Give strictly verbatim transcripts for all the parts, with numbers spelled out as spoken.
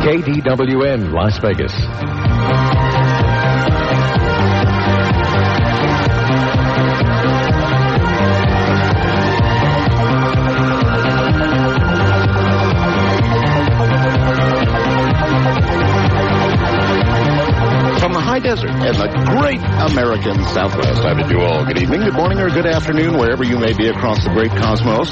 K D W N Las Vegas. From the high desert and the great American Southwest, I bid you all good evening, good morning, or good afternoon, wherever you may be across the great cosmos.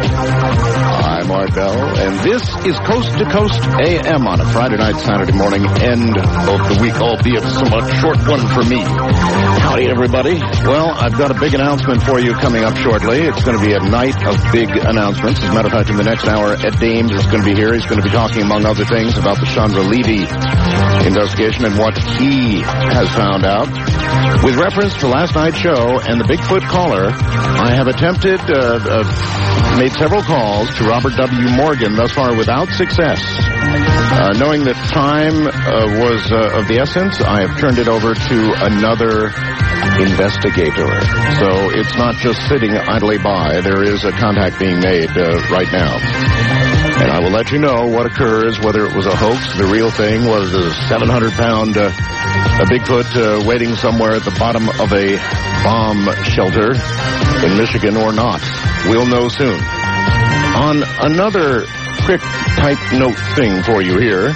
I'm Art Bell, and this is Coast to Coast A M on a Friday night, Saturday morning, end of the week, albeit a somewhat short one for me. Howdy, everybody. Well, I've got a big announcement for you coming up shortly. It's going to be a night of big announcements. As a matter of fact, in the next hour, Ed Dames is going to be here. He's going to be talking, among other things, about the Chandra Levy investigation and what he has found out. With reference to last night's show and the Bigfoot caller, I have attempted, uh, uh, made several calls to Robert W. Morgan, thus far without success. Uh, knowing that time uh, was uh, of the essence, I have turned it over to another investigator. So it's not just sitting idly by. There is a contact being made uh, right now. And I will let you know what occurs, whether it was a hoax, the real thing, was a seven hundred pound uh, a Bigfoot uh, waiting somewhere at the bottom of a bomb shelter in Michigan or not. We'll know soon. On another quick type note thing for you here,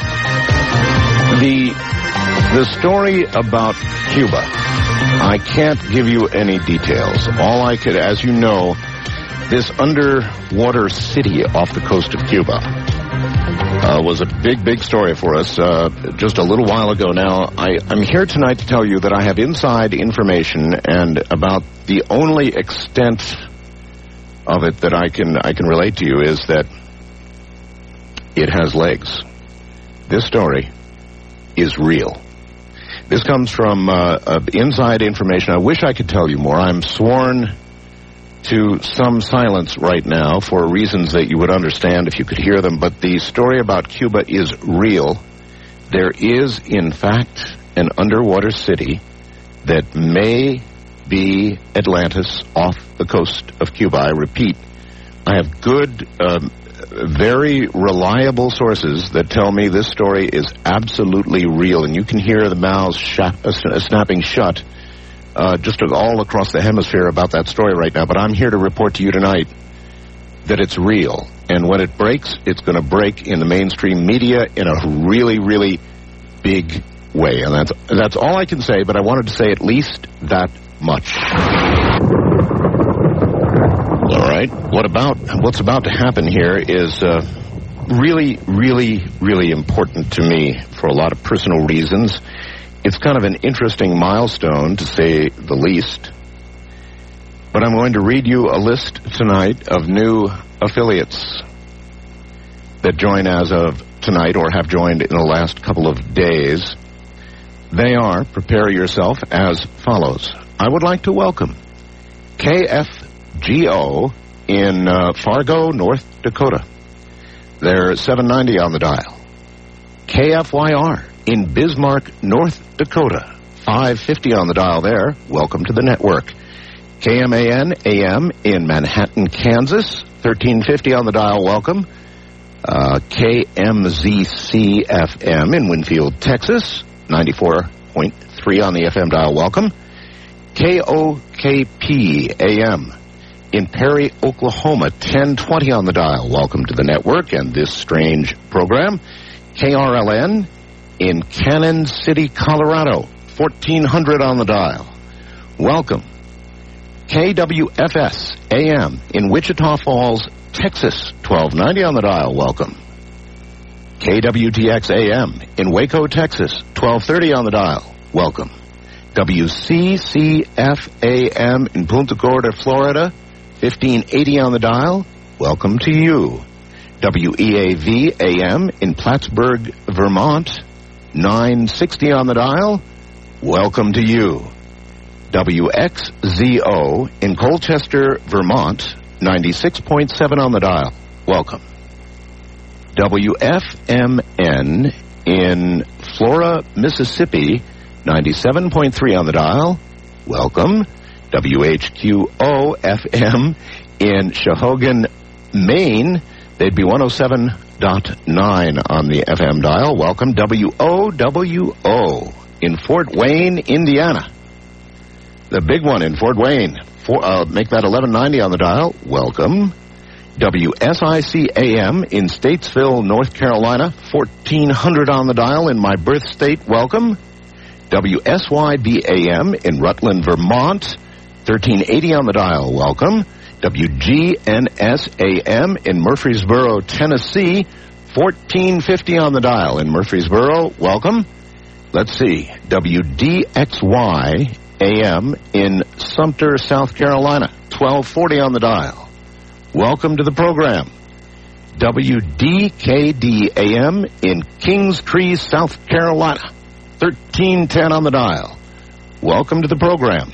the the story about Cuba. I can't give you any details. All I could, as you know, this underwater city off the coast of Cuba uh, was a big, big story for us uh, just a little while ago now. I, I'm here tonight to tell you that I have inside information, and about the only extent of it that I can I can relate to you is that it has legs. This story is real. This comes from uh, uh, inside information. I wish I could tell you more. I'm sworn to some silence right now for reasons that you would understand if you could hear them, but the story about Cuba is real. There is, in fact, an underwater city that may be Atlantis off the coast of Cuba. I repeat, I have good, um, very reliable sources that tell me this story is absolutely real, and you can hear the mouths sh- uh, snapping shut Uh, just all across the hemisphere about that story right now. But I'm here to report to you tonight that it's real. And when it breaks, it's going to break in the mainstream media in a really, really big way. And that's that's all I can say, but I wanted to say at least that much. All right. What about what's about to happen here is uh, really, really, really important to me for a lot of personal reasons. It's kind of an interesting milestone, to say the least. But I'm going to read you a list tonight of new affiliates that join as of tonight or have joined in the last couple of days. They are, prepare yourself, as follows. I would like to welcome K F G O in uh, Fargo, North Dakota. They're seven ninety on the dial. K F Y R in Bismarck, North Dakota, five fifty on the dial there. Welcome to the network. K M A N A M in Manhattan, Kansas, thirteen fifty on the dial. Welcome. Uh, K M Z C F M in Winfield, Texas, ninety-four point three on the F M dial. Welcome. K O K P A M in Perry, Oklahoma, ten twenty on the dial. Welcome to the network and this strange program. K R L N in Cannon City, Colorado, fourteen hundred on the dial. Welcome. K W F S A M in Wichita Falls, Texas, twelve ninety on the dial. Welcome. K W T X A M in Waco, Texas, twelve thirty on the dial. Welcome. W C C F A M in Punta Gorda, Florida, fifteen eighty on the dial. Welcome to you. W E A V A M in Plattsburgh, Vermont, nine sixty on the dial. Welcome to you. W X Z O in Colchester, Vermont, ninety-six point seven on the dial. Welcome. W F M N in Flora, Mississippi, ninety-seven point three on the dial. Welcome. W H Q O F M in Sheboygan, Maine, they'd be one oh seven point nine on the F M dial. Welcome, W O W O in Fort Wayne, Indiana. The big one in Fort Wayne. For, uh, make that eleven ninety on the dial. Welcome. W S I C A M in Statesville, North Carolina. fourteen hundred on the dial in my birth state. Welcome. W S Y B A M in Rutland, Vermont. thirteen eighty on the dial. Welcome. W G N S A M in Murfreesboro, Tennessee. fourteen fifty on the dial in Murfreesboro. Welcome. Let's see. W D X Y A M in Sumter, South Carolina. twelve forty on the dial. Welcome to the program. W D K D A M in Kingstree, South Carolina. thirteen ten on the dial. Welcome to the program.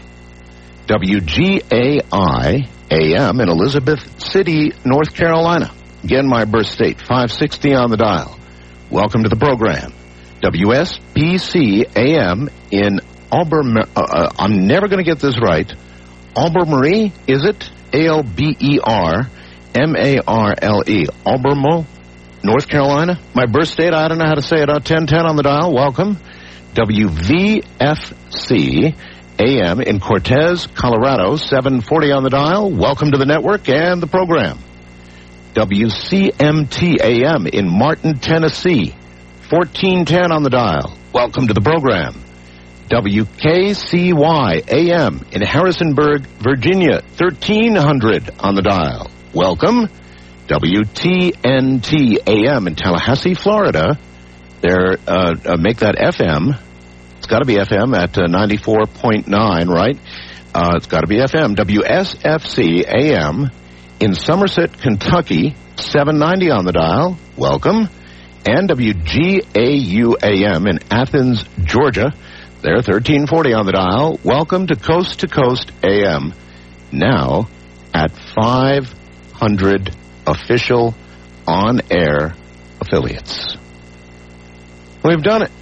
W G A I A M in Elizabeth City, North Carolina. Again, my birth state, five sixty on the dial. Welcome to the program. W S P C A M in Alber, uh, uh, I'm never going to get this right. Albemarle, is it? A L B E R M A R L E. Albemarle, North Carolina. My birth state, I don't know how to say it. ten ten on the dial. Welcome. W V F C A M in Cortez, Colorado. seven forty on the dial. Welcome to the network and the program. W C M T A M in Martin, Tennessee. fourteen ten on the dial. Welcome to the program. W K C Y A M in Harrisonburg, Virginia. thirteen hundred on the dial. Welcome. W T N T A M in Tallahassee, Florida. There, uh, uh, make that F M. It's got to be F M at uh, ninety-four point nine, right? Uh, it's got to be F M. W S F C A M in Somerset, Kentucky. seven ninety on the dial. Welcome. And W G A U A M in Athens, Georgia. There, thirteen forty on the dial. Welcome to Coast to Coast A M. Now at five hundred official on-air affiliates. We've done it.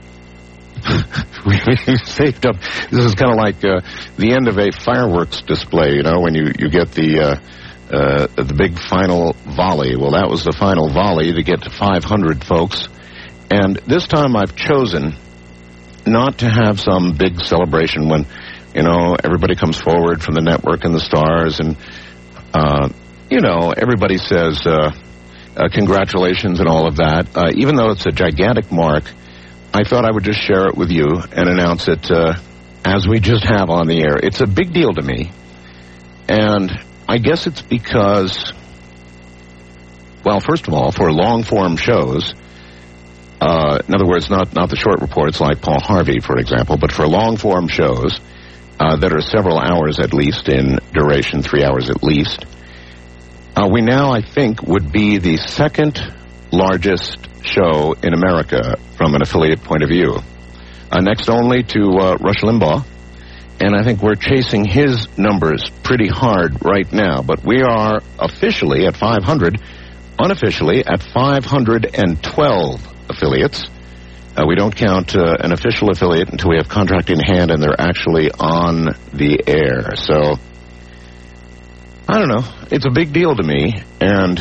We've saved up. This is kind of like uh, the end of a fireworks display, you know, when you, you get the uh, uh, the big final volley. Well, that was the final volley to get to five hundred, folks. And this time I've chosen not to have some big celebration when, you know, everybody comes forward from the network and the stars and, uh, you know, everybody says uh, uh, congratulations and all of that. Uh, even though it's a gigantic mark, I thought I would just share it with you and announce it uh, as we just have on the air. It's a big deal to me, and I guess it's because, well, first of all, for long-form shows, uh, in other words, not, not the short reports like Paul Harvey, for example, but for long-form shows uh, that are several hours at least in duration, three hours at least, uh, we now, I think, would be the second largest show in America from an affiliate point of view. Uh, next only to uh, Rush Limbaugh. And I think we're chasing his numbers pretty hard right now. But we are officially at five hundred, unofficially at five hundred twelve affiliates. Uh, we don't count uh, an official affiliate until we have contract in hand and they're actually on the air. So, I don't know. It's a big deal to me. And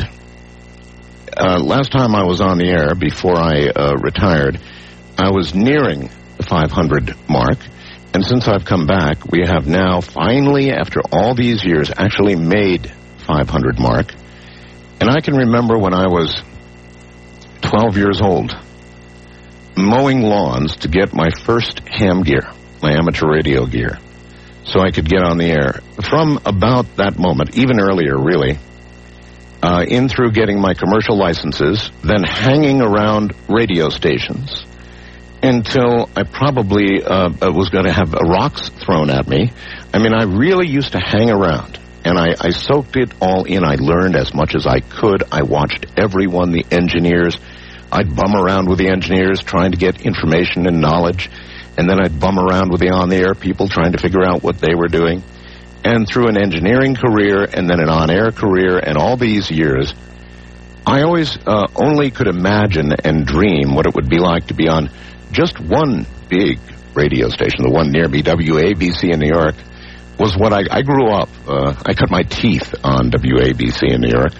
Uh, last time I was on the air, before I uh, retired, I was nearing the five hundred mark. And since I've come back, we have now finally, after all these years, actually made five hundred mark. And I can remember when I was twelve years old, mowing lawns to get my first ham gear, my amateur radio gear, so I could get on the air. From about that moment, even earlier, really, Uh, in through getting my commercial licenses, then hanging around radio stations until I probably uh, was going to have rocks thrown at me. I mean, I really used to hang around, and I, I soaked it all in. I learned as much as I could. I watched everyone, the engineers. I'd bum around with the engineers trying to get information and knowledge, and then I'd bum around with the on-the-air people trying to figure out what they were doing. And through an engineering career and then an on-air career and all these years, I always uh, only could imagine and dream what it would be like to be on just one big radio station, the one near me, W A B C in New York, was what I, I grew up. Uh, I cut my teeth on W A B C in New York.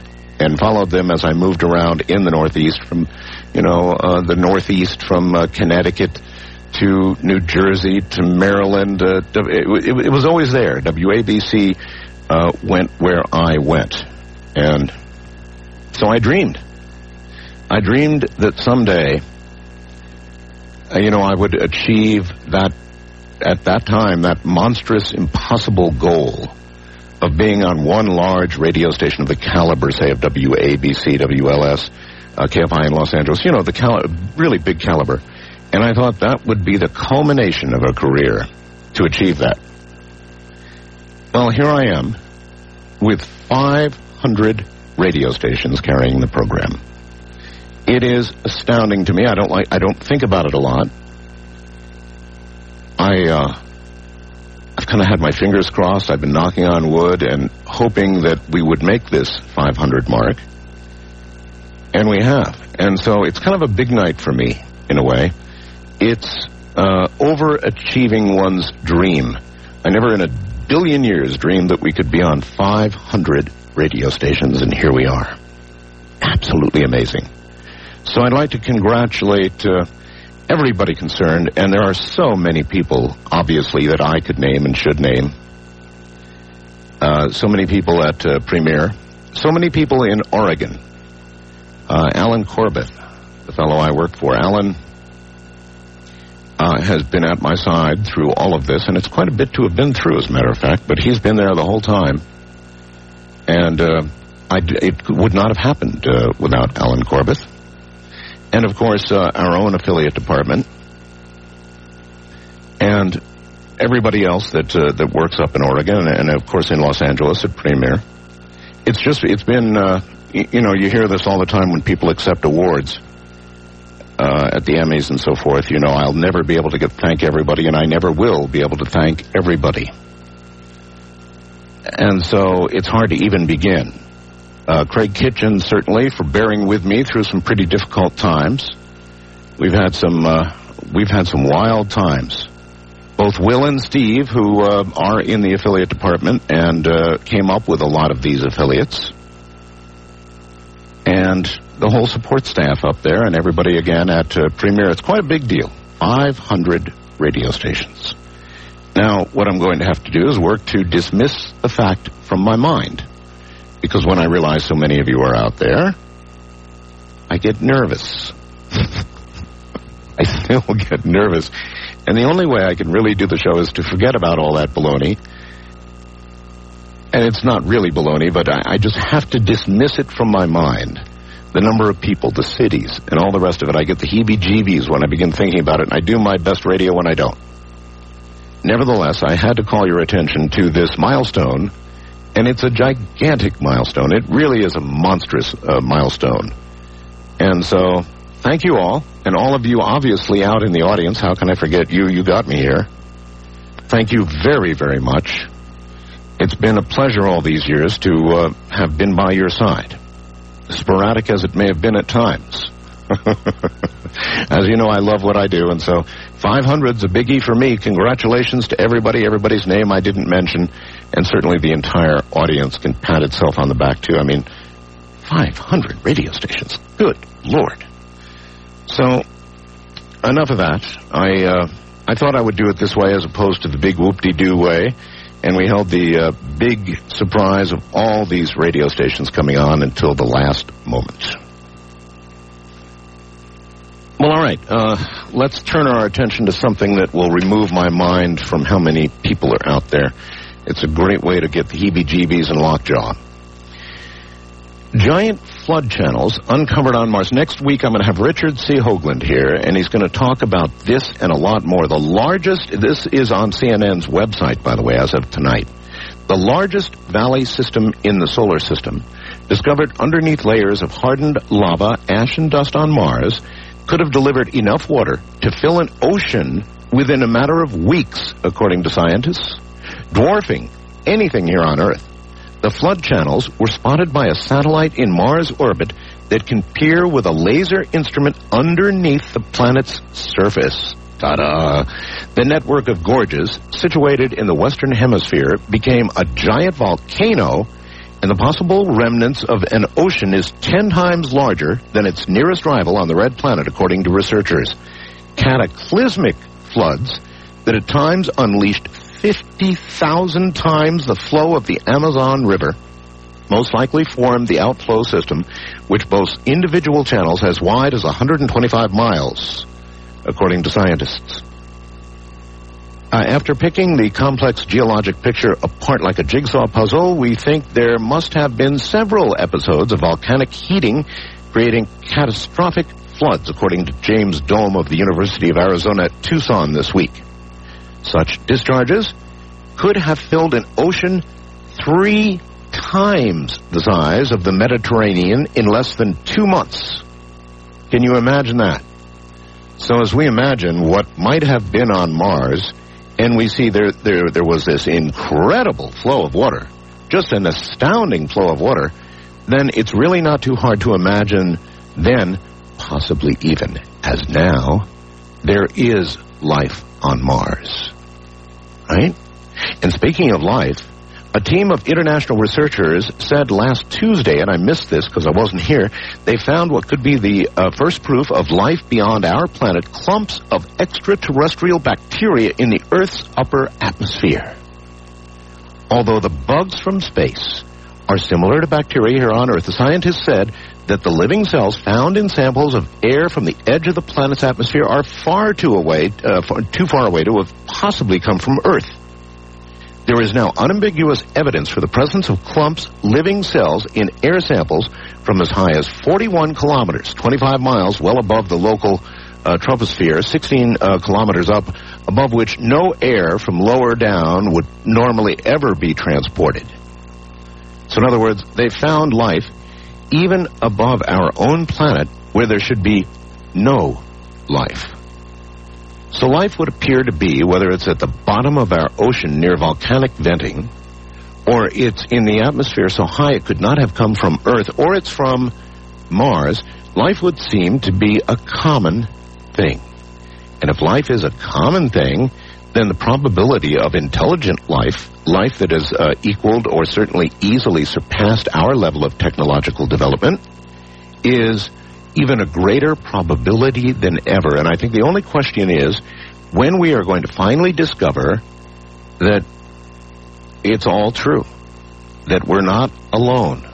and followed them as I moved around in the Northeast, from, you know, uh, the Northeast from uh, Connecticut to New Jersey to Maryland. Uh, it, it, it was always there. W A B C uh, went where I went. And so I dreamed. I dreamed that someday, uh, you know, I would achieve that, at that time, that monstrous, impossible goal of being on one large radio station of the caliber, say, of W A B C, W L S, uh, K F I in Los Angeles, you know, the cal- really big caliber. And I thought that would be the culmination of a career to achieve that. Well, here I am with five hundred radio stations carrying the program. It is astounding to me. I don't like, I don't think about it a lot. I, uh, I've kind of had my fingers crossed. I've been knocking on wood and hoping that we would make this five hundred mark. And we have. And so it's kind of a big night for me, in a way. It's uh, overachieving one's dream. I never in a billion years dreamed that we could be on five hundred radio stations, and here we are. Absolutely amazing. So I'd like to congratulate uh, everybody concerned, and there are so many people, obviously, that I could name and should name. Uh, so many people at uh, Premier. So many people in Oregon. Uh, Alan Corbett, the fellow I work for. Alan uh, has been at my side through all of this, and it's quite a bit to have been through, as a matter of fact, but he's been there the whole time. And uh, I, it would not have happened uh, without Alan Corbett. And, of course, uh, our own affiliate department. And everybody else that uh, that works up in Oregon, and, and, of course, in Los Angeles at Premier. It's just, it's been, uh, y- you know, you hear this all the time when people accept awards uh, at the Emmys and so forth. You know, I'll never be able to get thank everybody, and I never will be able to thank everybody. And so it's hard to even begin. Uh, Craig Kitchen, certainly, for bearing with me through some pretty difficult times. We've had some, uh, we've had some wild times. Both Will and Steve, who uh, are in the affiliate department and uh, came up with a lot of these affiliates. And the whole support staff up there, and everybody again at uh, Premier. It's quite a big deal. five hundred radio stations. Now, what I'm going to have to do is work to dismiss the fact from my mind. Because when I realize so many of you are out there, I get nervous. I still get nervous. And the only way I can really do the show is to forget about all that baloney. And it's not really baloney, but I, I just have to dismiss it from my mind. The number of people, the cities, and all the rest of it. I get the heebie-jeebies when I begin thinking about it, and I do my best radio when I don't. Nevertheless, I had to call your attention to this milestone. And it's a gigantic milestone. It really is a monstrous uh, milestone. And so, thank you all. And all of you obviously out in the audience. How can I forget you? You got me here. Thank you very, very much. It's been a pleasure all these years to uh, have been by your side. Sporadic as it may have been at times. As you know, I love what I do. And so, five hundred's a biggie for me. Congratulations to everybody. Everybody's name I didn't mention. And certainly the entire audience can pat itself on the back, too. I mean, five hundred radio stations. Good Lord. So, enough of that. I uh, I thought I would do it this way as opposed to the big whoop-de-doo way. And we held the uh, big surprise of all these radio stations coming on until the last moment. Well, all right. Uh, let's turn our attention to something that will remove my mind from how many people are out there. It's a great way to get the heebie-jeebies and lockjaw. Giant flood channels uncovered on Mars. Next week, I'm going to have Richard C. Hoagland here, and he's going to talk about this and a lot more. The largest, this is on C N N's website, by the way, as of tonight. The largest valley system in the solar system, discovered underneath layers of hardened lava, ash, and dust on Mars, could have delivered enough water to fill an ocean within a matter of weeks, according to scientists, dwarfing anything here on Earth. The flood channels were spotted by a satellite in Mars orbit that can peer with a laser instrument underneath the planet's surface. Ta-da! The network of gorges, situated in the Western Hemisphere, became a giant volcano and the possible remnants of an ocean is ten times larger than its nearest rival on the red planet, according to researchers. Cataclysmic floods that at times unleashed fifty thousand times the flow of the Amazon River most likely formed the outflow system, which boasts individual channels as wide as one hundred twenty-five miles, according to scientists. Uh, after picking the complex geologic picture apart like a jigsaw puzzle, we think there must have been several episodes of volcanic heating creating catastrophic floods, according to James Dome of the University of Arizona at Tucson this week. Such discharges could have filled an ocean three times the size of the Mediterranean in less than two months. Can you imagine that? So as we imagine what might have been on Mars, and we see there, there, there was this incredible flow of water, just an astounding flow of water, then it's really not too hard to imagine then, possibly even as now, there is life on Mars. Right? And speaking of life, a team of international researchers said last Tuesday, and I missed this because I wasn't here, they found what could be the uh, first proof of life beyond our planet, clumps of extraterrestrial bacteria in the Earth's upper atmosphere. Although the bugs from space are similar to bacteria here on Earth, the scientists said that the living cells found in samples of air from the edge of the planet's atmosphere are far too away, uh, far, too far away to have possibly come from Earth. There is now unambiguous evidence for the presence of clumps, living cells in air samples from as high as forty-one kilometers, twenty-five miles, well above the local uh, troposphere, sixteen uh, kilometers up, above which no air from lower down would normally ever be transported. So in other words, they found life even above our own planet where there should be no life. So life would appear to be, whether it's at the bottom of our ocean near volcanic venting, or it's in the atmosphere so high it could not have come from Earth, or it's from Mars, life would seem to be a common thing. And if life is a common thing, then the probability of intelligent life, life that has uh, equaled or certainly easily surpassed our level of technological development, is even a greater probability than ever. And I think the only question is when we are going to finally discover that it's all true, that we're not alone.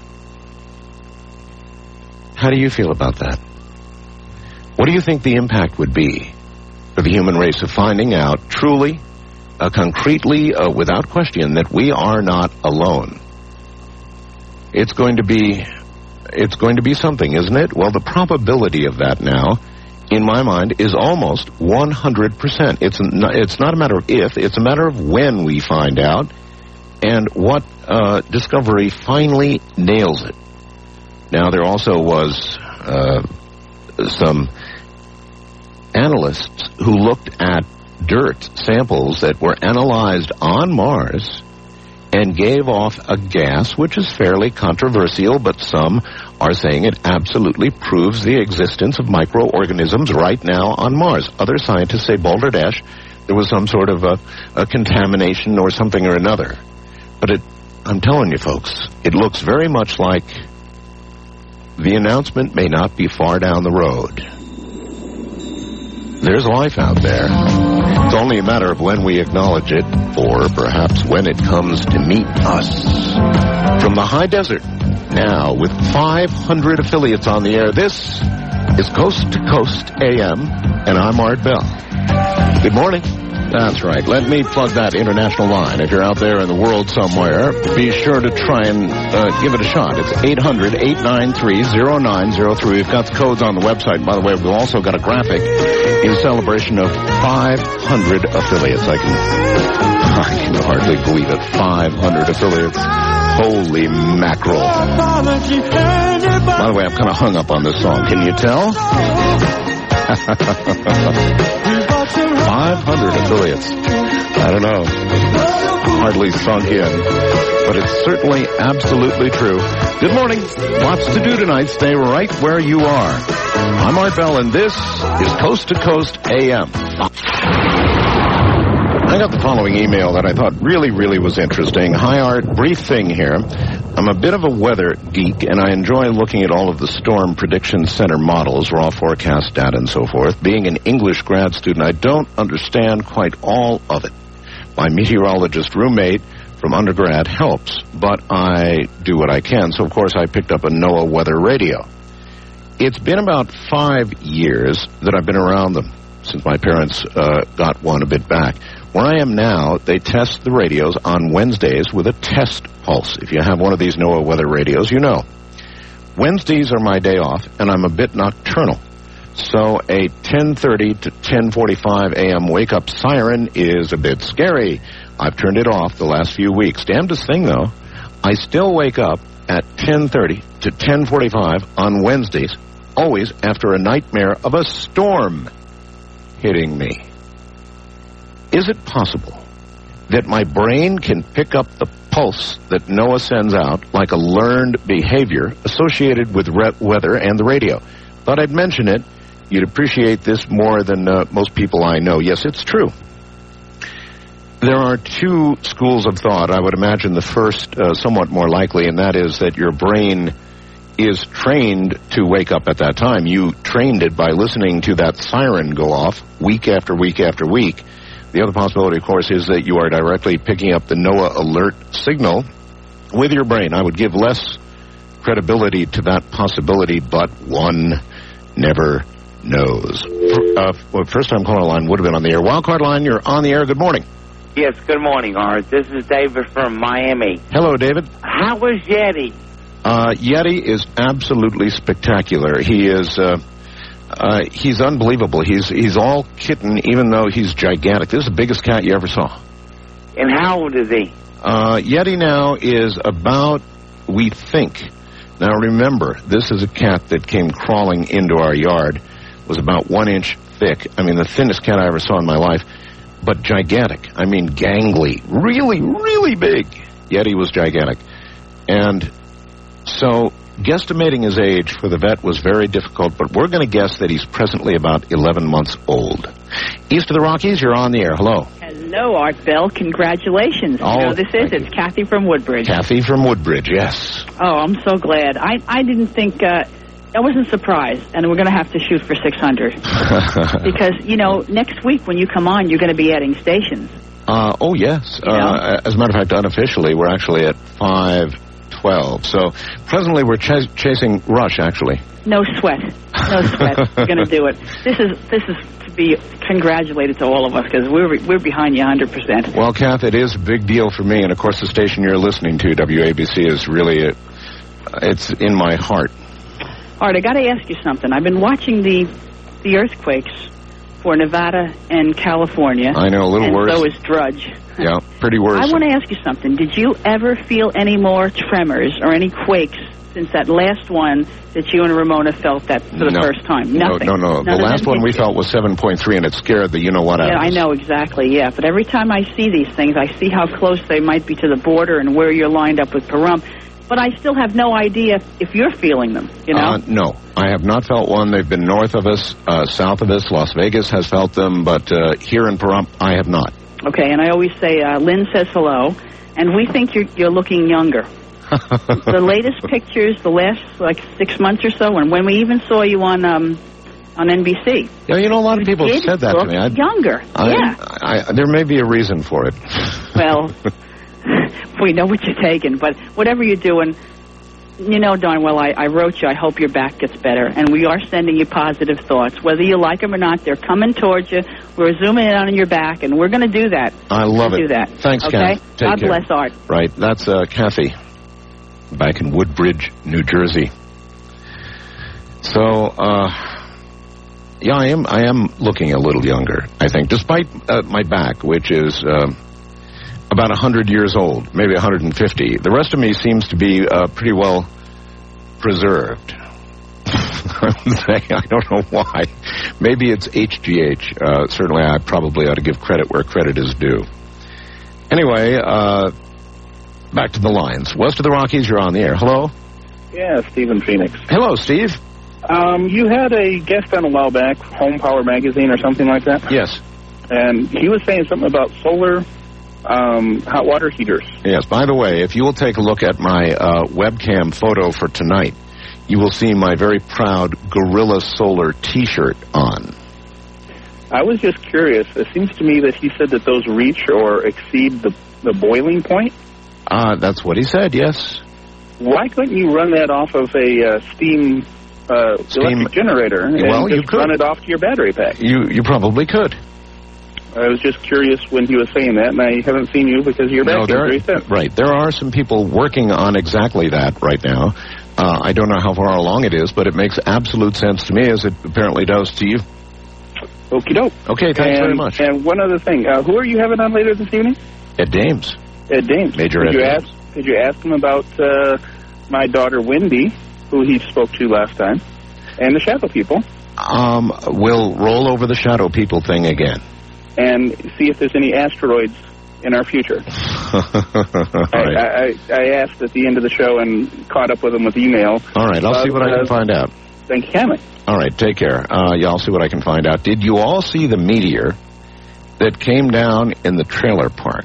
How do you feel about that? What do you think the impact would be for the human race of finding out truly, uh, concretely, uh, without question, that we are not alone? It's going to be It's going to be something, isn't it? Well, the probability of that now, in my mind, is almost one hundred percent. It's not, it's not a matter of if, it's a matter of when we find out and what uh, discovery finally nails it. Now, there also was uh, some analysts who looked at dirt samples that were analyzed on Mars and gave off a gas which is fairly controversial, but some are saying it absolutely proves the existence of microorganisms right now on Mars. Other scientists say balderdash, there was some sort of a, a contamination or something or another. But it, I'm telling you folks, it looks very much like the announcement may not be far down the road. There's life out there. It's only a matter of when we acknowledge it, or perhaps when it comes to meet us. From the high desert, now with five hundred affiliates on the air, this is Coast to Coast A M, and I'm Art Bell. Good morning. That's right. Let me plug that international line. If you're out there in the world somewhere, be sure to try and uh, give it a shot. It's eight hundred, eight nine three, oh nine oh three. We've got the codes on the website. By the way, we've also got a graphic in celebration of five hundred affiliates. I can, I can hardly believe it. five hundred affiliates. Holy mackerel. By the way, I'm kind of hung up on this song. Can you tell? five hundred affiliates. I don't know. Hardly sunk in. But it's certainly absolutely true. Good morning. Lots to do tonight. Stay right where you are. I'm Art Bell, and this is Coast to Coast A M. I got the following email that I thought really, really was interesting. Hi, Art. Brief thing here. I'm a bit of a weather geek, and I enjoy looking at all of the Storm Prediction Center models, raw forecast data, and so forth. Being an English grad student, I don't understand quite all of it. My meteorologist roommate from undergrad helps, but I do what I can. So, of course, I picked up a NOAA weather radio. It's been about five years that I've been around them, since my parents uh, got one a bit back. Where I am now, they test the radios on Wednesdays with a test pulse. If you have one of these NOAA weather radios, you know. Wednesdays are my day off, and I'm a bit nocturnal. So a ten thirty to ten forty-five a.m. wake-up siren is a bit scary. I've turned it off the last few weeks. Damnedest thing, though, I still wake up at ten thirty to ten forty-five on Wednesdays, always after a nightmare of a storm hitting me. Is it possible that my brain can pick up the pulse that NOAA sends out like a learned behavior associated with re- weather and the radio? Thought I'd mention it. You'd appreciate this more than uh, most people I know. Yes, it's true. There are two schools of thought. I would imagine the first uh, somewhat more likely, and that is that your brain is trained to wake up at that time. You trained it by listening to that siren go off week after week after week. The other possibility, of course, is that you are directly picking up the NOAA alert signal with your brain. I would give less credibility to that possibility, but one never knows. Uh, well, first time caller line would have been on the air. Wildcard line, you're on the air. Good morning. Yes, good morning, Art. This is David from Miami. Hello, David. How was Yeti? Uh, Yeti is absolutely spectacular. He is... Uh, Uh, he's unbelievable. He's he's all kitten, even though he's gigantic. This is the biggest cat you ever saw. And how old is he? Uh, Yeti now is about, we think. Now remember, this is a cat that came crawling into our yard, was about one inch thick. I mean, the thinnest cat I ever saw in my life, but gigantic. I mean, gangly. Really, really big. Yeti was gigantic. And so... guesstimating his age for the vet was very difficult, but we're going to guess that he's presently about eleven months old. East of the Rockies, you're on the air. Hello. Hello, Art Bell. Congratulations. Oh, you know this is? It's Kathy from Woodbridge. Kathy from Woodbridge, yes. Oh, I'm so glad. I, I didn't think... Uh, I wasn't surprised, and we're going to have to shoot for six hundred. Because, you know, next week when you come on, you're going to be adding stations. Uh, oh, yes. You know? Uh, as a matter of fact, unofficially, we're actually at five twelve. So presently we're ch- chasing Rush, actually. No sweat. No sweat. We're going to do it. This is this is to be congratulated to all of us because we're we're behind you one hundred percent. Well, Kath, it is a big deal for me, and of course the station you're listening to, W A B C, is really a, it's in my heart. Art, I got to ask you something. I've been watching the the earthquakes for Nevada and California. I know, a little and worse. So is Drudge. Yeah, pretty worse. I want to ask you something. Did you ever feel any more tremors or any quakes since that last one that you and Ramona felt that for the no. first time? Nothing. No, no, no. None the last one we felt was seven point three, and it scared the you-know-what out of us. Yeah, I know, exactly, yeah. But every time I see these things, I see how close they might be to the border and where you're lined up with Pahrump. But I still have no idea if you're feeling them, you know? Uh, no, I have not felt one. They've been north of us, uh, south of us. Las Vegas has felt them, but uh, here in Pahrump, I have not. Okay, and I always say, uh, Lynn says hello, and we think you're, you're looking younger. The latest pictures, the last, like, six months or so, and when we even saw you on um, on N B C. Yeah, you know, a lot of people have said that to look me. I, younger, I, yeah. I, I, there may be a reason for it. Well, we know what you're taking, but whatever you're doing, you know darn well I, I wrote you, I hope your back gets better, and we are sending you positive thoughts. Whether you like them or not, they're coming towards you. We're zooming in on your back, and we're going to do that. I love we'll it. do that. Thanks, okay? Kath. Take God care. bless, Art. Right, that's uh, Kathy, back in Woodbridge, New Jersey. So, uh, yeah, I am I am looking a little younger, I think, despite uh, my back, which is... Uh, about one hundred years old, maybe one hundred fifty. The rest of me seems to be uh, pretty well preserved. I would say, I don't know why. Maybe it's H G H. Uh, certainly, I probably ought to give credit where credit is due. Anyway, uh, back to the lines. West of the Rockies, you're on the air. Hello? Yeah, Stephen Phoenix. Hello, Steve. Um, you had a guest on a while back, Home Power Magazine or something like that? Yes. And he was saying something about solar um, hot water heaters. Yes, by the way, if you will take a look at my uh, webcam photo for tonight, you will see my very proud Gorilla Solar T-shirt on. I was just curious. It seems to me that he said that those reach or exceed the, the boiling point. Uh, that's what he said, yes. Why couldn't you run that off of a uh, steam, uh, Steam- electric generator and Well, you just could. run it off to your battery pack? You you probably could. I was just curious when he was saying that, and I haven't seen you because you're No, back there, injury since. right. There are some people working on exactly that right now. Uh, I don't know how far along it is, but it makes absolute sense to me, as it apparently does to you. Okie doke. Okay, thanks and, very much. And one other thing, uh, who are you having on later this evening? Ed Dames. Ed Dames. Major could Ed you Dames. ask? Could you ask him about uh, my daughter Wendy, who he spoke to last time, and the Shadow People, Um, we'll roll over the Shadow People thing again. and see if there's any asteroids in our future. All I, right. I, I asked at the end of the show and caught up with him with email. All right, I'll see what I can Uh, find out. Thank you kindly. All right, take care. Uh, yeah, I'll see what I can find out. Did you all see the meteor that came down in the trailer park?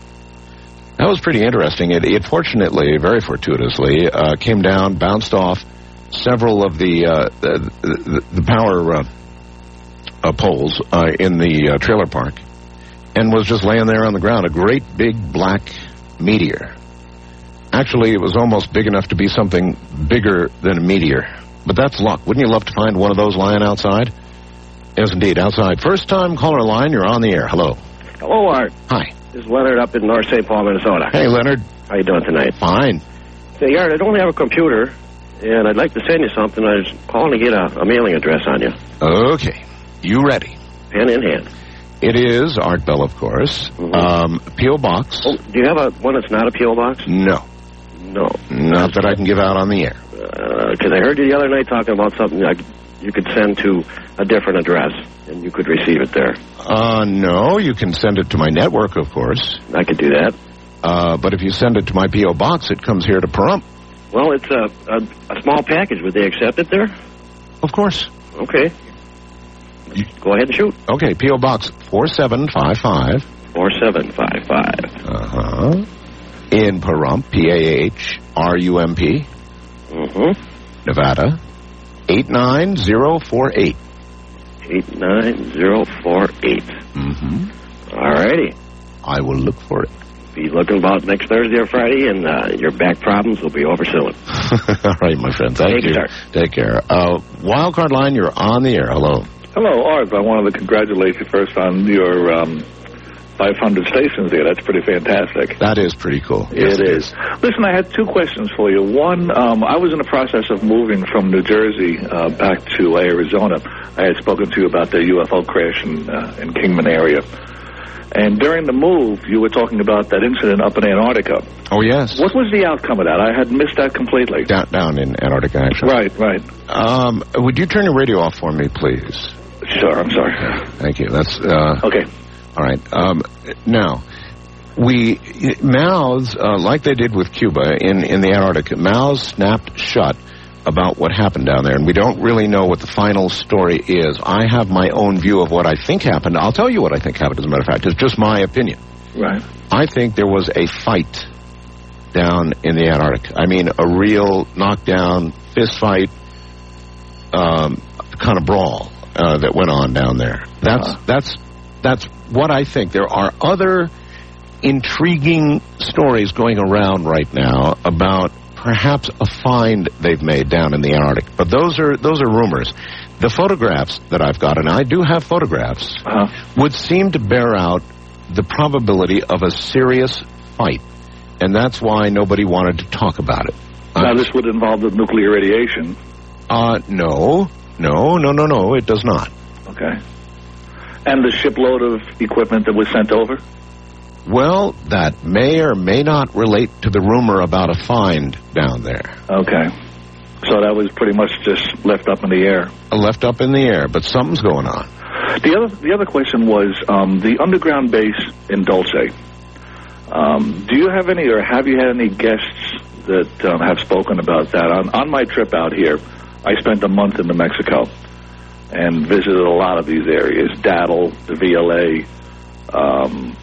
That was pretty interesting. It, it fortunately, very fortuitously, uh, came down, bounced off several of the uh, the, the, the power uh, uh, poles uh, in the uh, trailer park, and was just laying there on the ground. A great big black meteor. Actually, it was almost big enough to be something bigger than a meteor. But that's luck. Wouldn't you love to find one of those lying outside? Yes, indeed, outside. First time caller line, you're on the air. Hello. Hello, Art. Hi. This is Leonard up in North Saint Paul, Minnesota. Hey, Leonard. How you doing tonight? Fine. Say, Art, I don't have a computer, and I'd like to send you something. I was calling to get a, a mailing address on you. Okay. You ready? Pen in hand. It is Art Bell, of course. Mhm. Um, P O Box? Oh, do you have a one that's not a P O box? No. No. Not that I can give out on the air. Because I heard you the other night talking about something I, you could send to a different address, and you could receive it there. Uh, no, you can send it to my network, of course. I could do that. Uh, but if you send it to my P O Box, it comes here to Pahrump. Well, it's a, a, a small package. Would they accept it there? Of course. Okay. Go ahead and shoot. Okay, P O Box four seven five five. four seven five five. Uh-huh. In Pahrump, P A H R U M P, Mm-hmm. Nevada, eight nine zero four eight. eight nine zero four eight. Mm-hmm. All righty. I will look for it. Be looking about next Thursday or Friday, and uh, your back problems will be over soon. All right, my friend. Thank Take you. care. Take care. Uh, Wildcard line, you're on the air. Hello. Hello, Art. I wanted to congratulate you first on your um, five hundred stations there. That's pretty fantastic. That is pretty cool. It is. Listen, I had two questions for you. One, um, I was in the process of moving from New Jersey uh, back to Arizona. I had spoken to you about the U F O crash in, uh, in Kingman area. And during the move, you were talking about that incident up in Antarctica. Oh, yes. What was the outcome of that? I had missed that completely. Down, down in Antarctica, actually. Right, right. Um, would you turn your radio off for me, please? Sure, I'm sorry. Thank you. That's, uh... Okay. All right. Um, now, we, mouths, uh, like they did with Cuba in, in the Antarctic, mouths snapped shut about what happened down there, and we don't really know what the final story is. I have my own view of what I think happened. I'll tell you what I think happened, as a matter of fact. It's just my opinion. Right. I think there was a fight down in the Antarctic. I mean, a real knockdown, fist fight, um, kind of brawl uh, that went on down there. That's uh-huh. that's that's what I think. There are other intriguing stories going around right now about perhaps a find they've made down in the Antarctic. But those are those are rumors. The photographs that I've got, and I do have photographs, uh-huh. would seem to bear out the probability of a serious fight. And that's why nobody wanted to talk about it. Now, uh, this would involve the nuclear radiation. Uh, no. No, no, no, no, it does not. Okay. And the shipload of equipment that was sent over? Well, that may or may not relate to the rumor about a find down there. Okay. So that was pretty much just left up in the air. Left up in the air, but something's going on. The other the other question was um, the underground base in Dulce. Um, do you have any, or have you had any guests that um, have spoken about that? On, on my trip out here, I spent a month in New Mexico and visited a lot of these areas, Daddle, the V L A, um,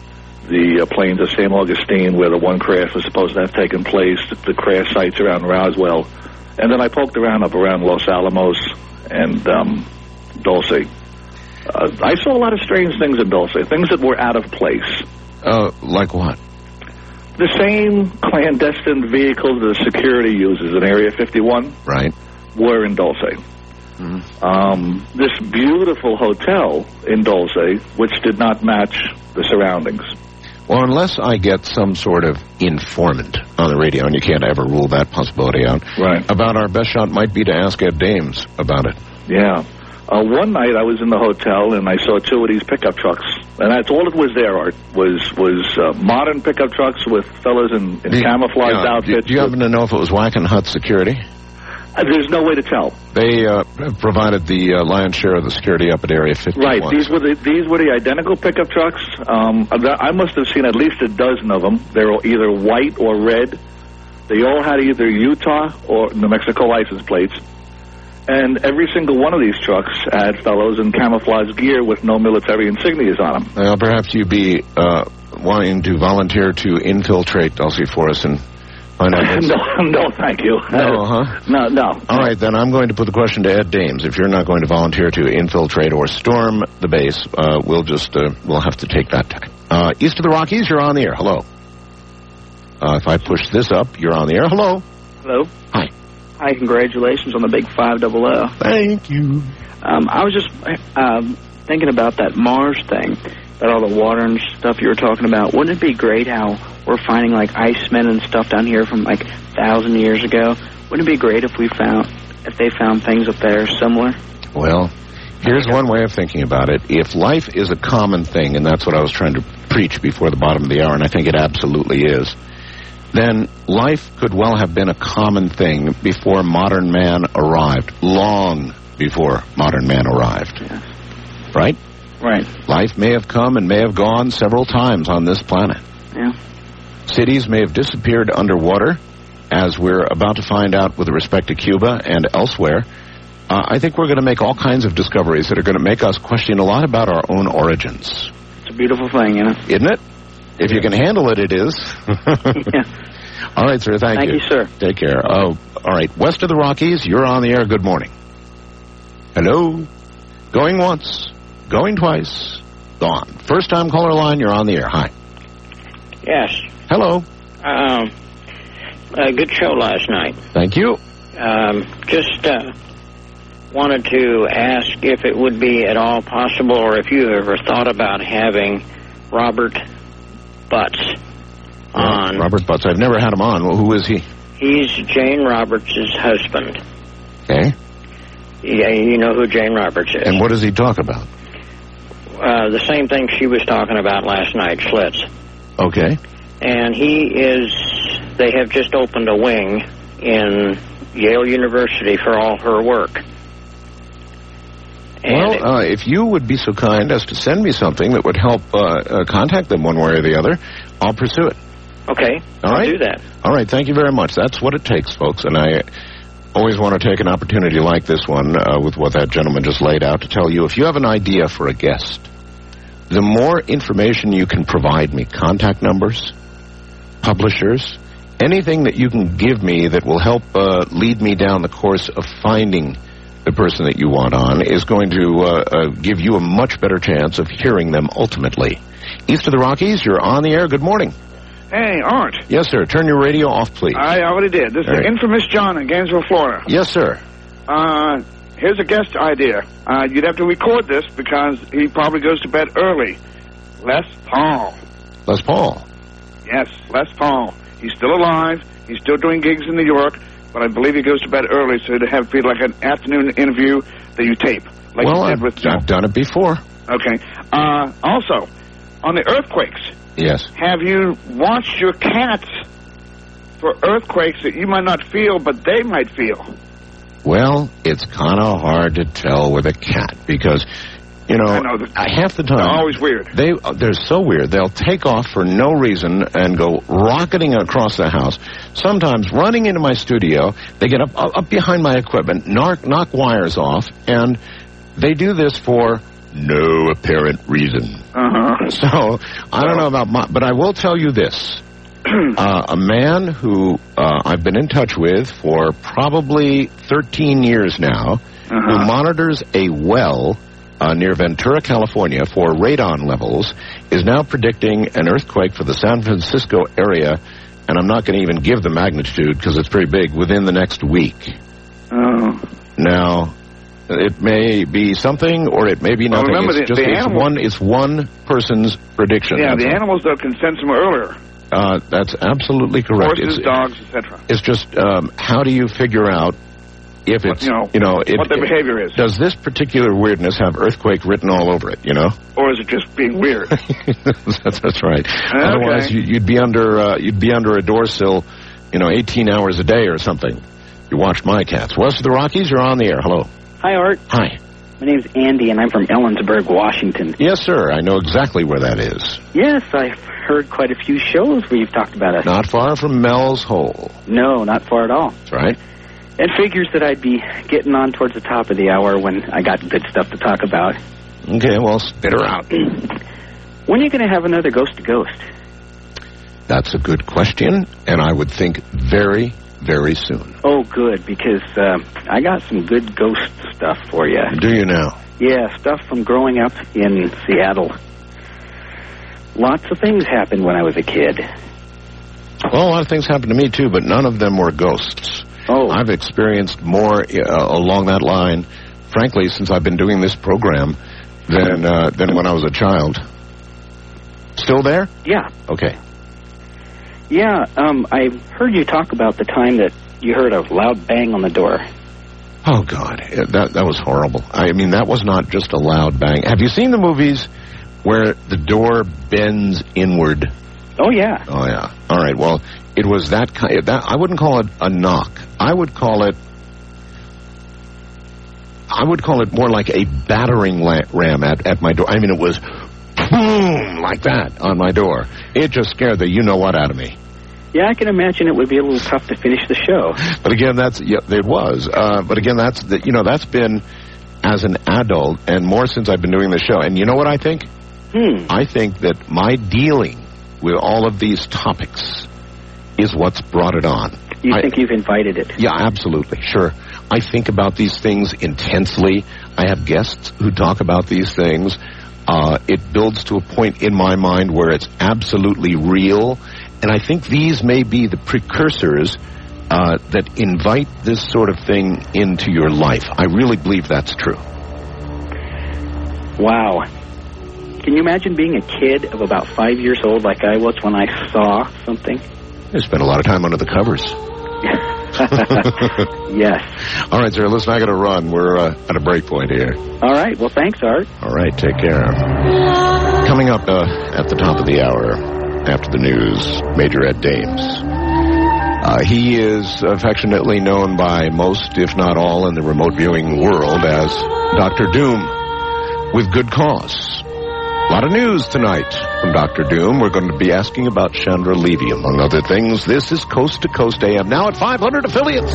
the uh, plains of Saint Augustine, where the one crash was supposed to have taken place, the crash sites around Roswell. And then I poked around up around Los Alamos and um, Dulce. Uh, I saw a lot of strange things in Dulce, things that were out of place. Uh, like what? The same clandestine vehicles the security uses in Area fifty-one Right. were in Dulce. Mm-hmm. Um, this beautiful hotel in Dulce, which did not match the surroundings. Well, unless I get some sort of informant on the radio, and you can't ever rule that possibility out, Right. about our best shot might be to ask Ed Dames about it. Yeah. Uh, one night I was in the hotel and I saw two of these pickup trucks, and that's all it was there, Art, was was uh, modern pickup trucks with fellas in, in Do you- camouflage yeah, outfits. Do you happen to know if it was Whack and Hut Security? Uh, there's no way to tell. They uh, provided the uh, lion's share of the security up at Area fifty-one. Right. These were the these were the identical pickup trucks. Um, I must have seen at least a dozen of them. They were either white or red. They all had either Utah or New Mexico license plates. And every single one of these trucks had fellows in camouflage gear with no military insignias on them. Well, perhaps you'd be uh, wanting to volunteer to infiltrate Dulce for us and find out what's... no, no, thank you. No, huh? No, no. All right, then I'm going to put the question to Ed Dames. If you're not going to volunteer to infiltrate or storm the base, uh, we'll just, uh, we'll have to take that time. Uh, east of the Rockies, you're on the air. Hello. Uh, if I push this up, you're on the air. Hello. Hello. Hi. Hi, congratulations on the big five double O. Thank you. Um, I was just um, thinking about that Mars thing, about all the water and stuff you were talking about. Wouldn't it be great how we're finding, like, icemen and stuff down here from, like, a thousand years ago? Wouldn't it be great if we found, if they found things up there similar? Well, here's one way of thinking about it. If life is a common thing, and that's what I was trying to preach before the bottom of the hour, and I think it absolutely is, then life could well have been a common thing before modern man arrived, long before modern man arrived. Yeah. Right? Right. Life may have come and may have gone several times on this planet. Yeah. Cities may have disappeared underwater, as we're about to find out with respect to Cuba and elsewhere. Uh, I think we're going to make all kinds of discoveries that are going to make us question a lot about our own origins. It's a beautiful thing, you know? Isn't it? If you can handle it, it is. Yeah. All right, sir. Thank, Thank you. you, sir. Take care. Oh, all right. West of the Rockies, you're on the air. Good morning. Hello. Going once. Going twice. Gone. First time caller line, you're on the air. Hi. Yes. Hello. Um, a good show last night. Thank you. Um, just uh, wanted to ask if it would be at all possible, or if you ever thought about having Robert Butts on. Uh, Robert Butts. I've never had him on. Well, who is he? He's Jane Roberts' husband. Okay. Yeah, you know who Jane Roberts is. And what does he talk about? Uh, the same thing she was talking about last night, Schlitz. Okay. And he is, they have just opened a wing in Yale University for all her work. And well, uh, if you would be so kind as to send me something that would help uh, uh, contact them one way or the other, I'll pursue it. Okay, All I'll right? do that. All right, thank you very much. That's what it takes, folks. And I always want to take an opportunity like this one uh, with what that gentleman just laid out to tell you, if you have an idea for a guest, the more information you can provide me, contact numbers, publishers, anything that you can give me that will help uh, lead me down the course of finding the person that you want on is going to uh, uh, give you a much better chance of hearing them ultimately. East of the Rockies, you're on the air. Good morning. Hey, Art. Yes, sir. Turn your radio off, please. I already did. This is All the right. infamous John in Gainesville, Florida. Yes, sir. Uh, here's a guest idea. Uh, you'd have to record this because he probably goes to bed early. Les Paul. Les Paul. Yes, Les Paul. He's still alive. He's still doing gigs in New York, but I believe he goes to bed early, so to have be like an afternoon interview that you tape, like well, you did I've, with John. I've done it before. Okay. Uh, also, on the earthquakes, Yes. have you watched your cats for earthquakes that you might not feel, but they might feel? Well, it's kind of hard to tell with a cat because, you know, I know the, half the time they're always weird. They they're so weird. They'll take off for no reason and go rocketing across the house. Sometimes running into my studio, they get up up behind my equipment, knock knock wires off, and they do this for no apparent reason. Uh-huh. So, I don't know about my, but I will tell you this. uh, a man who uh, I've been in touch with for probably thirteen years now, uh-huh. who monitors a well uh, near Ventura, California for radon levels, is now predicting an earthquake for the San Francisco area, and I'm not going to even give the magnitude because it's pretty big, within the next week. Oh. Now, it may be something, or it may be nothing. Well, remember it's the, just the it's animals, one. It's one person's prediction. Yeah, that's the all. animals though can sense them earlier. Uh, that's absolutely correct. Horses, it's, dogs, et cetera. It's just um, how do you figure out if it's What, you know, you know it, what their it- behavior is. Does this particular weirdness have earthquake written all over it? You know. Or is it just being weird? that's, that's right. Otherwise, you, you'd be under uh, you'd be under a door sill, you know, eighteen hours a day or something. You watched my cats. West of the Rockies, you're on the air. Hello. Hi, Art. Hi. My name's Andy, and I'm from Ellensburg, Washington. Yes, sir. I know exactly where that is. Yes, I've heard quite a few shows where you've talked about us. Not far from Mel's Hole. No, not far at all. That's right. It figures that I'd be getting on towards the top of the hour when I got good stuff to talk about. Okay, well, spit her out. When are you going to have another Ghost to Ghost? That's a good question, and I would think very, very soon. Oh, good, because uh, I got some good ghost stuff for you. Do you now? Yeah, stuff from growing up in Seattle. Lots of things happened when I was a kid. Well, a lot of things happened to me, too, but none of them were ghosts. Oh. I've experienced more uh, along that line, frankly, since I've been doing this program, than, uh, than when I was a child. Still there? Yeah. Okay. Yeah, um, I heard you talk about the time that you heard a loud bang on the door. Oh, God. That, that was horrible. I mean, that was not just a loud bang. Have you seen the movies where the door bends inward? Oh, yeah. Oh, yeah. All right, well, it was that kind. That, I wouldn't call it a knock. I would call it... I would call it more like a battering la- ram at, at my door. I mean, it was boom, like that on my door. It just scared the you-know-what out of me. Yeah, I can imagine it would be a little tough to finish the show. But again, that's... Yeah, it was. Uh, but again, that's... The, you know, that's been as an adult and more since I've been doing the show. And you know what I think? Hmm. I think that my dealing with all of these topics is what's brought it on. You I, think you've invited it? Yeah, absolutely. Sure. I think about these things intensely. I have guests who talk about these things. Uh, it builds to a point in my mind where it's absolutely real. And I think these may be the precursors uh, that invite this sort of thing into your life. I really believe that's true. Wow. Can you imagine being a kid of about five years old like I was when I saw something? I spent a lot of time under the covers. Yes. All right, sir, listen, I got to run. We're uh, at a break point here. All right, well, thanks, Art. All right, take care. Coming up uh, at the top of the hour, after the news, Major Ed Dames. Uh, he is affectionately known by most, if not all, in the remote viewing world as Doctor Doom, with good cause. A lot of news tonight from Doctor Doom. We're going to be asking about Chandra Levy, among other things. This is Coast to Coast A M, now at five hundred affiliates.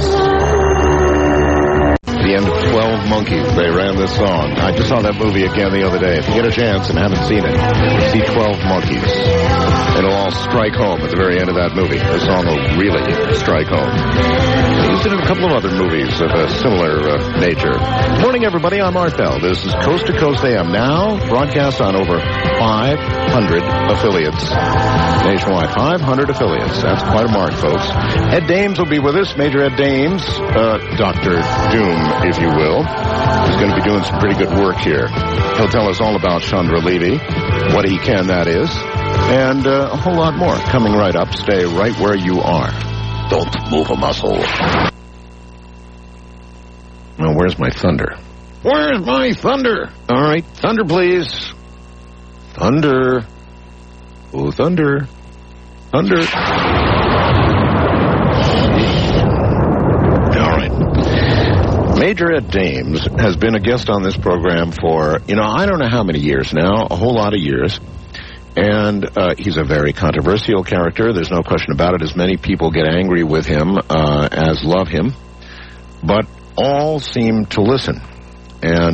At the end of twelve Monkeys, they ran this song. I just saw that movie again the other day. If you get a chance and haven't seen it, see twelve Monkeys. It'll all strike home at the very end of that movie. The song will really strike home. They used it in a couple of other movies of a similar uh, nature. Morning, everybody. I'm Art Bell. This is Coast to Coast A M, now broadcast on over five hundred affiliates nationwide. five hundred affiliates. That's quite a mark, folks. Ed Dames will be with us. Major Ed Dames, uh, Doctor Doom, if you will. He's going to be doing some pretty good work here. He'll tell us all about Chandra Levy, what he can, that is, and uh, a whole lot more coming right up. Stay right where you are. Don't move a muscle. Now, where's my thunder? Where's my thunder? All right, thunder, please. Thunder. Oh, thunder. Thunder. All right. Major Ed Dames has been a guest on this program for, you know, I don't know how many years now, a whole lot of years. And uh, he's a very controversial character. There's no question about it. As many people get angry with him uh, as love him. But all seem to listen. And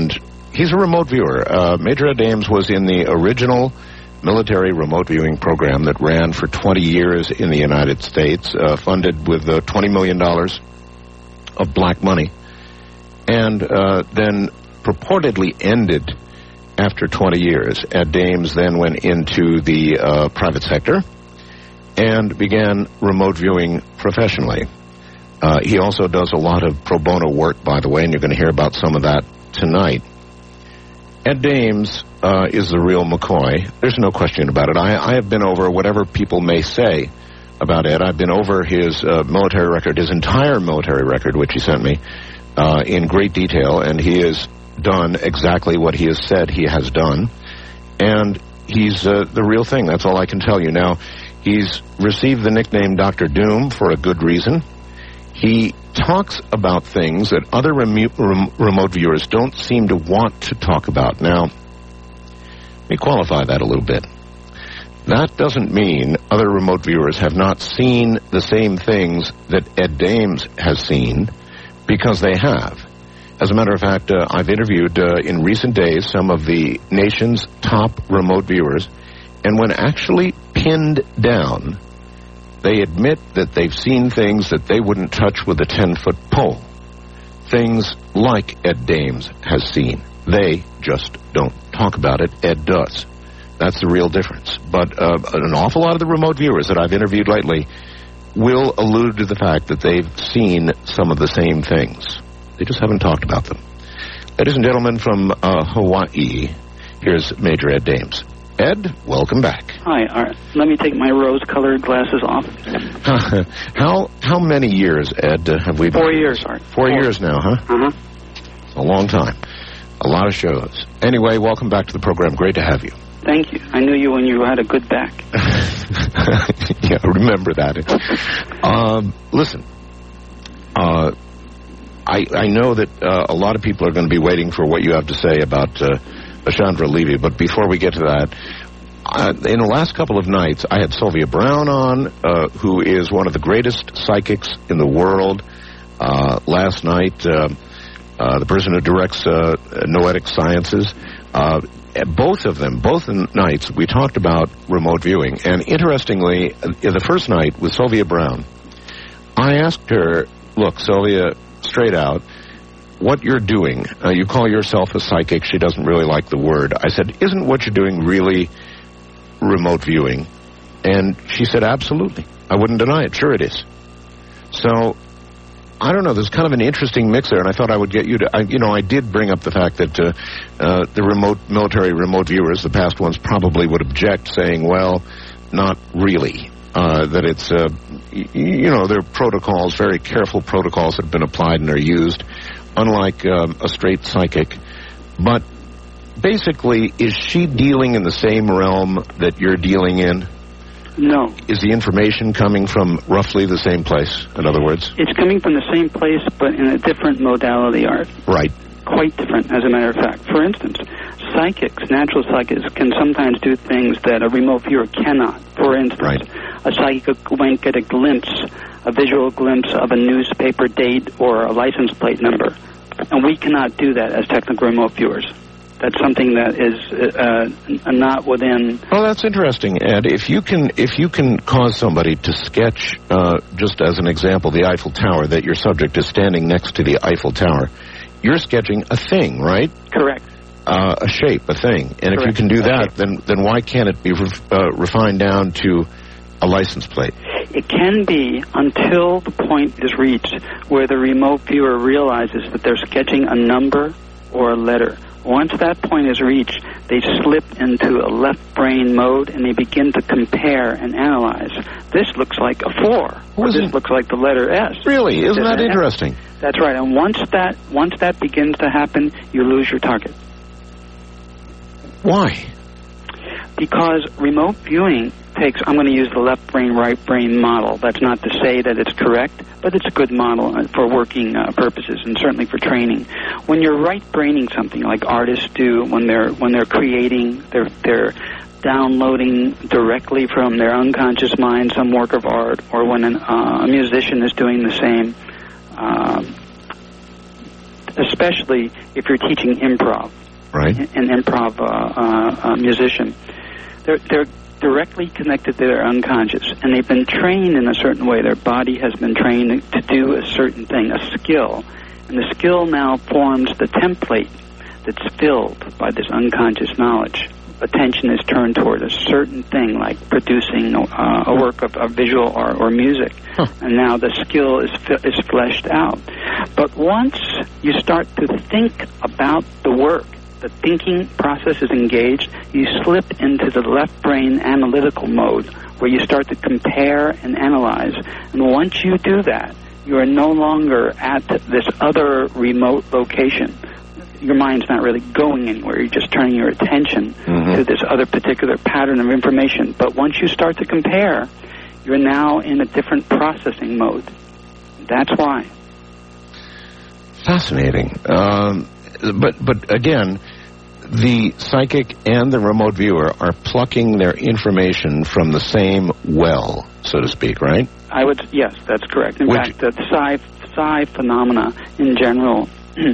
he's a remote viewer. Uh, Major Ed Ames was in the original military remote viewing program that ran for twenty years in the United States, uh, funded with uh, twenty million dollars of black money, and uh, then purportedly ended after twenty years. Ed Ames then went into the uh, private sector and began remote viewing professionally. Uh, he also does a lot of pro bono work, by the way, and you're going to hear about some of that tonight. Ed Ames uh, is the real McCoy. There's no question about it. I, I have been over whatever people may say about Ed. I've been over his uh, military record, his entire military record, which he sent me, uh, in great detail, and he has done exactly what he has said he has done. And he's uh, the real thing. That's all I can tell you. Now, he's received the nickname Doctor Doom for a good reason. He talks about things that other remo- rem- remote viewers don't seem to want to talk about. Now, let me qualify that a little bit. That doesn't mean other remote viewers have not seen the same things that Ed Ames has seen, because they have. As a matter of fact, uh, I've interviewed uh, in recent days some of the nation's top remote viewers, and when actually pinned down, they admit that they've seen things that they wouldn't touch with a ten-foot pole. Things like Ed Ames has seen. They just don't talk about it. Ed does. That's the real difference. But uh, an awful lot of the remote viewers that I've interviewed lately will allude to the fact that they've seen some of the same things. They just haven't talked about them. Ladies and gentlemen from uh, Hawaii, here's Major Ed Ames. Ed, welcome back. Hi. All right. Let me take my rose-colored glasses off. how how many years, Ed, uh, have we been? Four years, Art. Four, Four years now, huh? Uh-huh. It's a long time. A lot of shows. Anyway, welcome back to the program. Great to have you. Thank you. I knew you when you had a good back. Yeah, remember that. um, listen, uh, I, I know that uh, a lot of people are going to be waiting for what you have to say about uh, Chandra Levy, but before we get to that, uh, in the last couple of nights, I had Sylvia Browne on, uh, who is one of the greatest psychics in the world. Uh, last night, uh, uh, the person who directs uh, Noetic Sciences, uh, both of them, both nights, we talked about remote viewing. And interestingly, the first night with Sylvia Browne, I asked her, look, Sylvia, straight out, what you're doing, uh, you call yourself a psychic. She doesn't really like the word. I said, isn't what you're doing really remote viewing? And she said, absolutely. I wouldn't deny it. Sure it is. So, I don't know. There's kind of an interesting mix there, and I thought I would get you to, I, you know, I did bring up the fact that uh, uh, the remote military remote viewers, the past ones, probably would object, saying, well, not really. Uh, that it's, uh, y- you know, there are protocols, very careful protocols that have been applied and are used, unlike um, a straight psychic. But basically, is she dealing in the same realm that you're dealing in? No. Is the information coming from roughly the same place, in other words? It's coming from the same place, but in a different modality, Art. Right. Quite different, as a matter of fact. For instance, psychics, natural psychics, can sometimes do things that a remote viewer cannot. For instance, right. a psychic might get a glimpse, a visual glimpse of a newspaper date or a license plate number. And we cannot do that as technical remote viewers. That's something that is uh, not within... Oh, that's interesting, Ed. If you can if you can cause somebody to sketch, uh, just as an example, the Eiffel Tower, that your subject is standing next to the Eiffel Tower, you're sketching a thing, right? Correct. Uh, a shape, a thing. And Correct. If you can do that, okay. then, then why can't it be ref- uh, refined down to a license plate? It can be until the point is reached where the remote viewer realizes that they're sketching a number or a letter. Once that point is reached, they slip into a left brain mode and they begin to compare and analyze. This looks like a four, or this looks like the letter S. Really? Isn't that interesting? That's right. And once that once that begins to happen, you lose your target. Why? Because remote viewing takes, I'm going to use the left brain, right brain model. That's not to say that it's correct, but it's a good model for working uh, purposes and certainly for training. When you're right braining something like artists do when they're when they're creating, they're they're downloading directly from their unconscious mind some work of art, or when an, uh, a musician is doing the same, um, especially if you're teaching improv. right. an improv uh, uh, uh, musician. They're, they're directly connected to their unconscious, and they've been trained in a certain way. Their body has been trained to do a certain thing, a skill, and the skill now forms the template that's filled by this unconscious knowledge. Attention is turned toward a certain thing, like producing uh, a work of, of visual art or music, huh. and now the skill is is fleshed out. But once you start to think about the work, the thinking process is engaged, you slip into the left brain analytical mode, where you start to compare and analyze. And once you do that, you are no longer at this other remote location. Your mind's not really going anywhere. You're just turning your attention mm-hmm. to this other particular pattern of information. But once you start to compare, you're now in a different processing mode. That's why. Fascinating. Um, but, but again, the psychic and the remote viewer are plucking their information from the same well, so to speak, right? I would, yes, that's correct. In Which, fact, the psi, psi phenomena in general...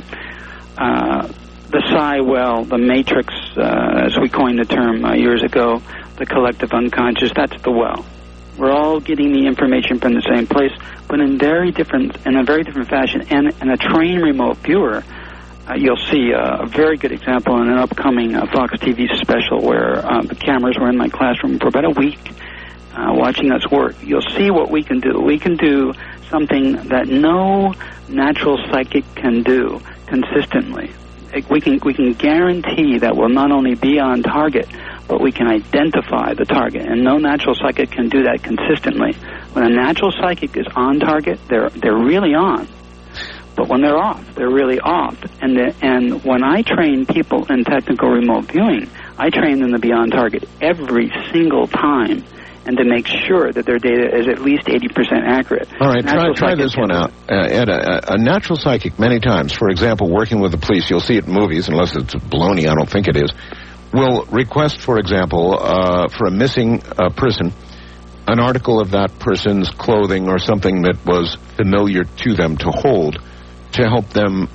Uh, the psi well, the matrix, uh, as we coined the term uh, years ago, the collective unconscious, that's the well. We're all getting the information from the same place, but in very different, in a very different fashion. And, and a trained remote viewer, uh, you'll see uh, a very good example in an upcoming uh, Fox T V special where uh, the cameras were in my classroom for about a week uh, watching us work. You'll see what we can do. We can do something that no natural psychic can do consistently. We can we can guarantee that we'll not only be on target, but we can identify the target. And no natural psychic can do that consistently. When a natural psychic is on target, they're they're really on. But when they're off, they're really off. And the, and when I train people in technical remote viewing, I train them to be on target every single time, and to make sure that their data is at least eighty percent accurate. All right, try, try this one out. Uh, Ed, a, a natural psychic, many times, for example, working with the police, you'll see it in movies, unless it's baloney, I don't think it is, will request, for example, uh, for a missing uh, person, an article of that person's clothing or something that was familiar to them to hold, to help them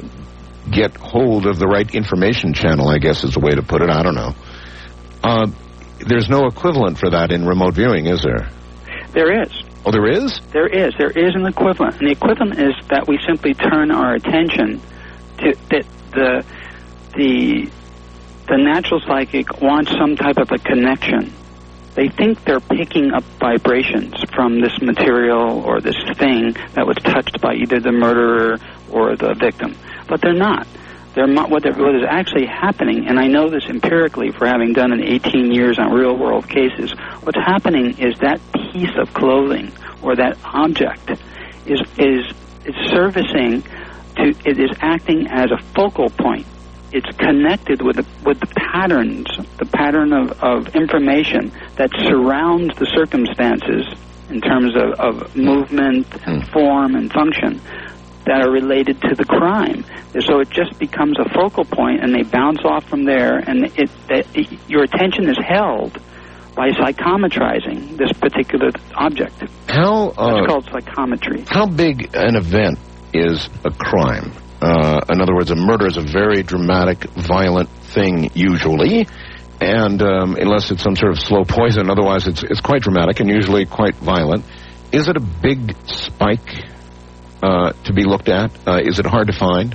get hold of the right information channel, I guess is the way to put it. I don't know. Uh, There's no equivalent for that in remote viewing, is there? There is. Oh, there is? There is. There is an equivalent. And the equivalent is that we simply turn our attention to that the the the natural psychic wants some type of a connection. They think they're picking up vibrations from this material or this thing that was touched by either the murderer or the victim. But they're not. They're, what, what is actually happening, and I know this empirically for having done it eighteen years on real-world cases, what's happening is that piece of clothing or that object is is is servicing to, it is acting as a focal point. It's connected with the, with the patterns, the pattern of, of information that surrounds the circumstances in terms of, of movement and form and function that are related to the crime. So it just becomes a focal point, and they bounce off from there, and it, it, it, your attention is held by psychometrizing this particular object. How uh, it's called psychometry. How big an event is a crime? Uh, in other words, a murder is a very dramatic, violent thing usually, and um, unless it's some sort of slow poison, otherwise it's it's quite dramatic and usually quite violent. Is it a big spike uh, to be looked at? Uh, is it hard to find?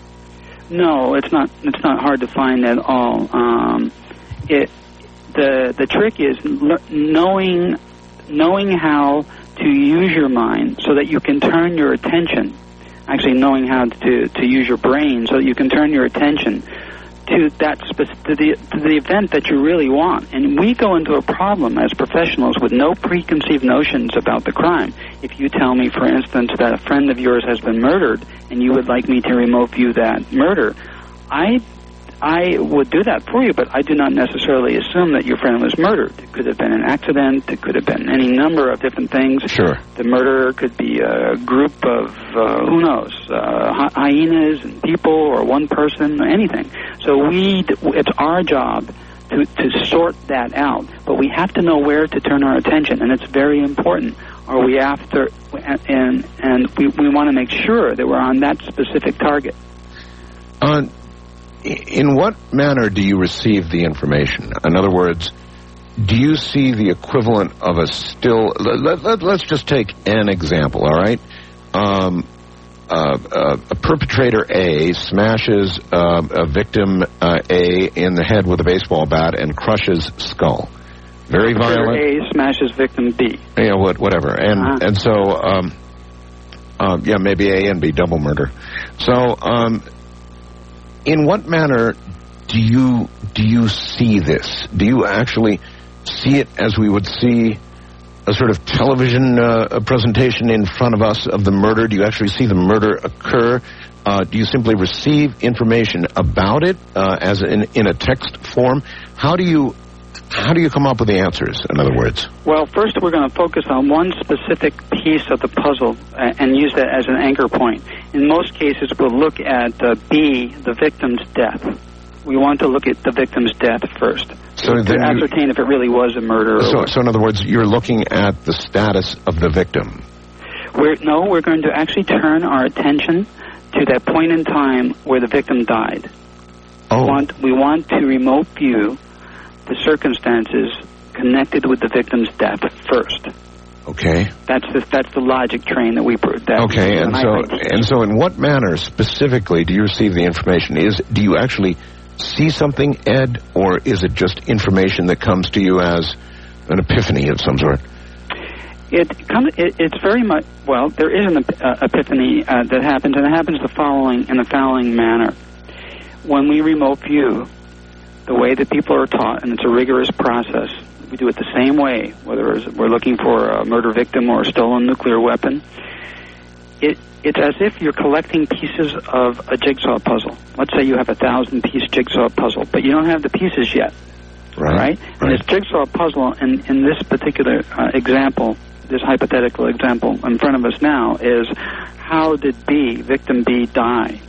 No, it's not. It's not hard to find at all. Um, it the the trick is knowing knowing how to use your mind so that you can turn your attention. Actually, knowing how to to use your brain so that you can turn your attention to that spec- to the to the event that you really want. And we go into a problem as professionals with no preconceived notions about the crime. If you tell me, for instance, that a friend of yours has been murdered and you would like me to remote view that murder, I I would do that for you, but I do not necessarily assume that your friend was murdered. It could have been an accident. It could have been any number of different things. Sure. The murderer could be a group of, uh, who knows, uh, hyenas and people or one person, anything. So we, it's our job to, to sort that out, but we have to know where to turn our attention, and it's very important. Are we after, and, and we, we want to make sure that we're on that specific target. Uh, in what manner do you receive the information? In other words, do you see the equivalent of a still... Let, let, let's just take an example, all right? Um, uh, uh, a perpetrator A smashes uh, a victim uh, A in the head with a baseball bat and crushes skull. Very violent. A smashes victim B. Yeah, what, whatever. And uh-huh. and so, um, uh, yeah, maybe A and B, double murder. So, um, in what manner do you do you see this? Do you actually see it as we would see a sort of television uh, presentation in front of us of the murder? Do you actually see the murder occur? Uh, do you simply receive information about it uh, as in, in a text form? How do you how do you come up with the answers, in other words? Well, first we're going to focus on one specific piece of the puzzle uh, and use that as an anchor point. In most cases, we'll look at uh, B, the victim's death. We want to look at the victim's death first. So to ascertain if it really was a murder. So, so in other words, you're looking at the status of the victim. We're, no, we're going to actually turn our attention to that point in time where the victim died. Oh. We want, we want to remote view the circumstances connected with the victim's death first. Okay. That's the, that's the logic train that we... That okay, and so, and so in what manner specifically do you receive the information? Is Do you actually see something, Ed, or is it just information that comes to you as an epiphany of some sort? It comes. It, it's very much, well, there is an uh, epiphany uh, that happens, and it happens the following in the following manner. When we remote view, the way that people are taught, and it's a rigorous process, we do it the same way, whether it's, we're looking for a murder victim or a stolen nuclear weapon. It It's as if you're collecting pieces of a jigsaw puzzle. Let's say you have a thousand-piece jigsaw puzzle, but you don't have the pieces yet, right? right? right. And this jigsaw puzzle, in, in this particular uh, example, this hypothetical example in front of us now, is how did B, victim B, die?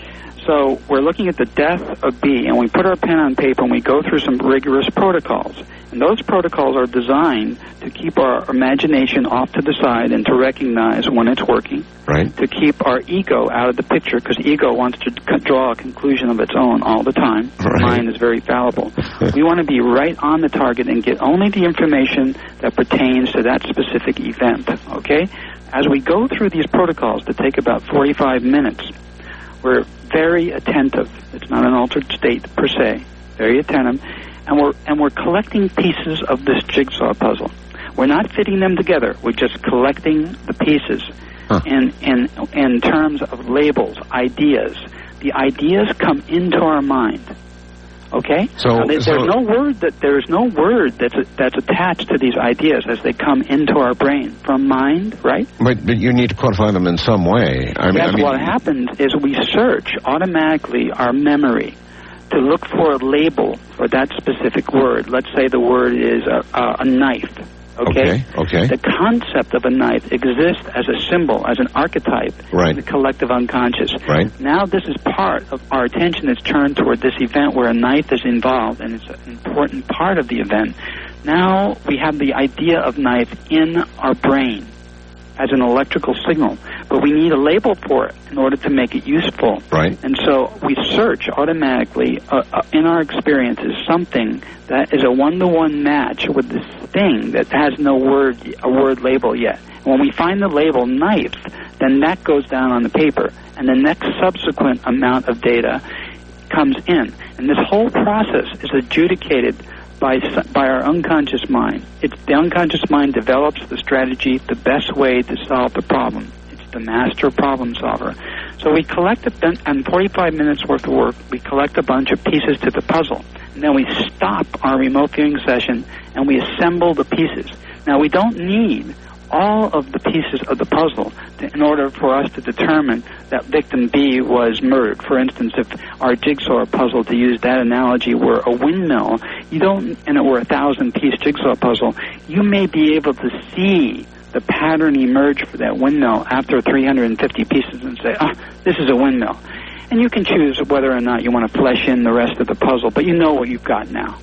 So we're looking at the death of B, and we put our pen on paper, and we go through some rigorous protocols. And those protocols are designed to keep our imagination off to the side and to recognize when it's working. Right. To keep our ego out of the picture, because ego wants to draw a conclusion of its own all the time. Right. The mind is very fallible. We want to be right on the target and get only the information that pertains to that specific event, okay? As we go through these protocols that take about forty-five minutes, we're very attentive. It's not an altered state per se. Very attentive. And we're and we're collecting pieces of this jigsaw puzzle. We're not fitting them together. We're just collecting the pieces huh. in in in terms of labels, ideas. The ideas come into our mind. Okay? So, now, there's so no word that there's no word that's that's attached to these ideas as they come into our brain from mind, right? But, but you need to quantify them in some way. I mean, That's I mean, what happens is we search automatically our memory to look for a label for that specific word. Let's say the word is a, a, a knife. Okay? okay? Okay. The concept of a knife exists as a symbol, as an archetype right. in the collective unconscious. Right. Now this is part of our attention is turned toward this event where a knife is involved, and it's an important part of the event. Now we have the idea of knife in our brain as an electrical signal, but we need a label for it in order to make it useful. Right. And so we search automatically uh, uh, in our experiences something that is a one-to-one match with this thing that has no word, a word label yet. And when we find the label knife, then that goes down on the paper, and the next subsequent amount of data comes in. And this whole process is adjudicated by by our unconscious mind. It's the unconscious mind develops the strategy, the best way to solve the problem. It's the master problem solver. So we collect a, and forty-five minutes worth of work, we collect a bunch of pieces to the puzzle. And then we stop our remote viewing session and we assemble the pieces. Now we don't need all of the pieces of the puzzle to, in order for us to determine that victim B was murdered. For instance, if our jigsaw puzzle, to use that analogy, were a windmill, you don't, and it were a thousand-piece jigsaw puzzle, you may be able to see the pattern emerge for that windmill after three hundred fifty pieces and say, oh, this is a windmill. And you can choose whether or not you want to flesh in the rest of the puzzle, but you know what you've got now.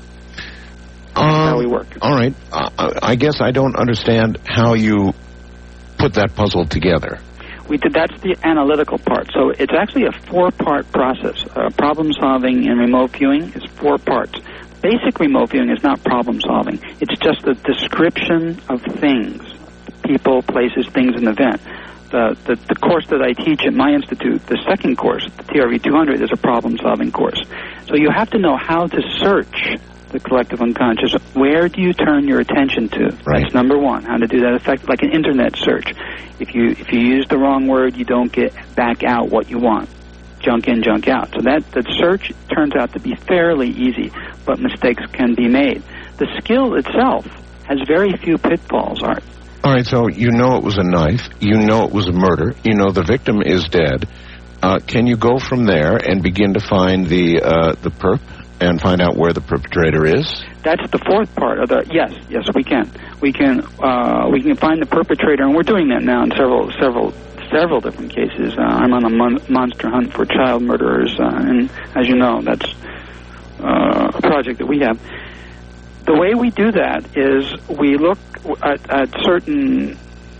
Um, how we work. All right. Uh, I guess I don't understand how you put that puzzle together. We did, that's the analytical part. So it's actually a four-part process. Uh, problem-solving in remote viewing is four parts. Basic remote viewing is not problem-solving. It's just a description of things, people, places, things, and event. The, the, the course that I teach at my institute, the second course, the T R V two hundred, is a problem-solving course. So you have to know how to search the collective unconscious. Where do you turn your attention to? Right. That's number one. How to do that effect, like an internet search. If you if you use the wrong word, you don't get back out what you want. Junk in, junk out. So that, that search turns out to be fairly easy, but mistakes can be made. The skill itself has very few pitfalls, Art. All right, so you know it was a knife. You know it was a murder. You know the victim is dead. Uh, can you go from there and begin to find the uh, the perp and find out where the perpetrator is? That's the fourth part of the. Yes, yes, we can. We can. Uh, we can find the perpetrator, and we're doing that now in several, several, several different cases. Uh, I'm on a mon- monster hunt for child murderers, uh, and as you know, that's uh, a project that we have. The way we do that is we look at, at certain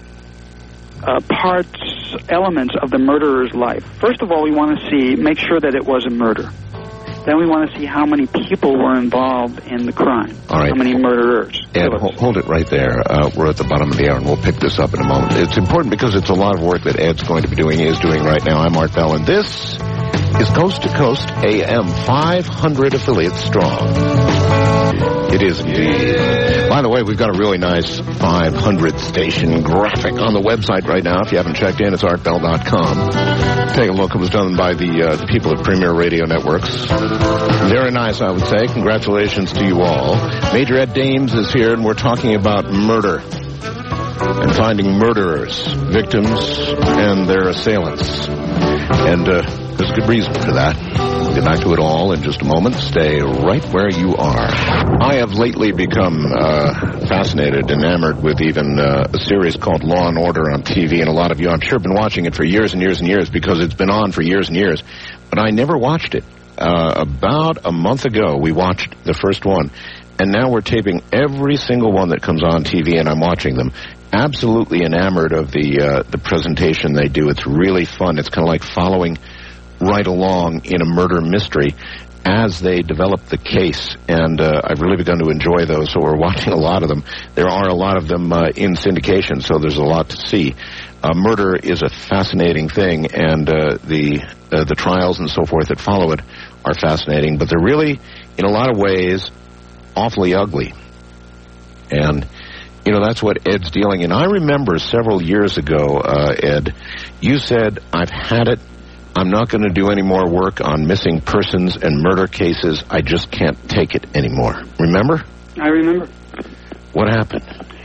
uh, parts, elements of the murderer's life. First of all, we want to see, make sure that it was a murder. Then we want to see how many people were involved in the crime. All right. How many murderers. Ed, hold, hold it right there. Uh, we're at the bottom of the hour, and we'll pick this up in a moment. It's important because it's a lot of work that Ed's going to be doing, he is doing right now. I'm Art Bell, and this is Coast to Coast A M, five hundred affiliates strong. It is indeed. By the way, we've got a really nice five hundred station graphic on the website right now. If you haven't checked in, it's art bell dot com. Take a look. It was done by the, uh, the people at Premier Radio Networks. Very nice, I would say. Congratulations to you all. Major Ed Dames is here, and we're talking about murder and finding murderers, victims, and their assailants. And uh, there's good reason for that. We'll get back to it all in just a moment. Stay right where you are. I have lately become uh, fascinated, enamored with even uh, a series called Law and Order on T V, and a lot of you, I'm sure, have been watching it for years and years and years because it's been on for years and years, but I never watched it. Uh, about a month ago, we watched the first one, and now we're taping every single one that comes on T V, and I'm watching them. Absolutely enamored of the uh, the presentation they do. It's really fun. It's kind of like following right along in a murder mystery as they develop the case, and uh, I've really begun to enjoy those, so we're watching a lot of them. There are a lot of them uh, in syndication, so there's a lot to see. Uh, murder is a fascinating thing, and uh, the uh, the trials and so forth that follow it are fascinating, but they're really, in a lot of ways, awfully ugly. And, you know, that's what Ed's dealing in. I remember several years ago, uh, Ed, you said, I've had it. I'm not going to do any more work on missing persons and murder cases. I just can't take it anymore. Remember? I remember. What happened?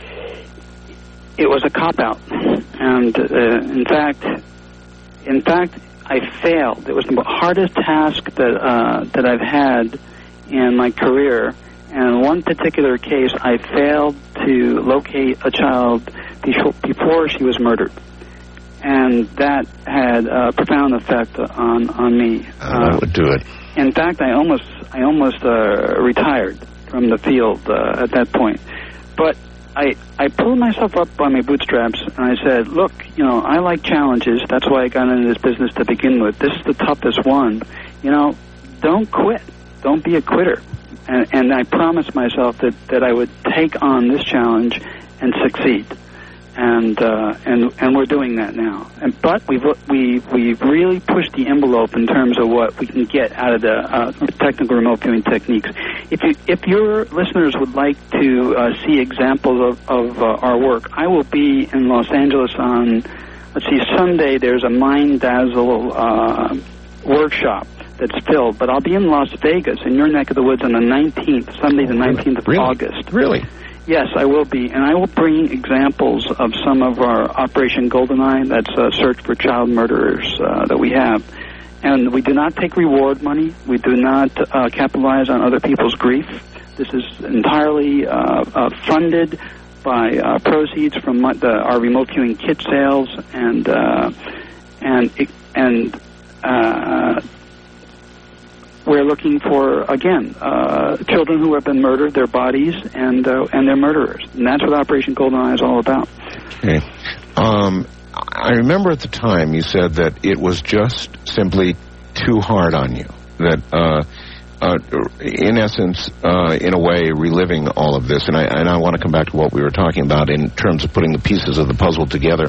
It was a cop-out. And, uh, in fact, in fact, I failed. It was the hardest task that uh, that I've had in my career. And in one particular case, I failed to locate a child before she was murdered. And that had a profound effect on, on me. Uh, that would do it. In fact, I almost I almost uh, retired from the field uh, at that point. But I I pulled myself up by my bootstraps, and I said, look, you know, I like challenges. That's why I got into this business to begin with. This is the toughest one. You know, don't quit. Don't be a quitter. And, and I promised myself that, that I would take on this challenge and succeed. And uh, and and we're doing that now. And, but we've we we've really pushed the envelope in terms of what we can get out of the uh, technical remote viewing techniques. If you if your listeners would like to uh, see examples of, of uh, our work, I will be in Los Angeles on, let's see, Sunday. There's a Mind Dazzle uh, workshop that's filled, but I'll be in Las Vegas, in your neck of the woods, on the nineteenth, Sunday the nineteenth of really? August. Really? Yes, I will be, and I will bring examples of some of our Operation GoldenEye, that's a search for child murderers uh, that we have. And we do not take reward money. We do not uh, capitalize on other people's grief. This is entirely uh, uh, funded by uh, proceeds from the, our remote viewing kit sales, and uh, and and uh, we're looking for, again, uh, children who have been murdered, their bodies, and uh, and their murderers. And that's what Operation GoldenEye is all about. Okay. Um, I remember at the time you said that it was just simply too hard on you. That, uh, uh, in essence, uh, in a way, reliving all of this, and I, and I want to come back to what we were talking about in terms of putting the pieces of the puzzle together.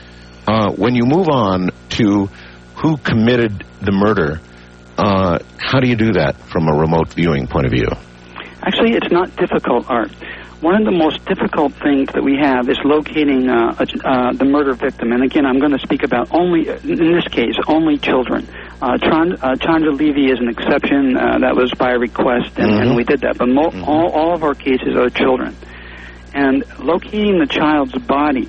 Uh, when you move on to who committed the murder, uh, how do you do that from a remote viewing point of view? Actually, it's not difficult, Art. One of the most difficult things that we have is locating uh, uh, the murder victim. And again, I'm going to speak about only, in this case, only children. Uh, Chand- uh, Chandra Levy is an exception. Uh, that was by request, and, mm-hmm. and we did that. But mo- mm-hmm. all, all of our cases are children. And locating the child's body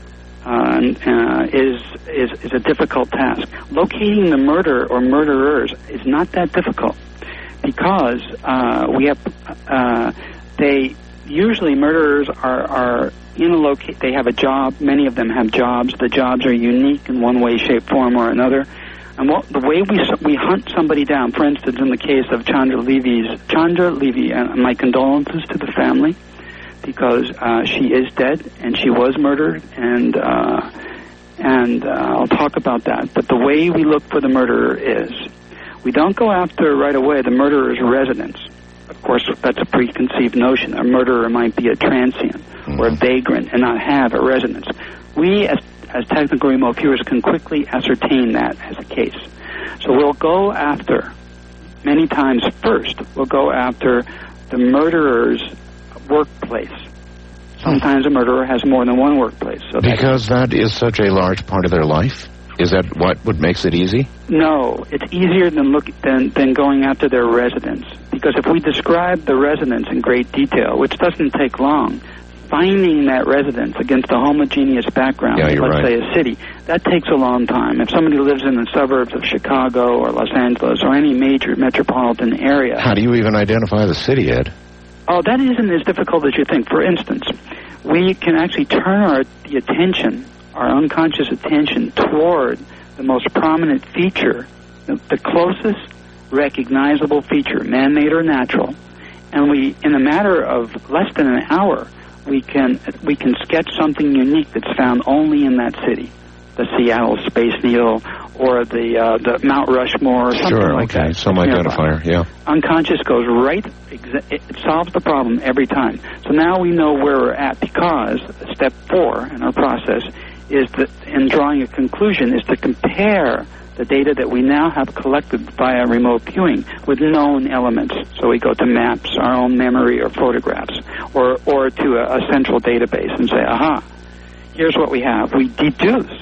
uh, uh, is, is, is a difficult task. Locating the murderer or murderers is not that difficult because uh, we have uh, they... Usually murderers are, are in a loca- they have a job. Many of them have jobs. The jobs are unique in one way, shape, form, or another. And what, the way we we hunt somebody down, for instance, in the case of Chandra Levy's, Chandra Levy, and my condolences to the family, because uh, she is dead and she was murdered, and uh, and uh, I'll talk about that. But the way we look for the murderer is, we don't go after right away the murderer's residence. Of course, that's a preconceived notion. A murderer might be a transient mm-hmm. or a vagrant and not have a residence. We, as, as technical remote viewers, can quickly ascertain that as a case. So we'll go after, many times first, we'll go after the murderer's workplace. Sometimes a murderer has more than one workplace. So because that is such a large part of their life? Is that what, what makes it easy? No, it's easier than look than, than going after their residence. Because if we describe the residence in great detail, which doesn't take long, finding that residence against a homogeneous background, yeah, let's right. say a city, that takes a long time. If somebody lives in the suburbs of Chicago or Los Angeles or any major metropolitan area... How do you even identify the city, Ed? Oh, that isn't as difficult as you think. For instance, we can actually turn our the attention... our unconscious attention toward the most prominent feature, the, the closest recognizable feature, man-made or natural, and we, in a matter of less than an hour, we can we can sketch something unique that's found only in that city, the Seattle Space Needle or the uh, the Mount Rushmore, or something sure, like okay. that. Some identifier, yeah. Unconscious goes right, it solves the problem every time. So now we know where we're at because step four in our process is that in drawing a conclusion is to compare the data that we now have collected via remote viewing with known elements. So we go to maps, our own memory, or photographs, or, or to a, a central database and say, aha, here's what we have. We deduce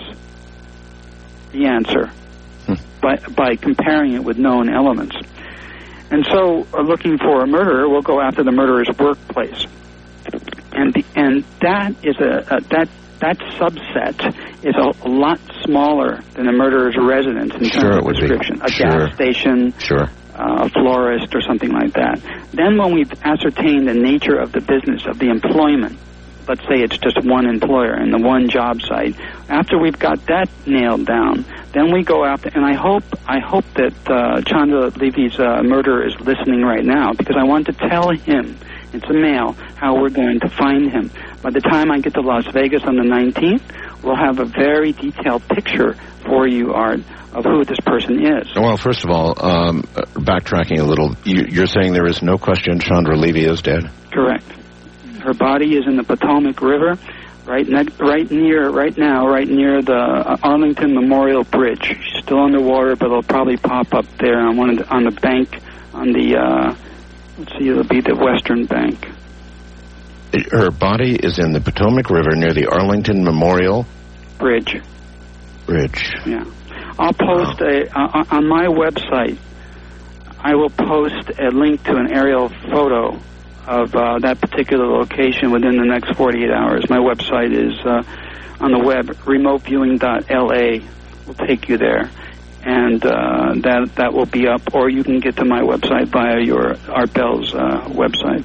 the answer hmm. by, by comparing it with known elements. And so uh, looking for a murderer, we'll go after the murderer's workplace. And, the, and that is a, a that That subset is a, a lot smaller than a murderer's residence in sure, terms of description. Be. A sure. gas station, sure. uh, a florist, or something like that. Then when we've ascertained the nature of the business, of the employment, let's say it's just one employer and the one job site, after we've got that nailed down, then we go after, and I hope I hope that uh, Chandra Levy's uh, murderer is listening right now, because I want to tell him, it's a male, how we're going to find him. By the time I get to Las Vegas on the nineteenth, we'll have a very detailed picture for you, Art, of who this person is. Well, first of all, um, backtracking a little, you, you're saying there is no question Chandra Levy is dead? Correct. Her body is in the Potomac River, right ne- right near, right now, right near the uh, Arlington Memorial Bridge. She's still underwater, but it'll probably pop up there on one of the, on the bank, on the, uh, let's see, it'll be the western bank. Her body is in the Potomac River near the Arlington Memorial Bridge. Bridge. Yeah. I'll post wow. a, uh, on my website, I will post a link to an aerial photo of uh, that particular location within the next forty-eight hours. My website is uh, on the web, remote viewing dot L A. Will take you there. And uh, that that will be up, or you can get to my website via your Art Bell's uh, website.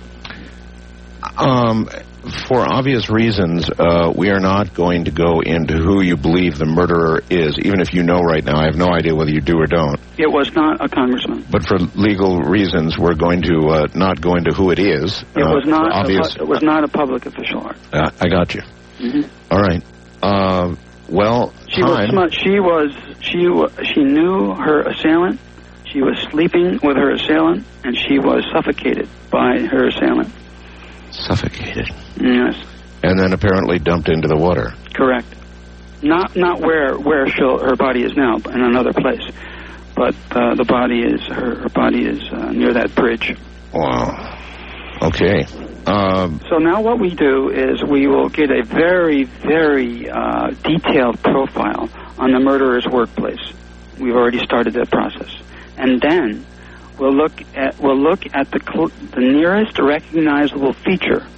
Um, for obvious reasons, uh, we are not going to go into who you believe the murderer is, even if you know right now. I have no idea whether you do or don't. It was not a congressman. But for legal reasons, we're going to uh, not go into who it is. It uh, was not. Obvious, a, it was not a public official, Art. Uh, I got you. Mm-hmm. All right. Uh, well, she was smart. She was she wa- she knew her assailant. She was sleeping with her assailant, and she was suffocated by her assailant. Suffocated. Yes. And then apparently dumped into the water. Correct. Not not where where she'll, her body is now, in another place, but uh, the body is her, her body is uh, near that bridge. Wow. Okay. Um, so now what we do is we will get a very very uh, detailed profile on the murderer's workplace. We've already started that process, and then we'll look at we'll look at the cl- the nearest recognizable feature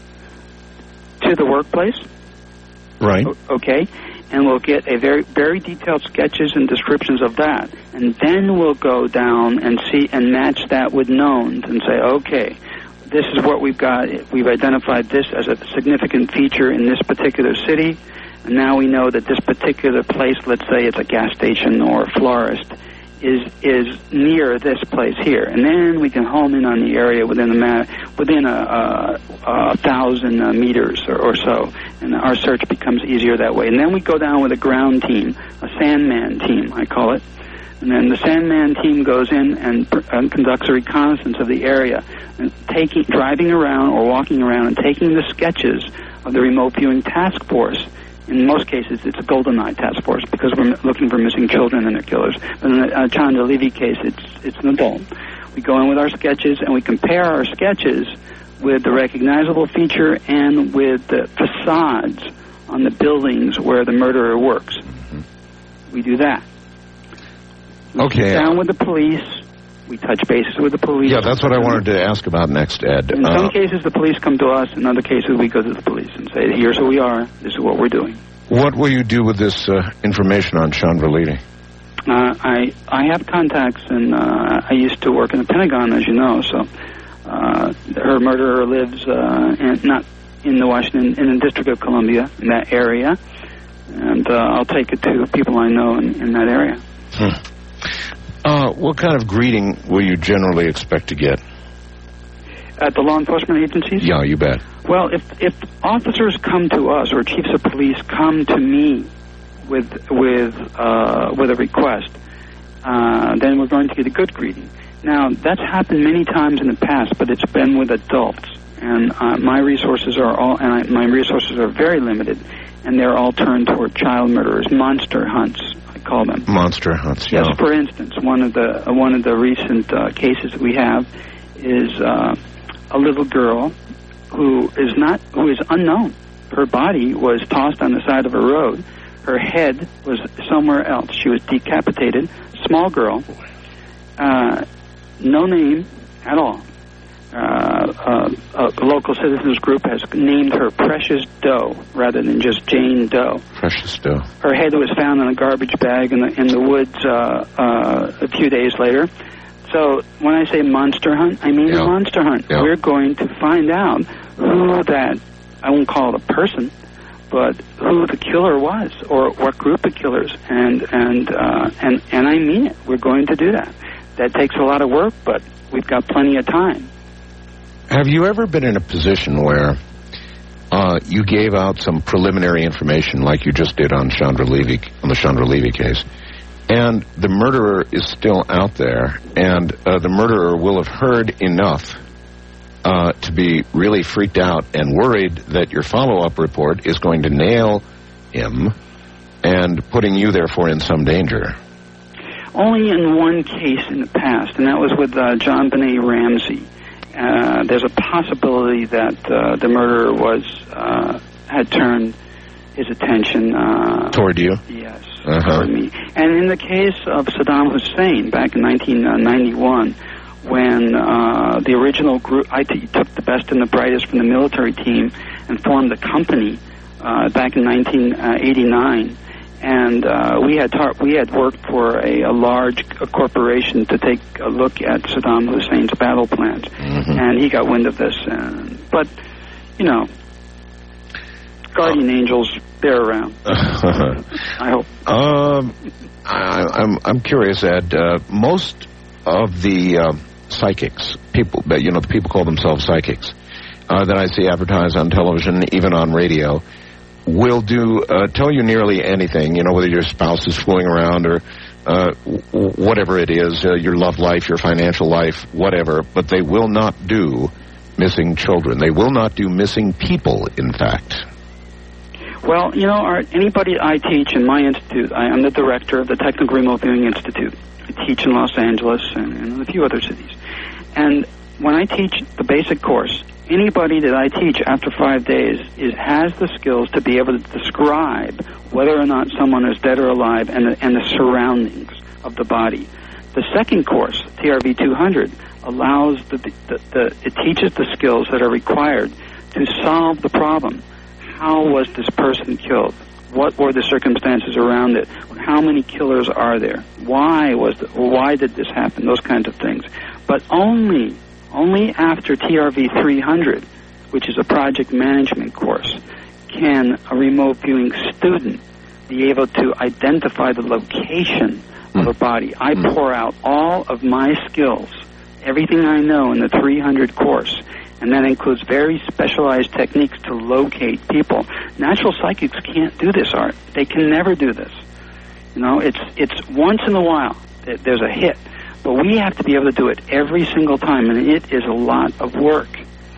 to the workplace. Right. Okay, and we'll get a very very detailed sketches and descriptions of that, and then we'll go down and see and match that with knowns and say, okay, this is what we've got. We've identified this as a significant feature in this particular city, and now we know that this particular place, let's say it's a gas station or a florist, is is near this place here, and then we can home in on the area within a ma- within a, a, a thousand uh, meters or, or so, and our search becomes easier that way. And then we go down with a ground team, a Sandman team, I call it, and then the Sandman team goes in and, and conducts a reconnaissance of the area, and taking driving around or walking around and taking the sketches of the remote viewing task force. In most cases, it's a GoldenEye task force because we're looking for missing children and their killers. But in the uh, Chandra Levy case, it's it's an adult. We go in with our sketches and we compare our sketches with the recognizable feature and with the facades on the buildings where the murderer works. Mm-hmm. We do that. We okay. sit down with the police. We touch bases with the police. Yeah, that's what I wanted to ask about next, Ed. In uh, some cases, the police come to us. In other cases, we go to the police and say, here's who we are. This is what we're doing. What will you do with this uh, information on Chandra Levy? Uh, I I have contacts, and uh, I used to work in the Pentagon, as you know. So uh, her murderer lives uh, in, not in the Washington, in the District of Columbia, in that area. And uh, I'll take it to people I know in, in that area. Hmm. Uh, what kind of greeting will you generally expect to get? At the law enforcement agencies? Yeah, you bet. Well, if if officers come to us or chiefs of police come to me with with uh, with a request, uh, then we're going to get a good greeting. Now, that's happened many times in the past, but it's been with adults, and uh, my resources are all and I, my resources are very limited, and they're all turned toward child murderers, monster hunts. Call them monster hunts. Yes. Yeah. For instance, one of the uh, one of the recent uh, cases that we have is uh, a little girl who is not who is unknown. Her body was tossed on the side of a road. Her head was somewhere else. She was decapitated. Small girl, uh, no name at all. Uh, uh, a local citizens group has named her Precious Doe rather than just Jane Doe. Precious Doe. Her head was found in a garbage bag in the in the woods uh, uh, a few days later. So when I say monster hunt, I mean yeah. a monster hunt. Yeah. We're going to find out who that, I won't call it a person, but who the killer was or what group of killers. And and uh, and and I mean it. We're going to do that. That takes a lot of work, but we've got plenty of time. Have you ever been in a position where uh, you gave out some preliminary information like you just did on Chandra Levy, on the Chandra Levy case, and the murderer is still out there, and uh, the murderer will have heard enough uh, to be really freaked out and worried that your follow-up report is going to nail him and putting you, therefore, in some danger? Only in one case in the past, and that was with uh, John Benet Ramsey. Uh, there's a possibility that uh, the murderer was uh, had turned his attention uh, toward you. Yes, uh-huh. toward me. And in the case of Saddam Hussein back in nineteen ninety-one, when uh, the original group, I t- took the best and the brightest from the military team and formed a company uh, back in nineteen eighty-nine. And uh, we had tar- we had worked for a, a large a corporation to take a look at Saddam Hussein's battle plans, mm-hmm. and he got wind of this. And, but, you know, guardian uh, angels, they're around. I hope. Um, I, I'm I'm curious, Ed. Uh, most of the uh, psychics, people, you know, the people call themselves psychics, uh, that I see advertised on television, even on radio. will do uh, tell you nearly anything, you know, whether your spouse is fooling around or uh, w- whatever it is, uh, your love life, your financial life, whatever, but they will not do missing children. They will not do missing people, in fact. Well, you know, Art, anybody I teach in my institute, I, I'm the director of the Technical Remote Viewing Institute. I teach in Los Angeles and, and a few other cities. And when I teach the basic course, anybody that I teach after five days is, has the skills to be able to describe whether or not someone is dead or alive and the, and the surroundings of the body. The second course, T R V two hundred, allows the, the, the it teaches the skills that are required to solve the problem. How was this person killed? What were the circumstances around it? How many killers are there? Why was the, why did this happen? Those kinds of things. But only only after T R V three hundred, which is a project management course, can a remote viewing student be able to identify the location mm. of a body. I mm. pour out all of my skills, everything I know in the three hundred course. And that includes very specialized techniques to locate people. Natural psychics can't do this, Art. They can never do this. You know, it's it's once in a while that there's a hit. But we have to be able to do it every single time, and it is a lot of work.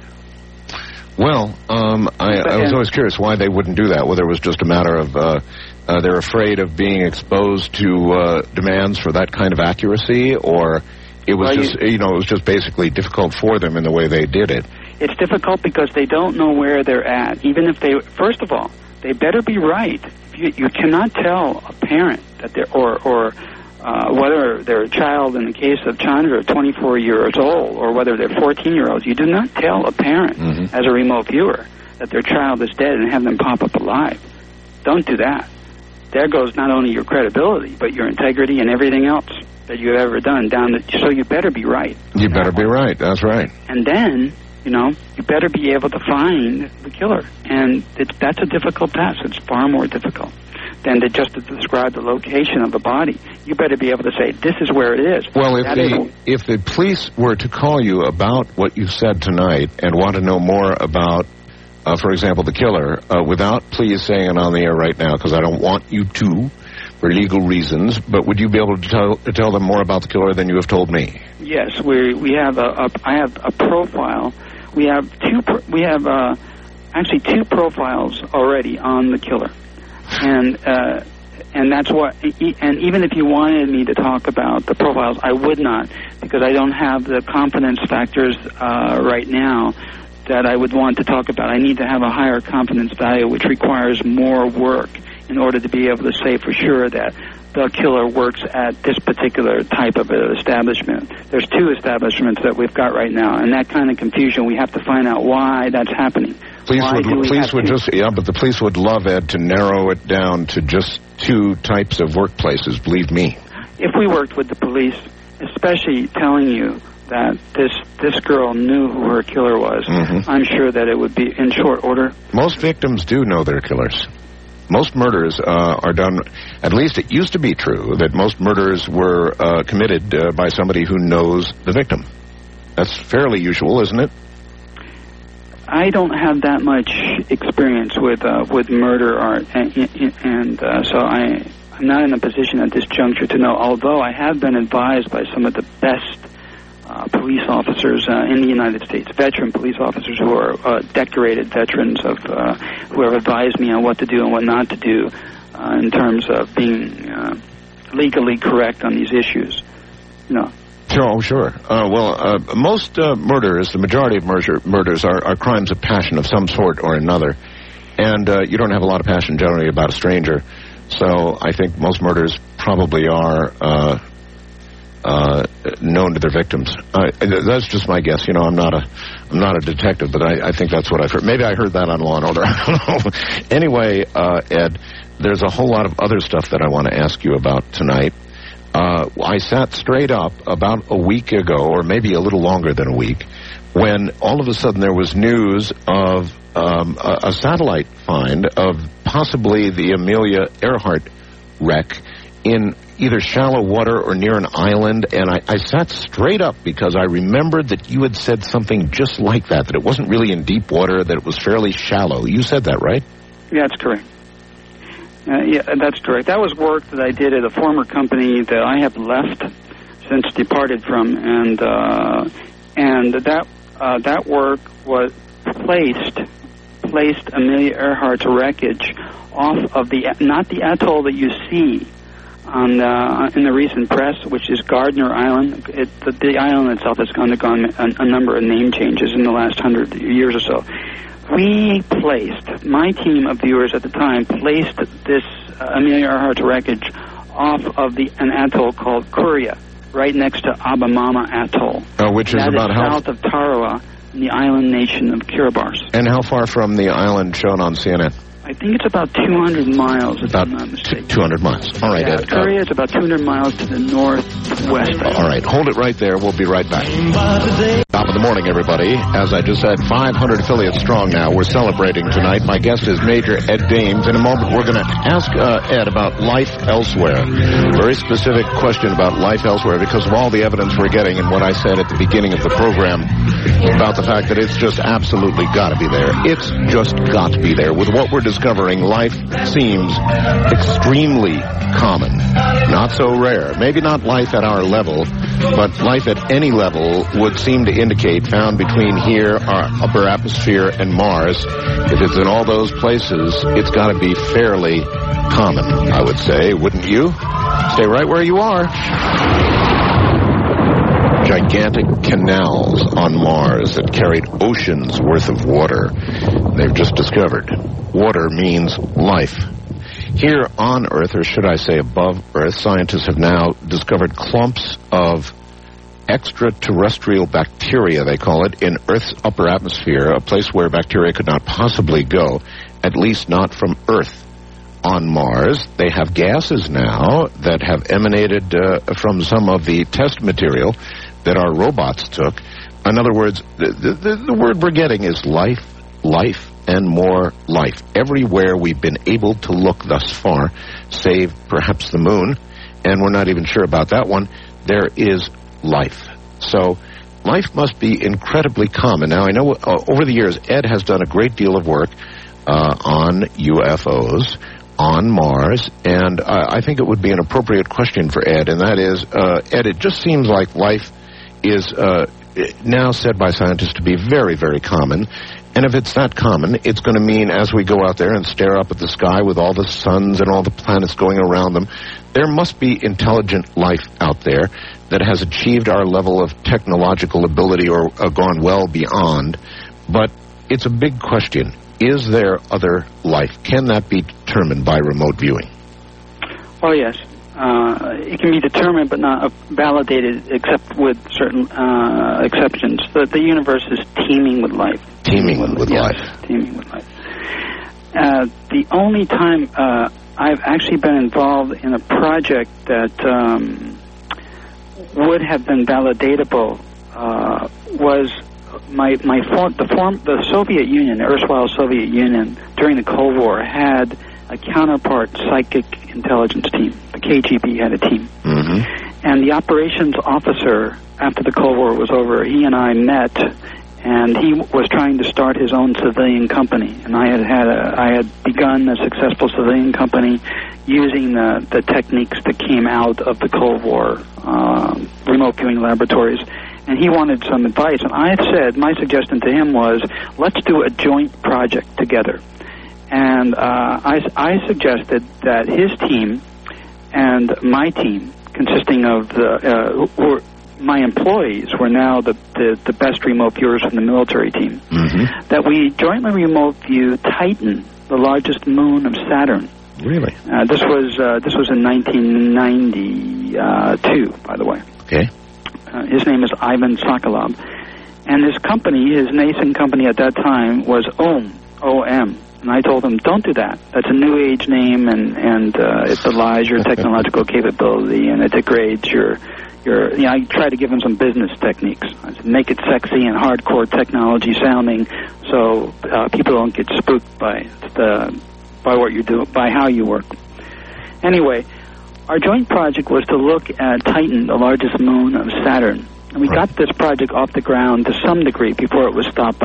Well, um, I, I was always curious why they wouldn't do that, whether it was just a matter of uh, uh, they're afraid of being exposed to uh, demands for that kind of accuracy, or it was well, just, you, you know, it was just basically difficult for them in the way they did it. It's difficult because they don't know where they're at. Even if they, first of all, they better be right. You, you cannot tell a parent that they're, or, or uh, whether they're a child, in the case of Chandra, twenty-four years old, or whether they're fourteen-year-olds. You do not tell a parent, mm-hmm. as a remote viewer, that their child is dead and have them pop up alive. Don't do that. There goes not only your credibility, but your integrity and everything else that you've ever done. Down the, so you better be right. You better be right. That's right. And then, you know, you better be able to find the killer. And it, that's a difficult task. It's far more difficult than to just to describe the location of the body. You better be able to say, this is where it is. Well, if that the, is, if the police were to call you about what you said tonight and want to know more about, uh, for example, the killer, uh, without please saying it on the air right now, because I don't want you to, for legal reasons, but would you be able to tell, to tell them more about the killer than you have told me? Yes, we we have a, a I have a profile. We have two. We have uh, actually two profiles already on the killer, and uh, and that's what. And even if you wanted me to talk about the profiles, I would not, because I don't have the confidence factors uh, right now that I would want to talk about. I need to have a higher confidence value, which requires more work in order to be able to say for sure that the killer works at this particular type of establishment. There's two establishments that we've got right now, and that kind of confusion, we have to find out why that's happening. Police why would, police would just, yeah, but the police would love, Ed, to narrow it down to just two types of workplaces, believe me. If we worked with the police, especially telling you that this this girl knew who her killer was, mm-hmm. I'm sure that it would be in short order. Most victims do know their killers. Most murders uh, are done, at least it used to be true, that most murders were uh, committed uh, by somebody who knows the victim. That's fairly usual, isn't it? I don't have that much experience with uh, with murder, Art, and, and uh, so I, I'm not in a position at this juncture to know, although I have been advised by some of the best Uh, police officers uh, in the United States, veteran police officers who are uh, decorated veterans of uh, who have advised me on what to do and what not to do uh, in terms of being uh, legally correct on these issues. No. Sure, oh, sure. Uh, well, uh, most uh, murders, the majority of murder, murders are, are crimes of passion of some sort or another, and uh, you don't have a lot of passion generally about a stranger. So I think most murders probably are Uh, Uh, known to their victims. Uh, that's just my guess. You know, I'm not a, I'm not a detective, but I, I think that's what I've heard. Maybe I heard that on Law and Order. I don't know. Anyway, uh, Ed, there's a whole lot of other stuff that I want to ask you about tonight. Uh, I sat straight up about a week ago, or maybe a little longer than a week, when all of a sudden there was news of um, a, a satellite find of possibly the Amelia Earhart wreck in either shallow water or near an island, and I, I sat straight up because I remembered that you had said something just like that, that it wasn't really in deep water, that it was fairly shallow. You said that, right? Yeah, that's correct. Uh, yeah, that's correct. That was work that I did at a former company that I have left, since departed from, and uh, and that uh, that work was placed placed Amelia Earhart's wreckage off of the not the atoll that you see on uh, in the recent press, which is Gardner Island. It, the, the island itself has undergone a, a number of name changes in the last hundred years or so. We placed, my team of viewers at the time, placed this uh, Amelia Earhart's wreckage off of the an atoll called Kuria, right next to Abamama Atoll. Uh, which is that about is how... south of Tarawa, in the island nation of Kiribati. And how far from the island shown on C N N? I think it's about two hundred miles, if about I'm not mistaken. two hundred miles. All right, yeah, Ed. Korea is about two hundred miles to the northwest. All right, hold it right there. We'll be right back. Top of the morning, everybody. As I just said, five hundred affiliates strong now. We're celebrating tonight. My guest is Major Ed Dames. In a moment, we're going to ask uh, Ed about life elsewhere. Very specific question about life elsewhere because of all the evidence we're getting and what I said at the beginning of the program about the fact that it's just absolutely got to be there. It's just got to be there. With what we're discovering, life seems extremely common. Not so rare. Maybe not life at our level, but life at any level would seem to indicate found between here, our upper atmosphere, and Mars. If it's in all those places, it's got to be fairly common, I would say, wouldn't you? Stay right where you are. Gigantic canals on Mars that carried oceans worth of water. They've just discovered water means life. Here on Earth, or should I say above Earth, scientists have now discovered clumps of extraterrestrial bacteria, they call it, in Earth's upper atmosphere, a place where bacteria could not possibly go, at least not from Earth. On Mars, they have gases now that have emanated uh, from some of the test material that our robots took. In other words, the, the, the word we're getting is life, life, and more life. Everywhere we've been able to look thus far, save perhaps the moon, and we're not even sure about that one, there is life. So life must be incredibly common. Now, I know uh, over the years, Ed has done a great deal of work uh, on U F Os, on Mars, and uh, I think it would be an appropriate question for Ed, and that is, uh, Ed, it just seems like life is uh, now said by scientists to be very, very common. And if it's that common, it's going to mean as we go out there and stare up at the sky with all the suns and all the planets going around them, there must be intelligent life out there that has achieved our level of technological ability or uh, gone well beyond. But it's a big question. Is there other life? Can that be determined by remote viewing? Oh, yes. Uh, it can be determined but not validated except with certain uh, exceptions. The, the universe is teeming with life. Teeming with, with yes, life. Teeming with life. Uh, the only time uh, I've actually been involved in a project that um, would have been validatable uh, was my my form, the form the Soviet Union, the erstwhile Soviet Union, during the Cold War had a counterpart psychic intelligence team. The K G B had a team. Mm-hmm. And the operations officer, after the Cold War was over, he and I met, and he was trying to start his own civilian company. And I had had a, I had begun a successful civilian company using the, the techniques that came out of the Cold War uh, remote viewing laboratories. And he wanted some advice. And I said, my suggestion to him was, let's do a joint project together. And uh, I, I suggested that his team and my team, consisting of the, uh, who were my employees, were now the, the, the best remote viewers from the military team, mm-hmm. that we jointly remote view Titan, the largest moon of Saturn. Really? Uh, this was uh, this was in nineteen ninety-two, by the way. Okay. Uh, his name is Ivan Sokolov, and his company, his nascent company at that time, was O M, O M. And I told him, don't do that. That's a new age name, and and uh, it belies your technological capability, and it degrades your your. You know, I tried to give him some business techniques. I said, make it sexy and hardcore technology sounding, so uh, people don't get spooked by the by what you do, by how you work. Anyway, our joint project was to look at Titan, the largest moon of Saturn, and we right. got this project off the ground to some degree before it was stopped by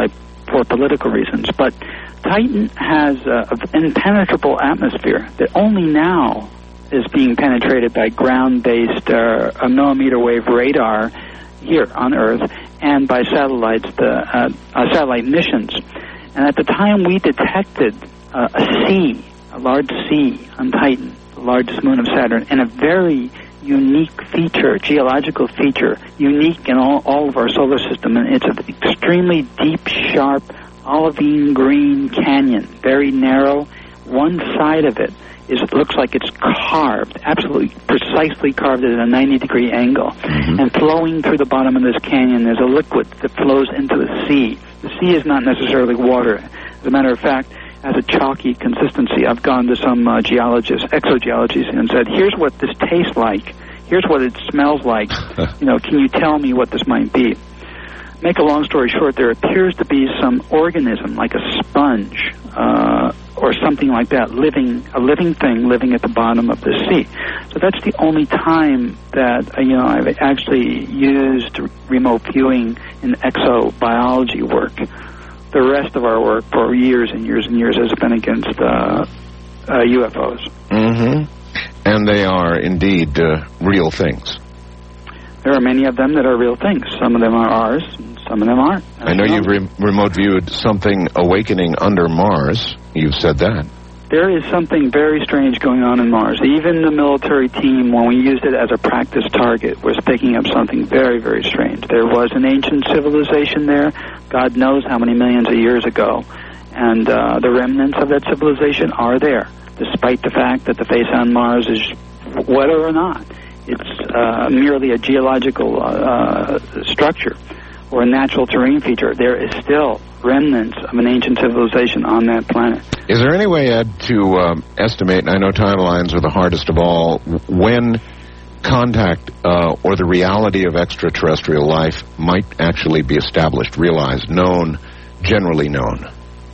for political reasons. But Titan has uh, an impenetrable atmosphere that only now is being penetrated by ground-based uh, a millimeter wave radar here on Earth and by satellites, the uh, uh, satellite missions. And at the time we detected uh, a sea, a large sea on Titan, the largest moon of Saturn, and a very unique feature, geological feature, unique in all, all of our solar system. And it's an extremely deep, sharp, olivine green canyon, very narrow. One side of it is it looks like it's carved, absolutely precisely carved at a ninety degree angle. Mm-hmm. And flowing through the bottom of this canyon, there's a liquid that flows into the sea. The sea is not necessarily water. As a matter of fact, has a chalky consistency. I've gone to some uh, geologists, exogeologists, and said, here's what this tastes like. Here's what it smells like. You know, can you tell me what this might be? Make a long story short, there appears to be some organism, like a sponge uh, or something like that, living a living thing living at the bottom of the sea. So that's the only time that uh, you know I've actually used remote viewing in exobiology work. The rest of our work for years and years and years has been against uh, uh, U F Os. Mm-hmm. And they are indeed uh, real things. There are many of them that are real things. Some of them are ours, and some of them aren't. I know you've re- remote viewed something awakening under Mars. You've said that. There is something very strange going on in Mars. Even the military team, when we used it as a practice target, was picking up something very, very strange. There was an ancient civilization there, God knows how many millions of years ago, and uh, the remnants of that civilization are there, despite the fact that the face on Mars is whether or not it's uh, merely a geological uh, uh, structure or a natural terrain feature. There is still remnants of an ancient civilization on that planet. Is there any way, Ed, to um, estimate, and I know timelines are the hardest of all, when contact uh, or the reality of extraterrestrial life might actually be established, realized, known, generally known?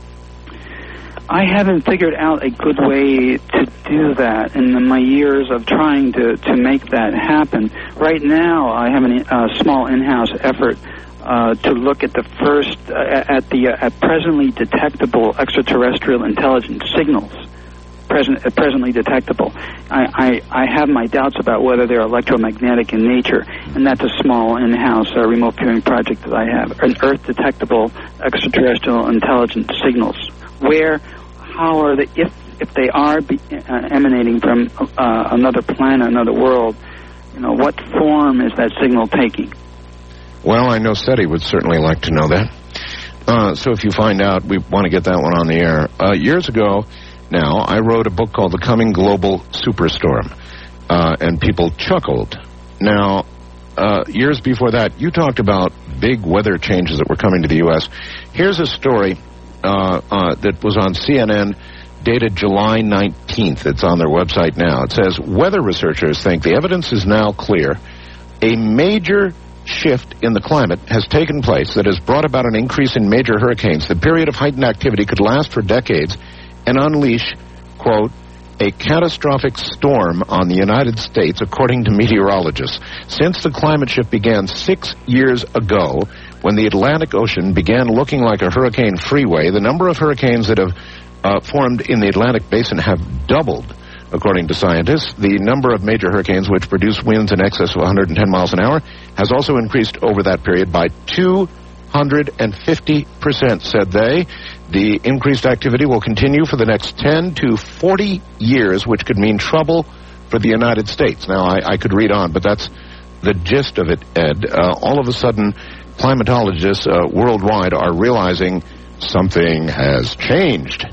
I haven't figured out a good way to do that in my years of trying to, to make that happen. Right now, I have a uh, small in-house effort uh, to look at the first, uh, at the uh, at presently detectable extraterrestrial intelligence signals, present, uh, presently detectable. I, I, I have my doubts about whether they're electromagnetic in nature, and that's a small in-house uh, remote viewing project that I have, an Earth-detectable extraterrestrial intelligence signals. Where, how are they, if if they are be, uh, emanating from uh, another planet, another world, you know, what form is that signal taking? Well, I know SETI would certainly like to know that. Uh, so if you find out, we want to get that one on the air. Uh, years ago now, I wrote a book called The Coming Global Superstorm, uh, and people chuckled. Now, uh, years before that, you talked about big weather changes that were coming to the U S. Here's a story Uh, uh, that was on C N N, dated July nineteenth. It's on their website now. It says, weather researchers think the evidence is now clear. A major shift in the climate has taken place that has brought about an increase in major hurricanes. The period of heightened activity could last for decades and unleash, quote, a catastrophic storm on the United States, according to meteorologists. Since the climate shift began six years ago, when the Atlantic Ocean began looking like a hurricane freeway, the number of hurricanes that have uh, formed in the Atlantic Basin have doubled, according to scientists. The number of major hurricanes which produce winds in excess of one hundred ten miles an hour has also increased over that period by two hundred fifty percent, said they. The increased activity will continue for the next ten to forty years, which could mean trouble for the United States. Now, I, I could read on, but that's the gist of it, Ed. Uh, all of a sudden, climatologists uh, worldwide are realizing something has changed.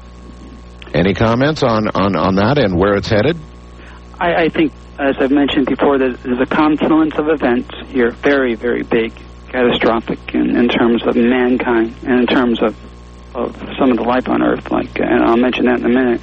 Any comments on, on, on that and where it's headed? I, I think, as I've mentioned before, there's, there's a confluence of events here, very, very big, catastrophic in, in terms of mankind and in terms of, of some of the life on Earth, like, and I'll mention that in a minute.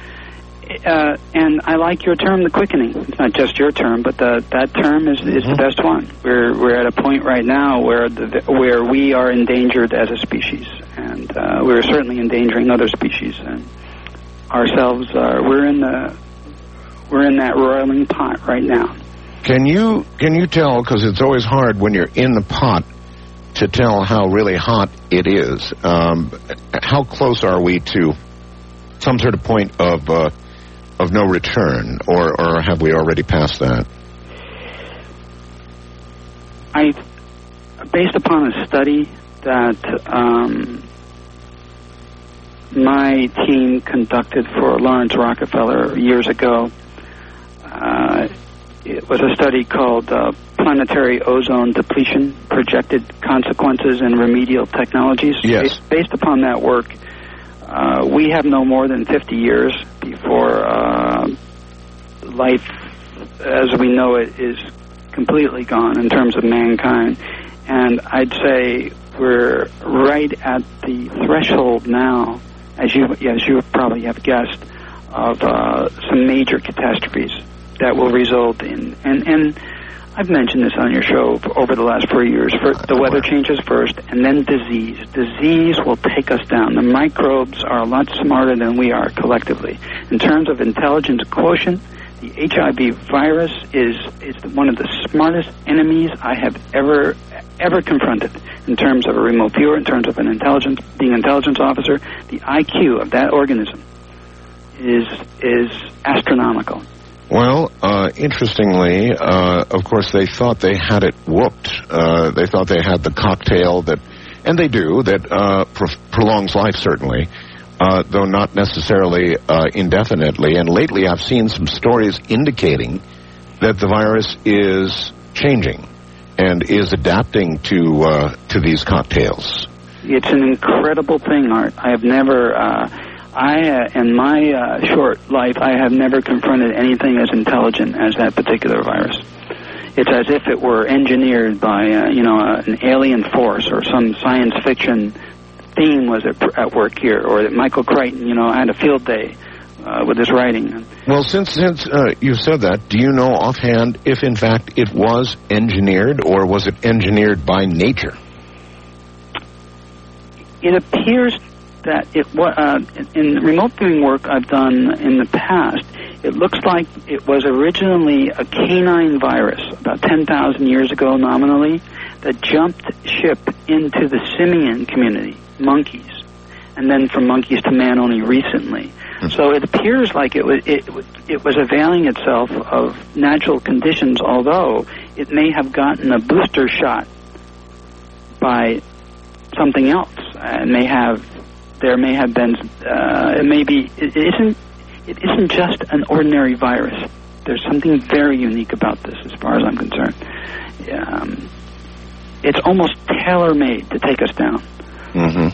Uh, and I like your term, the quickening. It's not just your term, but the, that term is, is mm-hmm. the best one. We're we're at a point right now where the, where we are endangered as a species, and uh, we're certainly endangering other species. And ourselves, uh, we're in the we're in that roiling pot right now. Can you can you tell? Because it's always hard when you're in the pot to tell how really hot it is. Um, how close are we to some sort of point of uh, of no return, or, or have we already passed that? I, based upon a study that um, my team conducted for Lawrence Rockefeller years ago, uh, it was a study called uh, Planetary Ozone Depletion, Projected Consequences and Remedial Technologies. Yes. Based, based upon that work, uh, we have no more than fifty years before uh, life as we know it is completely gone in terms of mankind. And I'd say we're right at the threshold now, as you, as you probably have guessed, of uh, some major catastrophes that will result in, and, and I've mentioned this on your show over the last four years, for the weather changes first, and then disease. Disease will take us down. The microbes are a lot smarter than we are collectively. In terms of intelligence quotient, the H I V virus is, is one of the smartest enemies I have ever ever confronted in terms of a remote viewer, in terms of an intelligence, being an intelligence officer. The I Q of that organism is is astronomical. Well, uh, interestingly, uh, of course, they thought they had it whooped. Uh, they thought they had the cocktail that, and they do, that uh, pro- prolongs life, certainly, uh, though not necessarily uh, indefinitely. And lately I've seen some stories indicating that the virus is changing and is adapting to uh, to these cocktails. It's an incredible thing, Art. I have never... Uh, I, uh, in my uh, short life, I have never confronted anything as intelligent as that particular virus. It's as if it were engineered by, uh, you know, uh, an alien force, or some science fiction theme was at, at work here, or that Michael Crichton, you know, had a field day uh, with his writing. Well, since since uh, you said that, do you know offhand if, in fact, it was engineered, or was it engineered by nature? It appears that it uh, in remote viewing work I've done in the past, it looks like it was originally a canine virus about ten thousand years ago nominally that jumped ship into the simian community, monkeys, and then from monkeys to man only recently. Mm-hmm. So it appears like it was, it, it was availing itself of natural conditions, although it may have gotten a booster shot by something else. It may have There may have been, uh, it may be, it isn't, it isn't just an ordinary virus. There's something very unique about this as far as I'm concerned. Um, it's almost tailor-made to take us down. Mm-hmm.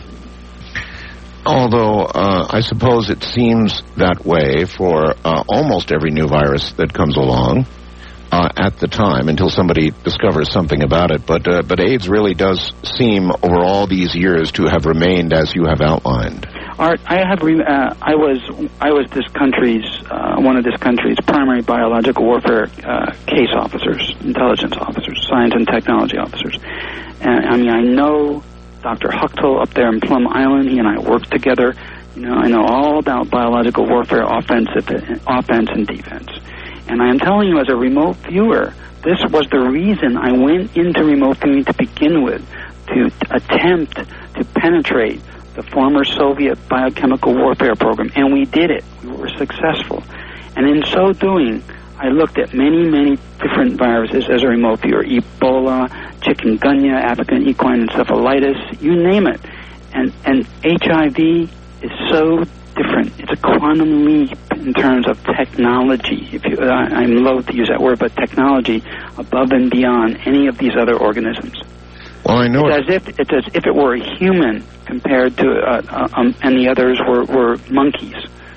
Although, uh, I suppose it seems that way for uh, almost every new virus that comes along uh, at the time, until somebody discovers something about it. But uh, but AIDS really does seem, over all these years, to have remained as you have outlined. Art, I have. Re- uh, I was I was this country's uh, one of this country's primary biological warfare uh, case officers, intelligence officers, science and technology officers. And I mean, I know Doctor Huchtel up there in Plum Island. He and I worked together. You know, I know all about biological warfare, offensive, offense, and defense. And I am telling you, as a remote viewer, this was the reason I went into remote viewing to begin with, to attempt to penetrate the former Soviet biochemical warfare program. And we did it. We were successful. And in so doing, I looked at many, many different viruses as a remote viewer. Ebola, chikungunya, African equine encephalitis, you name it. And, and H I V is so different. It's a quantum leap in terms of technology. If you, I, I'm loath to use that word, but technology above and beyond any of these other organisms. Well, I know it's as if it's as if it were a human compared to, uh, uh, um, and the others were, were monkeys.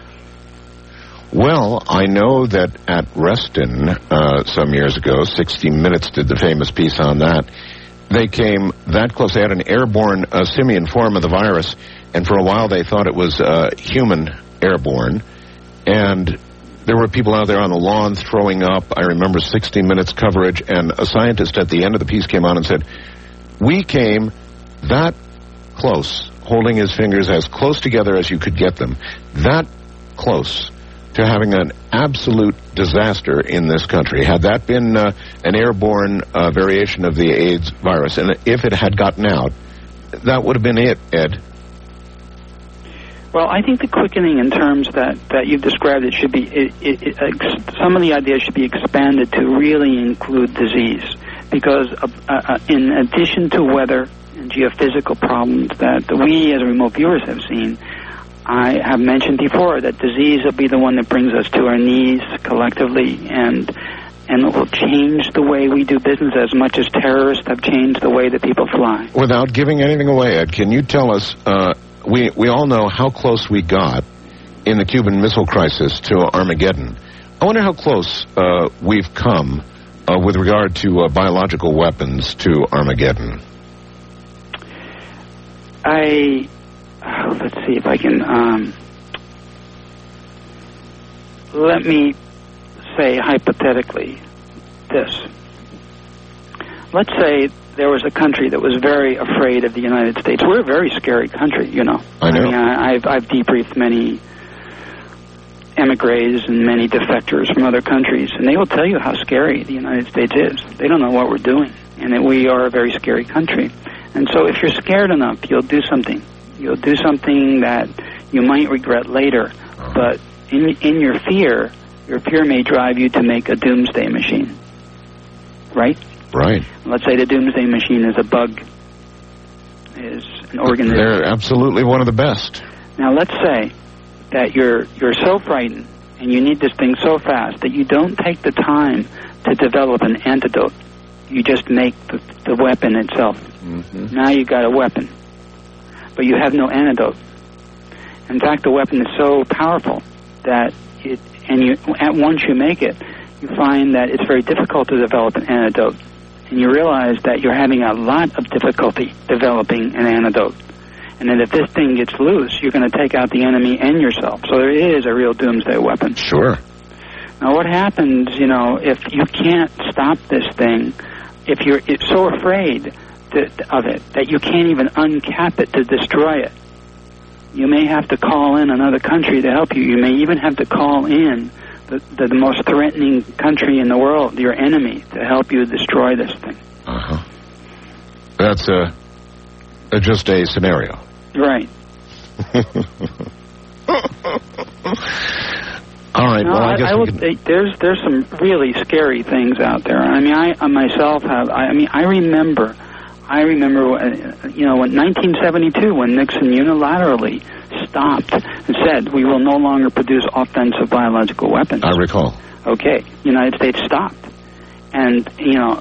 Well, I know that at Reston uh, some years ago, sixty minutes did the famous piece on that. They came that close. They had an airborne uh, simian form of the virus, and for a while they thought it was uh, human airborne. And there were people out there on the lawn throwing up. I remember sixty minutes coverage, and a scientist at the end of the piece came on and said, "We came that close," holding his fingers as close together as you could get them, that close to having an absolute disaster in this country. Had that been uh, an airborne uh, variation of the AIDS virus, and if it had gotten out, that would have been it, Ed. Well, I think the quickening in terms that, that you've described, it should be, it, it, it, ex, some of the ideas should be expanded to really include disease. Because uh, uh, in addition to weather and geophysical problems that we as remote viewers have seen, I have mentioned before that disease will be the one that brings us to our knees collectively, and and it will change the way we do business as much as terrorists have changed the way that people fly. Without giving anything away, Ed, can you tell us, uh, we, we all know how close we got in the Cuban Missile Crisis to Armageddon. I wonder how close uh, we've come uh, with regard to uh, biological weapons to Armageddon. I... Oh, let's see if I can, um, let me say hypothetically this. Let's say there was a country that was very afraid of the United States. We're a very scary country, you know. I know. I mean, I, I've, I've debriefed many emigres and many defectors from other countries, and they will tell you how scary the United States is. They don't know what we're doing, and that we are a very scary country. And so if you're scared enough, you'll do something. You'll do something that you might regret later, but in in your fear, your fear may drive you to make a doomsday machine. Right? Right. Let's say the doomsday machine is a bug, is an organism. They're absolutely one of the best. Now let's say that you're you're so frightened and you need this thing so fast that you don't take the time to develop an antidote. You just make the, the weapon itself. Mm-hmm. Now you've got a weapon. But you have no antidote. In fact, the weapon is so powerful that it, and you, at once you make it, you find that it's very difficult to develop an antidote. And you realize that you're having a lot of difficulty developing an antidote. And that if this thing gets loose, you're going to take out the enemy and yourself. So there is a real doomsday weapon. Sure. Now what happens, you know, if you can't stop this thing, if you're it's so afraid of it that you can't even uncap it to destroy it. You may have to call in another country to help you. You may even have to call in the, the, the most threatening country in the world, your enemy, to help you destroy this thing. Uh-huh. That's a, a just a scenario. Right. All right. No, well, I, I guess I we will, can... there's there's some really scary things out there. I mean, I, I myself have. I, I mean, I remember. I remember, uh, you know, in nineteen seventy-two, when Nixon unilaterally stopped and said, we will no longer produce offensive biological weapons. I recall. Okay. The United States stopped. And, you know,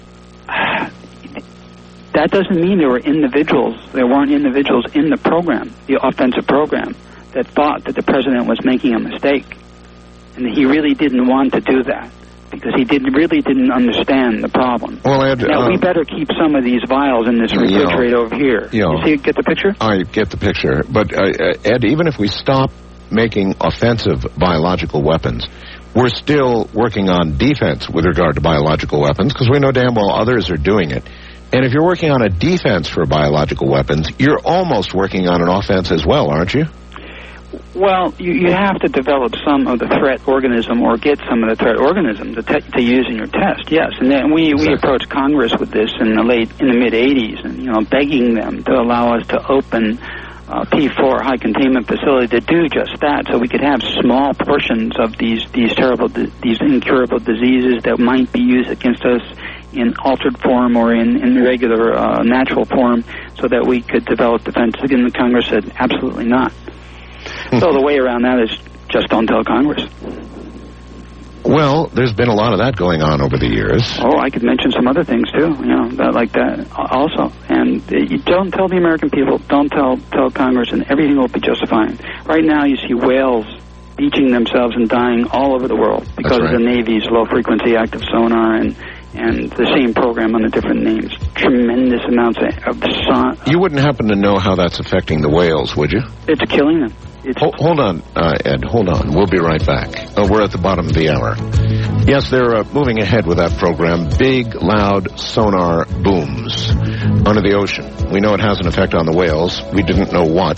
that doesn't mean there were individuals, there weren't individuals in the program, the offensive program, that thought that the president was making a mistake. And he really didn't want to do that, because he didn't really didn't understand the problem. Well, Ed, now, uh, we better keep some of these vials in this refrigerator you know, over here. You, know, you see, get the picture? I get the picture. But, uh, Ed, even if we stop making offensive biological weapons, we're still working on defense with regard to biological weapons, because we know damn well others are doing it. And if you're working on a defense for biological weapons, you're almost working on an offense as well, aren't you? Well, you, you have to develop some of the threat organism, or get some of the threat organism to, te- to use in your test. Yes, and then we exactly. we approached Congress with this in the late in the mid eighties, and you know, begging them to allow us to open uh, P four high containment facility to do just that, so we could have small portions of these these terrible di- these incurable diseases that might be used against us in altered form or in in regular uh, natural form, so that we could develop defenses. Again, the Congress said absolutely not. So the way around that is just don't tell Congress. Well, there's been a lot of that going on over the years. Oh, I could mention some other things too, you know, that, like that also. And uh, you don't tell the American people, don't tell tell Congress, and everything will be just fine. Right now, you see whales beaching themselves and dying all over the world because right. of the Navy's low-frequency active sonar and and the same program under different names. Tremendous amounts of sun. You wouldn't happen to know how that's affecting the whales, would you? It's killing them. Ho- hold on, uh, Ed, hold on. We'll be right back. Uh, we're at the bottom of the hour. Yes, they're uh, moving ahead with that program. Big, loud sonar booms under the ocean. We know it has an effect on the whales. We didn't know what.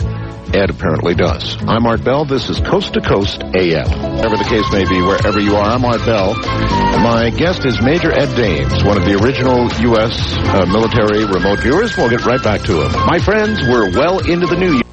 Ed apparently does. I'm Art Bell. This is Coast to Coast A M. Whatever the case may be, wherever you are, I'm Art Bell. My guest is Major Ed Dames, one of the original U S uh, military remote viewers. We'll get right back to him. My friends, we're well into the new year.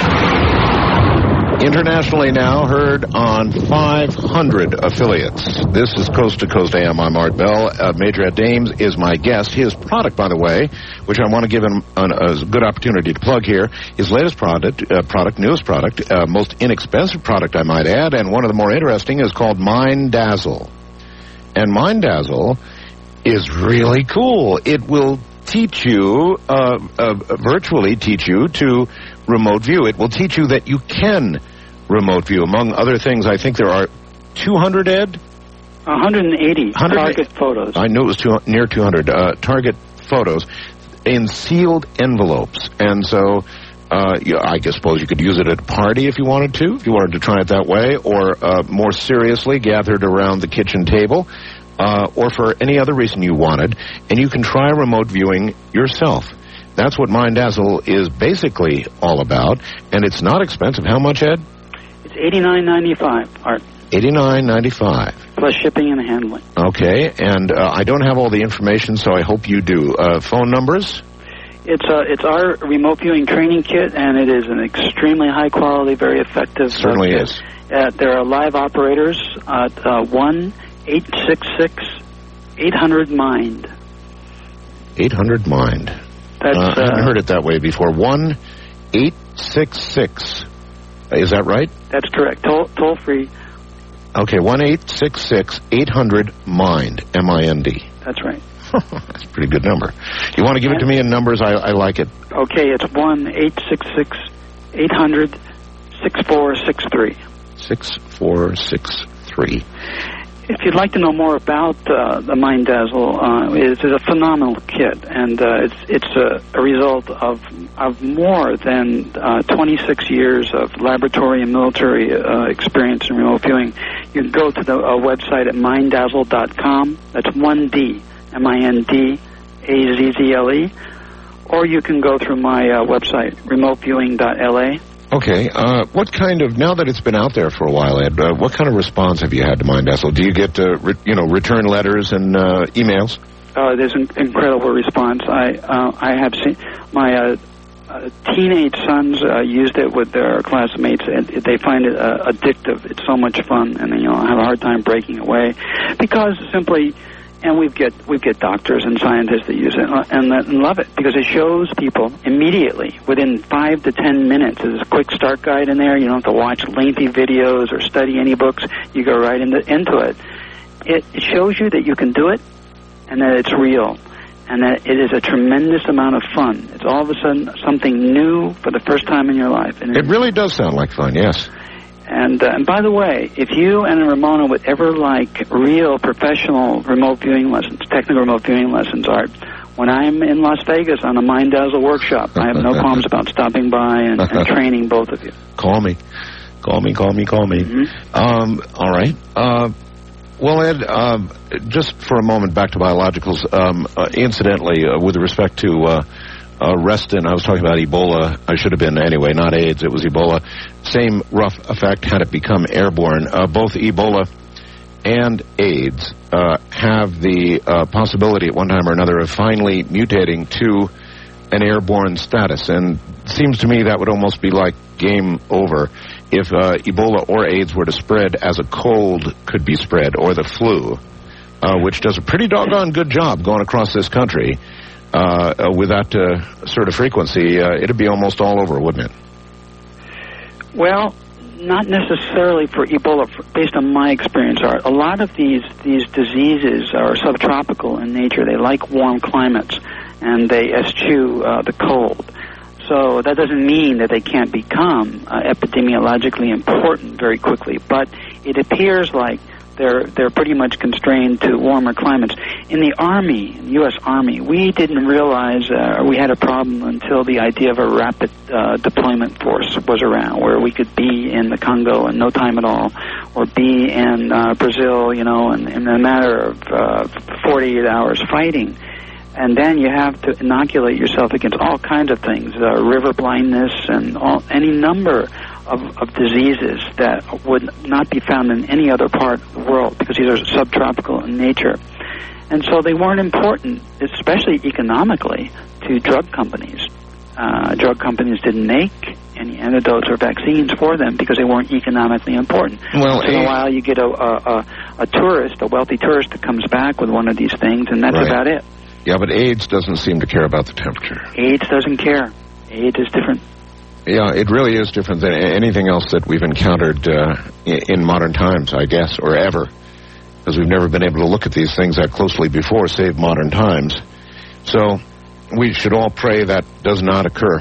Internationally now heard on five hundred affiliates. This is Coast to Coast A M. I'm Art Bell. Uh, Major Ed Dames is my guest. His product, by the way, which I want to give him an, a good opportunity to plug here, his latest product, uh, product newest product, uh, most inexpensive product, I might add, and one of the more interesting is called Mind Dazzle. And Mind Dazzle is really cool. It will teach you, uh, uh, virtually teach you to remote view. It will teach you that you can remote view. Among other things, I think there are two hundred, Ed? one hundred eighty one hundred target photos. I knew it was two, near two hundred uh, target photos in sealed envelopes. And so uh, you, I guess, suppose you could use it at a party if you wanted to, if you wanted to try it that way, or uh, more seriously, gathered around the kitchen table, uh, or for any other reason you wanted. And you can try remote viewing yourself. That's what Mind Dazzle is basically all about, and it's not expensive. How much, Ed? It's eighty-nine ninety-five, Art. eighty-nine ninety-five. Plus shipping and handling. Okay, and uh, I don't have all the information, so I hope you do. Uh, phone numbers? It's uh, it's our remote viewing training kit, and it is an extremely high quality, very effective. Certainly uh, is. Uh, there are live operators at uh, one eight six six eight hundred mind. eight hundred mind. That's, uh, I haven't uh, heard it that way before. one eight six six. Is that right? That's correct. Toll, toll free. Okay, one eight six six eight hundred mind. M I N D. That's right. That's a pretty good number. You want to give it to me in numbers? I, I like it. Okay, it's one eight six six eight hundred six four six three. six four six three. If you'd like to know more about uh, the Mind Dazzle, uh, it's, it's a phenomenal kit, and uh, it's it's a, a result of of more than uh, twenty-six years of laboratory and military uh, experience in remote viewing. You can go to the uh, website at mind dazzle dot com. That's one D, M I N D A Z Z L E, or you can go through my uh, website, remote viewing dot L A. Okay. Uh, what kind of, now that it's been out there for a while, Ed, uh, what kind of response have you had to Mind Dazzle? Do you get, uh, re- you know, return letters and uh, emails? Uh, there's an incredible response. I uh, I have seen my uh, uh, teenage sons uh, used it with their classmates, and they find it uh, addictive. It's so much fun, and you know, I have a hard time breaking away because simply. And we get we get doctors and scientists that use it and, and love it because it shows people immediately within five to ten minutes. There's a quick start guide in there. You don't have to watch lengthy videos or study any books. You go right into into it. It, it shows you that you can do it and that it's real and that it is a tremendous amount of fun. It's all of a sudden something new for the first time in your life. And it really does sound like fun, yes. And, uh, and by the way, if you and Ramona would ever like real professional remote viewing lessons, technical remote viewing lessons, Art, when I'm in Las Vegas on a Mind Dazzle workshop, I have no qualms about stopping by and, and training both of you. Call me. Call me, call me, call me. Mm-hmm. Um, all right. Uh, well, Ed, uh, just for a moment back to biologicals, um, uh, incidentally, uh, with respect to... Uh, Uh, Reston, I was talking about Ebola. I should have been anyway, not AIDS. It was Ebola. Same rough effect had it become airborne. Uh, both Ebola and AIDS uh, have the uh, possibility at one time or another of finally mutating to an airborne status. And it seems to me that would almost be like game over if uh, Ebola or AIDS were to spread as a cold could be spread, or the flu, uh, which does a pretty doggone good job going across this country. Uh, uh, with that uh, sort of frequency, uh, it'd be almost all over, wouldn't it? Well, not necessarily for Ebola, based on my experience, Art. A lot of these, these diseases are subtropical in nature. They like warm climates, and they eschew uh, the cold. So that doesn't mean that they can't become uh, epidemiologically important very quickly, but it appears like They're they're pretty much constrained to warmer climates. In the Army, U S Army, we didn't realize uh, we had a problem until the idea of a rapid uh, deployment force was around, where we could be in the Congo in no time at all, or be in uh, Brazil, you know, in, in a matter of uh, forty-eight hours fighting. And then you have to inoculate yourself against all kinds of things, uh, river blindness and all, any number of, of diseases that would not be found in any other part of the world because these are subtropical in nature. And so they weren't important, especially economically, to drug companies. Uh, drug companies didn't make any antidotes or vaccines for them because they weren't economically important. Well, Once in a while you get a, a, a, a tourist, a wealthy tourist that comes back with one of these things, and that's right. about it. Yeah, but AIDS doesn't seem to care about the temperature. AIDS doesn't care. AIDS is different. Yeah, it really is different than anything else that we've encountered uh, in modern times, I guess, or ever, because we've never been able to look at these things that closely before, save modern times. So we should all pray that does not occur.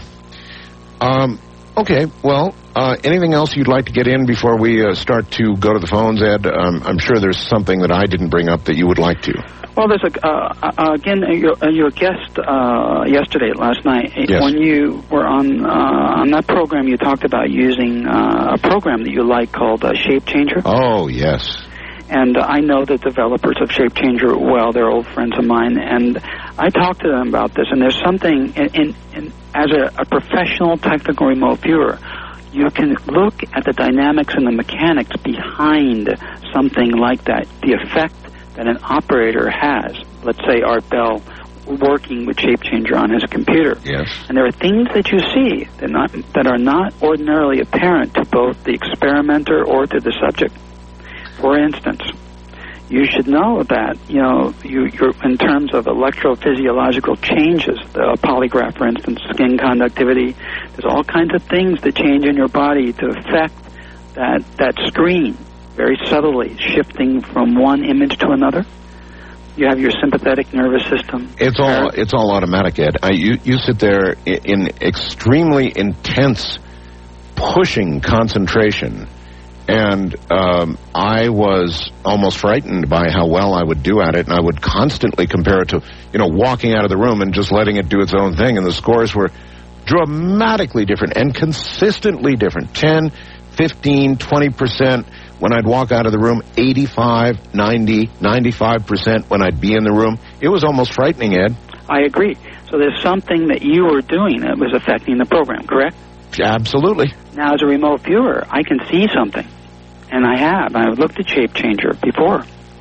Um, okay, well, uh, anything else you'd like to get in before we uh, start to go to the phones, Ed? Um, I'm sure there's something that I didn't bring up that you would like to. Well, there's a, uh, uh, again, uh, your, uh, your guest uh, yesterday, last night, yes. when you were on uh, on that program, you talked about using uh, a program that you like called uh, Shape Changer. Oh, yes. And uh, I know the developers of Shape Changer well. They're old friends of mine. And I talked to them about this, and there's something, in, in, in, as a, a professional technical remote viewer, you can look at the dynamics and the mechanics behind something like that, the effect that an operator has, let's say Art Bell, working with Shape Changer on his computer. Yes. And there are things that you see that, not, that are not ordinarily apparent to both the experimenter or to the subject. For instance, you should know that, you know, you, you're, in terms of electrophysiological changes, the polygraph, for instance, skin conductivity, there's all kinds of things that change in your body to affect that, that screen, very subtly, shifting from one image to another. You have your sympathetic nervous system. It's all it's all automatic, Ed. I, you, you sit there in, in extremely intense, pushing concentration, and um, I was almost frightened by how well I would do at it, and I would constantly compare it to, you know, walking out of the room and just letting it do its own thing, and the scores were dramatically different and consistently different, ten, fifteen, twenty percent. When I'd walk out of the room, eighty-five, ninety, ninety-five percent when I'd be in the room. It was almost frightening, Ed. I agree. So there's something that you were doing that was affecting the program, correct? Absolutely. Now, as a remote viewer, I can see something. And I have. I've looked at Shape Changer before.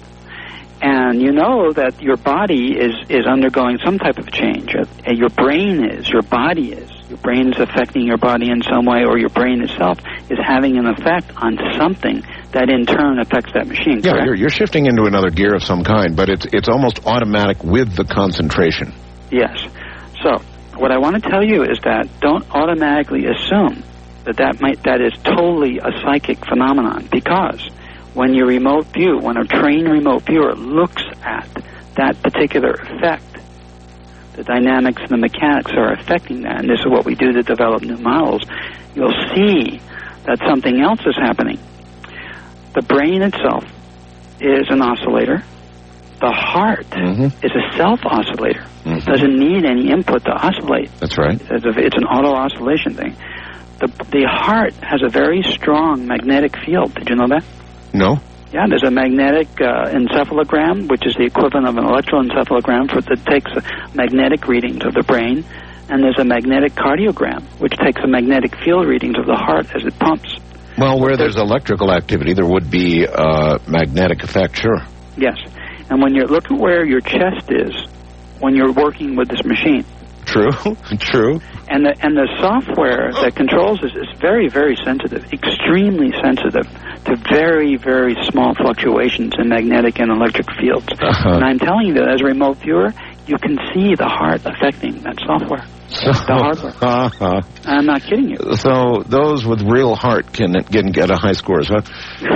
And you know that your body is, is undergoing some type of change. Uh, your brain is, your body is. Your brain is affecting your body in some way, or your brain itself is having an effect on something that in turn affects that machine, correct? Yeah, you're, you're shifting into another gear of some kind, but it's it's almost automatic with the concentration. Yes. So, what I want to tell you is that don't automatically assume that that, might, that is totally a psychic phenomenon, because when you remote view, when a trained remote viewer looks at that particular effect, the dynamics and the mechanics are affecting that, and this is what we do to develop new models, you'll see that something else is happening. The brain itself is an oscillator. The heart mm-hmm. is a self-oscillator. Mm-hmm. It doesn't need any input to oscillate. That's right. It's, a, it's an auto-oscillation thing. The, the heart has a very strong magnetic field. Did you know that? No. Yeah, there's a magnetic uh, encephalogram, which is the equivalent of an electroencephalogram for that takes magnetic readings of the brain, and there's a magnetic cardiogram, which takes a magnetic field readings of the heart as it pumps. Well, where there's electrical activity, there would be uh, magnetic effect, sure. Yes, and when you look at where your chest is when you're working with this machine. True, true. And the and the software that controls this is very, very sensitive, extremely sensitive to very, very small fluctuations in magnetic and electric fields. Uh-huh. And I'm telling you that as a remote viewer, you can see the heart affecting that software, the hardware. Uh-huh. I'm not kidding you. So those with real heart can, can get a high scores, huh?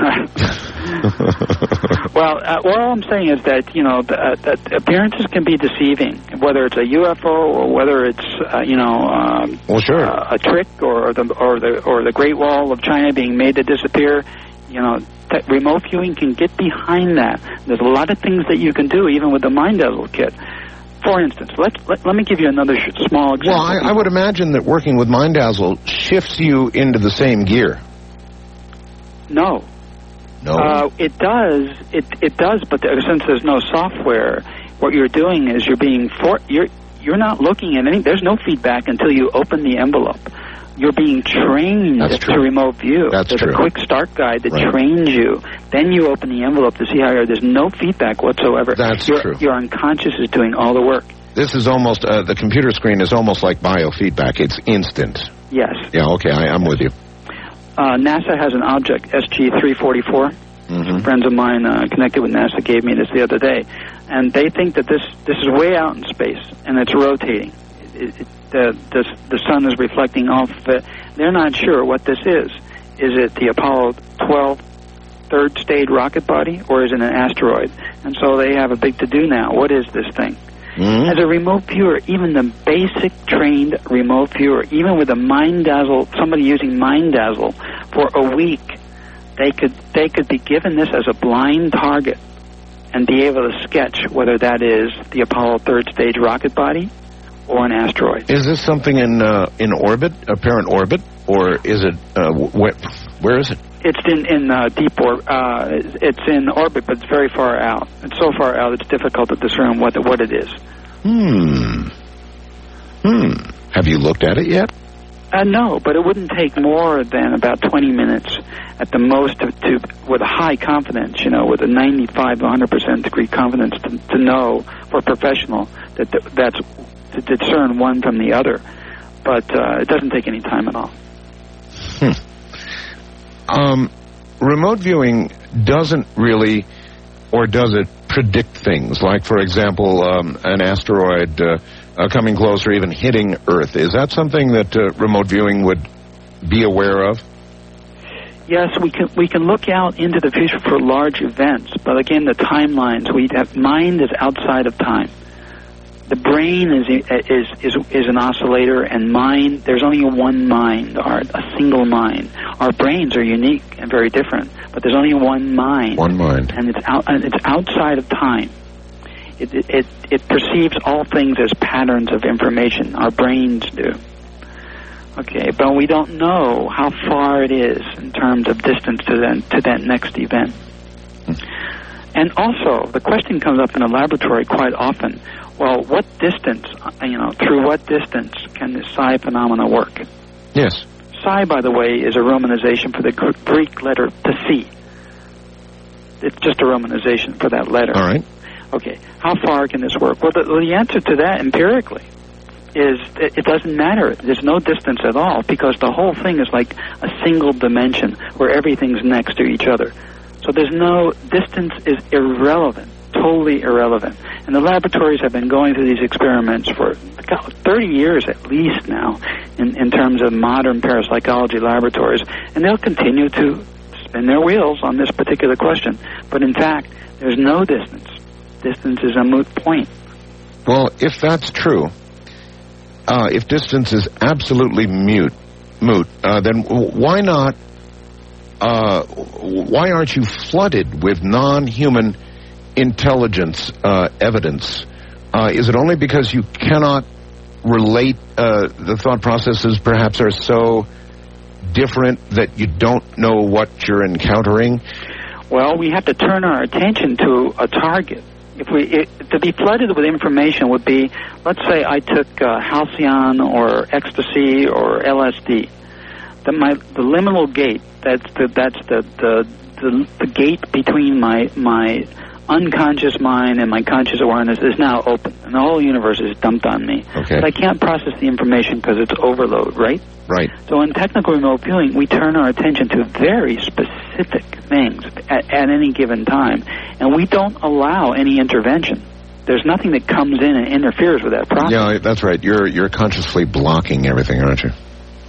Well, uh, well, all I'm saying is that, you know, the, uh, that appearances can be deceiving, whether it's a U F O or whether it's, uh, you know, um, well, sure. uh, a trick or the or the or the Great Wall of China being made to disappear. You know, that remote viewing can get behind that. There's a lot of things that you can do, even with the MindDazzle kit. For instance, let, let, let me give you another sh- small example. Well, I, I would imagine that working with MindDazzle shifts you into the same gear. No. No. Uh, it does. It it does, but there, since there's no software, what you're doing is you're being for you're you're not looking at any. There's no feedback until you open the envelope. You're being trained to remote view. That's There's true. a quick start guide that Right. trains you. Then you open the envelope to see how you're. There's no feedback whatsoever. That's your, true. Your unconscious is doing all the work. This is almost, uh, the computer screen is almost like biofeedback. It's instant. Yes. Yeah, okay, I, I'm with you. Uh, NASA has an object, S G three forty-four. Mm-hmm. Friends of mine uh, connected with NASA gave me this the other day, and they think that this this is way out in space and it's rotating. It, it, the, the the sun is reflecting off it. They're not sure what this is. Is it the Apollo twelve third stage rocket body, or is it an asteroid? And so they have a big to-do now. What is this thing? Mm-hmm. As a remote viewer, even the basic trained remote viewer, even with a Mind Dazzle, somebody using Mind Dazzle for a week, they could they could be given this as a blind target and be able to sketch whether that is the Apollo third stage rocket body or an asteroid. Is this something in uh, in orbit, apparent orbit, or is it, uh, wh- where is it? It's in, in uh, deep orbit. Uh, it's in orbit, but it's very far out. It's so far out it's difficult to discern what, what it is. Hmm. Hmm. Have you looked at it yet? Uh, no, but it wouldn't take more than about twenty minutes at the most to, to with a high confidence, you know, with a ninety-five to one hundred percent degree confidence to, to know for a professional that th- that's to discern one from the other. But uh, it doesn't take any time at all. Hmm. Um, remote viewing doesn't really, or does it predict things? Like, for example, um, an asteroid uh, uh, coming close or even hitting Earth. Is that something that uh, remote viewing would be aware of? Yes, we can we can look out into the future for large events, but again, the timelines. We have mind is outside of time. The brain is is is is an oscillator, and mind. There's only one mind, or a single mind. Our brains are unique and very different, but there's only one mind. One mind, and it's out. And it's outside of time. It it it, it perceives all things as patterns of information. Our brains do. Okay, but we don't know how far it is in terms of distance to that to that next event. And also, the question comes up in a laboratory quite often. Well, what distance, you know, through what distance can this psi phenomena work? Yes. Psi, by the way, is a romanization for the Greek letter psi. It's just a romanization for that letter. All right. Okay, how far can this work? Well, the, the answer to that empirically is it, it doesn't matter. There's no distance at all because the whole thing is like a single dimension where everything's next to each other. So there's no, distance is irrelevant, totally irrelevant. And the laboratories have been going through these experiments for God, thirty years at least now in, in terms of modern parapsychology laboratories. And they'll continue to spin their wheels on this particular question. But in fact, there's no distance. Distance is a moot point. Well, if that's true, uh, if distance is absolutely mute, moot, uh, then why not, uh, why aren't you flooded with non-human intelligence uh, evidence? Uh, is it only because you cannot relate, uh, the thought processes perhaps are so different that you don't know what you're encountering? Well, we have to turn our attention to a target. If we it, to be flooded with information would be, let's say I took uh, halcyon or ecstasy or L S D. The, my the liminal gate. That's the that's the the, the the gate between my my unconscious mind and my conscious awareness is now open, and the whole universe is dumped on me. Okay. But I can't process the information because it's overload, right? Right. So in technical remote viewing, we turn our attention to very specific things at, at any given time, and we don't allow any intervention. There's nothing that comes in and interferes with that process. Yeah, that's right. You're you're consciously blocking everything, aren't you?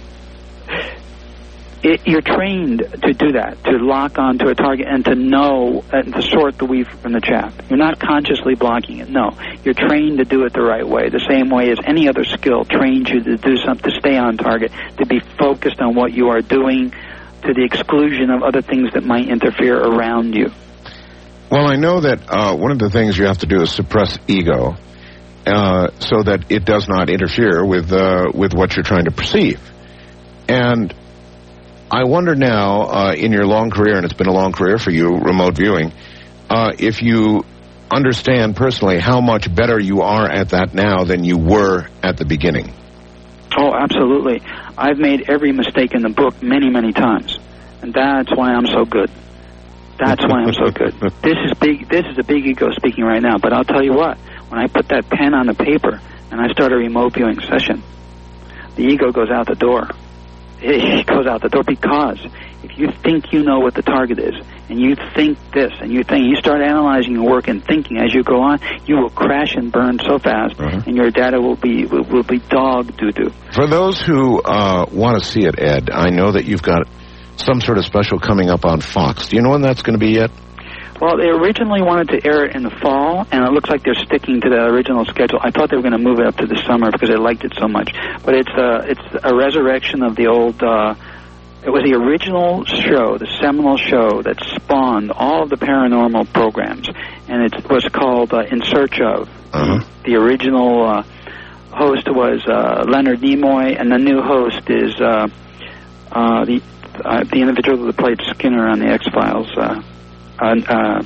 It, you're trained to do that, to lock onto a target and to know, and to sort the wheat from the chaff. You're not consciously blocking it. No, you're trained to do it the right way, the same way as any other skill trains you to do something, to stay on target, to be focused on what you are doing, to the exclusion of other things that might interfere around you. Well, I know that uh, one of the things you have to do is suppress ego, uh, so that it does not interfere with uh, with what you're trying to perceive. And I wonder now, uh, in your long career, and it's been a long career for you, remote viewing, uh, if you understand personally how much better you are at that now than you were at the beginning. Oh, absolutely. I've made every mistake in the book many, many times, and that's why I'm so good. That's why I'm so good. This is big. This is a big ego speaking right now, but I'll tell you what. When I put that pen on the paper and I start a remote viewing session, the ego goes out the door. It goes out the door because if you think you know what the target is, and you think this, and you think you start analyzing your work and thinking as you go on, you will crash and burn so fast, uh-huh. and your data will be will, will be dog doo doo. For those who uh, want to see it, Ed, I know that you've got some sort of special coming up on Fox. Do you know when that's going to be yet? Well, they originally wanted to air it in the fall, and it looks like they're sticking to the original schedule. I thought they were going to move it up to the summer because they liked it so much. But it's a, it's a resurrection of the old, uh, it was the original show, the seminal show that spawned all of the paranormal programs, and it was called uh, In Search Of. Uh-huh. The original uh, host was uh, Leonard Nimoy, and the new host is uh, uh, the, uh, the individual that played Skinner on the X-Files, uh, Uh, uh,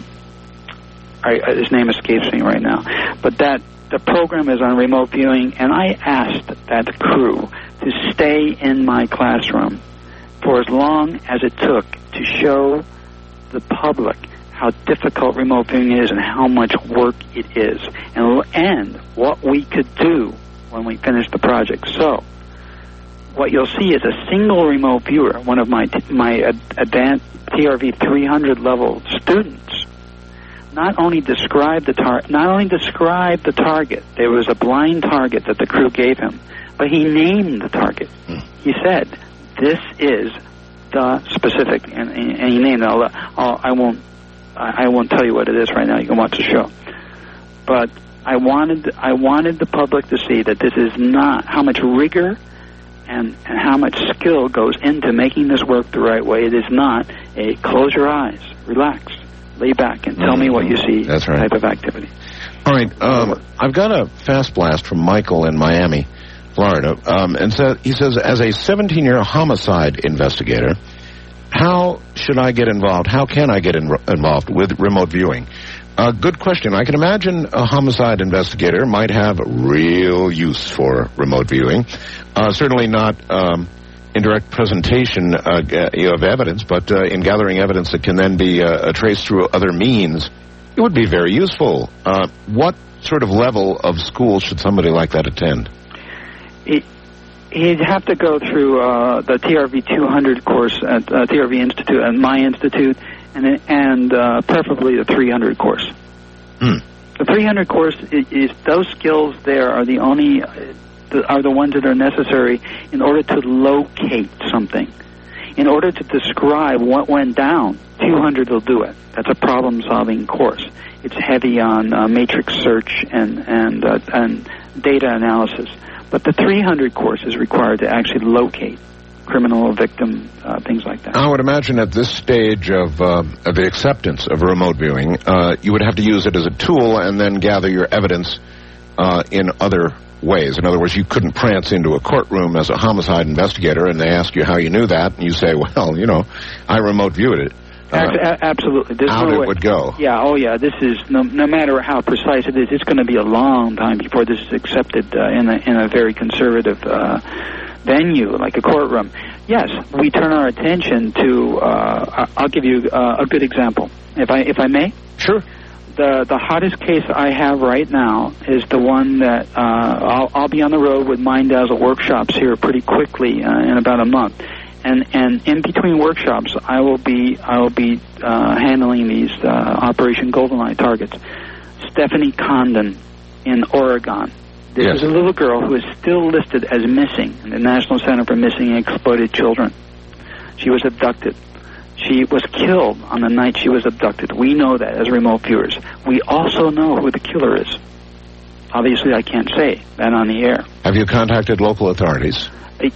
I, his name escapes me right now. But that the program is on remote viewing, and I asked that crew to stay in my classroom for as long as it took to show the public how difficult remote viewing is and how much work it is, and, and what we could do when we finish the project. So what you'll see is a single remote viewer, one of my my advanced T R V three hundred level students, not only described the tar- not only described the target. There was a blind target that the crew gave him, but he named the target. Hmm. He said, "This is the specific," and, and he named it. I'll, I'll, I won't I won't tell you what it is right now. You can watch the show, but I wanted I wanted the public to see that this is not how much rigor And, and how much skill goes into making this work the right way. It is not a close your eyes, relax, lay back, and tell mm-hmm. me what you see That's right. type of activity. All right. Um, I've got a fast blast from Michael in Miami, Florida. Um, and so he says, as a seventeen-year homicide investigator, how should I get involved? How can I get in, involved with remote viewing? Uh, good question. I can imagine a homicide investigator might have real use for remote viewing. Uh, certainly not um, in direct presentation uh, of evidence, but uh, in gathering evidence that can then be uh, traced through other means. It would be very useful. Uh, what sort of level of school should somebody like that attend? It, he'd have to go through uh, the T R V two hundred course at uh, T R V Institute and my institute, and and uh, preferably the three hundred course. Hmm. The three hundred course is, is those skills there are the only uh, the, are the ones that are necessary in order to locate something. In order to describe what went down, two hundred will do it. That's a problem-solving course. It's heavy on uh, matrix search and and uh, and data analysis. But the three hundred course is required to actually locate criminal victim, uh, things like that. I would imagine at this stage of, uh, of the acceptance of remote viewing, uh, you would have to use it as a tool and then gather your evidence uh, in other ways. In other words, you couldn't prance into a courtroom as a homicide investigator and they ask you how you knew that, and you say, well, you know, I remote viewed it. Uh, a- absolutely. There's how no it way. would go. Yeah, oh yeah, this is, no, no matter how precise it is, it's going to be a long time before this is accepted uh, in, a, in a very conservative uh, venue, like a courtroom. Yes, we turn our attention to, uh, I'll give you uh, a good example, if I if I may. Sure. The the hottest case I have right now is the one that uh, I'll, I'll be on the road with Mind Dazzle workshops here pretty quickly uh, in about a month. And and in between workshops, I will be I will be uh, handling these uh, Operation Goldeneye targets. Stephanie Condon in Oregon. This yes. is a little girl who is still listed as missing in the National Center for Missing and Exploited Children. She was abducted. She was killed on the night she was abducted. We know that as remote viewers. We also know who the killer is. Obviously, I can't say that on the air. Have you contacted local authorities?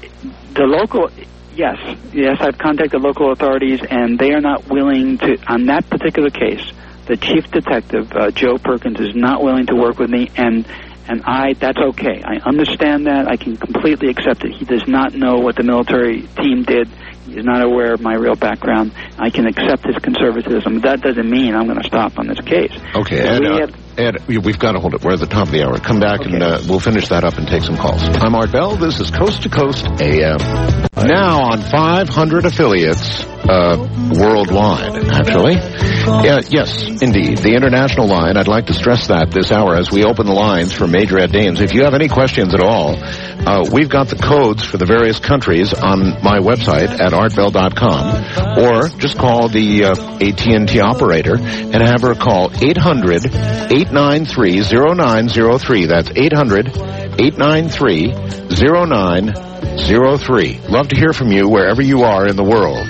The local... Yes, yes, I've contacted local authorities, and they are not willing to, on that particular case, the chief detective, uh, Joe Perkins, is not willing to work with me, and and I, that's okay. I understand that. I can completely accept it. He does not know what the military team did. He's not aware of my real background. I can accept his conservatism. That doesn't mean I'm going to stop on this case. Okay, So Ed, we uh, have- Ed, we've got to hold it. We're at the top of the hour. Come back and uh, we'll finish that up and take some calls. I'm Art Bell. This is Coast to Coast A M. Now on five hundred affiliates uh, worldwide, actually. Yeah, yes, indeed. The international line, I'd like to stress that this hour as we open the lines for Major Ed Dames. If you have any questions at all, uh, we've got the codes for the various countries on my website at art bell dot com, or just call the uh, A T and T operator and have her call eight hundred, eight nine three, zero nine zero three. That's eight hundred, eight nine three, zero nine zero three. Love to hear from you wherever you are in the world.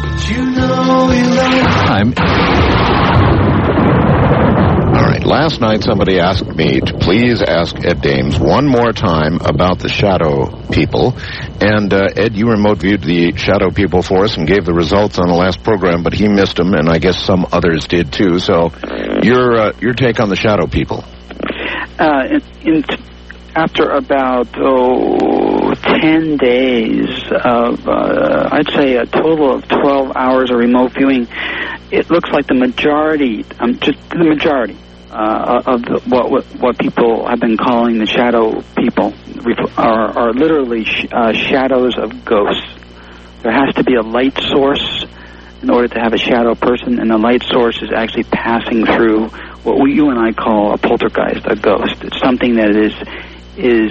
I'm... All right, last night somebody asked me to please ask Ed Dames one more time about the shadow people. And, uh, Ed, you remote viewed the shadow people for us and gave the results on the last program, but he missed them, and I guess some others did too. So your, uh, your take on the shadow people. Uh, in, in t- after about, oh, ten days of, uh, I'd say a total of twelve hours of remote viewing, it looks like the majority, um, just the majority, uh, of the, what, what what people have been calling the shadow people are, are literally sh- uh, shadows of ghosts. There has to be a light source in order to have a shadow person, and the light source is actually passing through what we, you and I call a poltergeist, a ghost. It's something that is is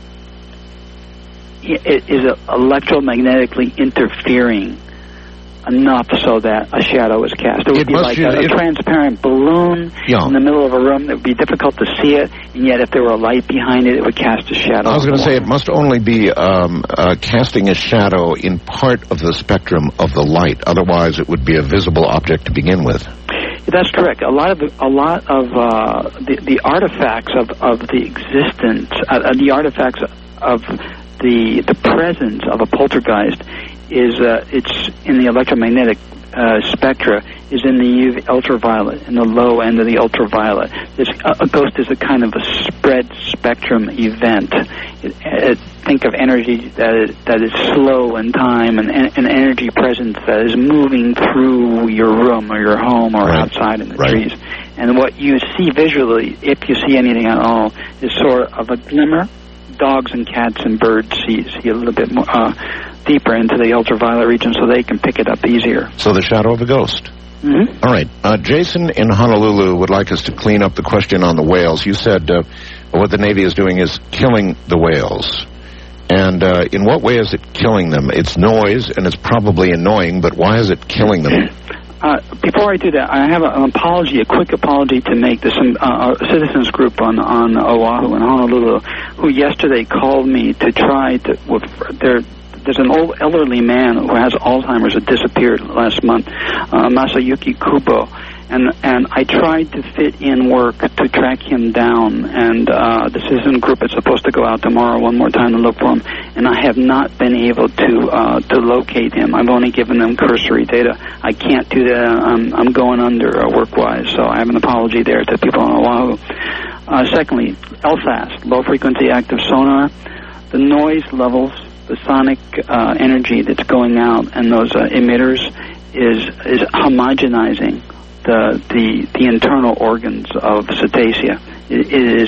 is electromagnetically interfering enough so that a shadow is cast. It would It be must like be- a, a it- transparent balloon Yeah. in the middle of a room. It would be difficult to see it, and yet if there were a light behind it, it would cast a shadow. I was going to say it must only be um, uh, casting a shadow in part of the spectrum of the light. Otherwise, it would be a visible object to begin with. That's correct. A lot of the, a lot of uh, the the artifacts of, of the existence, uh, the artifacts of the the presence of a poltergeist is uh, it's in the electromagnetic uh, spectra is in the U V ultraviolet, in the low end of the ultraviolet. This, a, a ghost is a kind of a spread spectrum event. It, it, think of energy that is, that is slow in time, and an energy presence that is moving through your room or your home or Right. outside in the Right. trees. And what you see visually, if you see anything at all, is sort of a glimmer. Dogs and cats and birds see, see a little bit more uh, deeper into the ultraviolet region, so they can pick it up easier. So the shadow of a ghost. Mm-hmm. All right. Uh, Jason in Honolulu would like us to clean up the question on the whales. You said uh, what the Navy is doing is killing the whales. And uh, in what way is it killing them? It's noise, and it's probably annoying, but why is it killing them? Uh, before I do that, I have a, an apology, a quick apology to make to some uh, a citizens group on, on Oahu and Honolulu, who yesterday called me to try to. With their, there's an old elderly man who has Alzheimer's that disappeared last month, uh, Masayuki Kubo, and and I tried to fit in work to track him down, and uh, the citizen group is supposed to go out tomorrow one more time to look for him, and I have not been able to uh, to locate him. I've only given them cursory data. I can't do that. I'm, I'm going under uh, work-wise, so I have an apology there to people on Oahu. Uh, secondly, L F A S, low-frequency active sonar, the noise levels, the sonic uh, energy that's going out, and those uh, emitters is is homogenizing the the the internal organs of cetacea. It, it is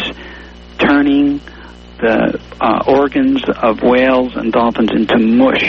turning the uh, organs of whales and dolphins into mush.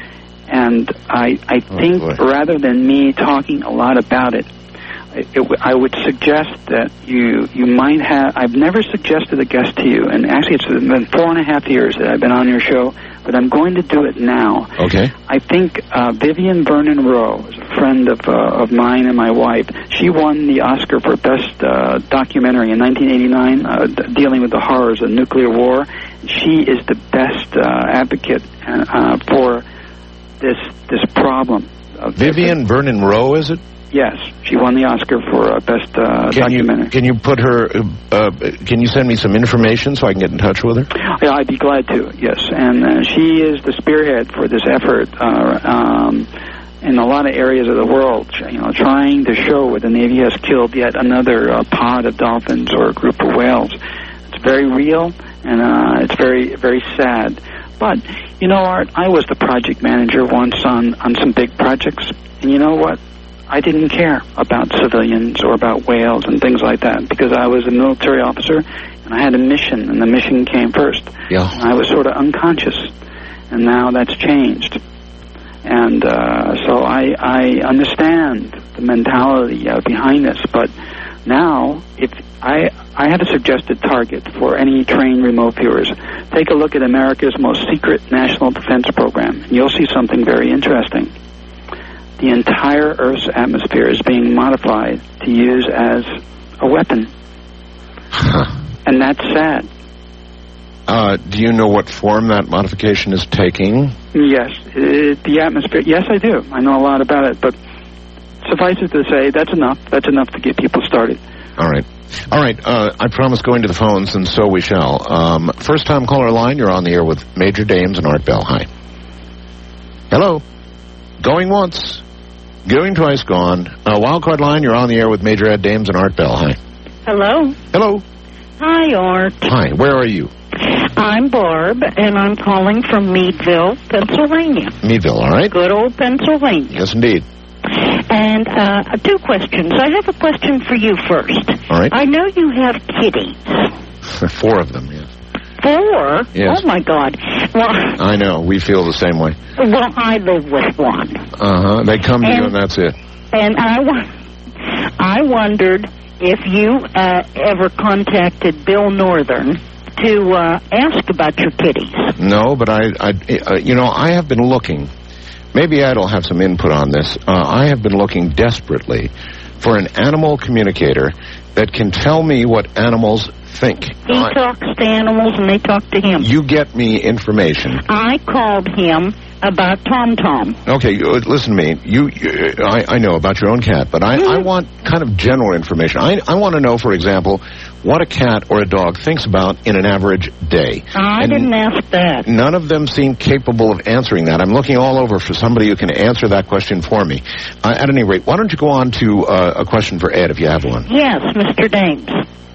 And I I think boy. rather than me talking a lot about it, it, it, I would suggest that you you might have. I've never suggested a guest to you, and actually it's been four and a half years that I've been on your show, but I'm going to do it now. Okay. I think uh, Vivian Vernon Rowe is a friend of uh, of mine and my wife. She won the Oscar for Best uh, Documentary in nineteen eighty-nine, uh, d- dealing with the horrors of nuclear war. She is the best uh, advocate uh, for this this problem. Of Vivian Vernon Rowe, is it? Yes, she won the Oscar for uh, Best uh, Can Documentary. you can you put her? Uh, can you send me some information so I can get in touch with her? Yeah, I'd be glad to. Yes, and uh, she is the spearhead for this effort uh, um, in a lot of areas of the world. You know, trying to show where the Navy has killed yet another uh, pod of dolphins or a group of whales. It's very real, and uh, it's very very sad. But You know, Art, I was the project manager once on, on some big projects, and you know what? I didn't care about civilians or about whales and things like that because I was a military officer and I had a mission, and the mission came first. Yeah. And I was sort of unconscious, and now that's changed. And uh, so I, I understand the mentality uh, behind this, but now if I, I have a suggested target for any trained remote viewers. Take a look at America's most secret national defense program, and you'll see something very interesting. The entire Earth's atmosphere is being modified to use as a weapon. Huh. And that's sad. Uh, do you know what form that modification is taking? Yes, it, the atmosphere. Yes, I do. I know a lot about it, but suffice it to say, that's enough. That's enough to get people started. All right. All right. Uh, I promise going to the phones, and so we shall. Um, first-time caller line, you're on the air with Major Dames and Art Bell. Hi. Hello. Going once. Going twice, gone. Uh, wildcard line, you're on the air with Major Ed Dames and Art Bell. Hi. Hello. Hello. Hi, Art. Hi. Where are you? I'm Barb, and I'm calling from Meadville, Pennsylvania. Meadville, all right. Good old Pennsylvania. Yes, indeed. And uh, two questions. I have a question for you first. All right. I know you have kitties. Four of them, yes. Four? Yes. Oh, my God. Well, I know. We feel the same way. Well, I live with one. Uh-huh. They come to and, you, and that's it. And I, wa- I wondered if you uh, ever contacted Bill Northern to uh, ask about your kitties. No, but I, I uh, you know, I have been looking. Maybe Ed'll have some input on this. Uh, I have been looking desperately for an animal communicator that can tell me what animals think. He I, talks to animals, and they talk to him. You get me information. I called him about Tom Tom. Okay, uh, listen to me. You, you I, I know about your own cat, but I, mm-hmm. I want kind of general information. I, I want to know, for example, what a cat or a dog thinks about in an average day. I and didn't ask that. None of them seem capable of answering that. I'm looking all over for somebody who can answer that question for me. Uh, at any rate, why don't you go on to uh, a question for Ed if you have one? Yes, Mister Dames.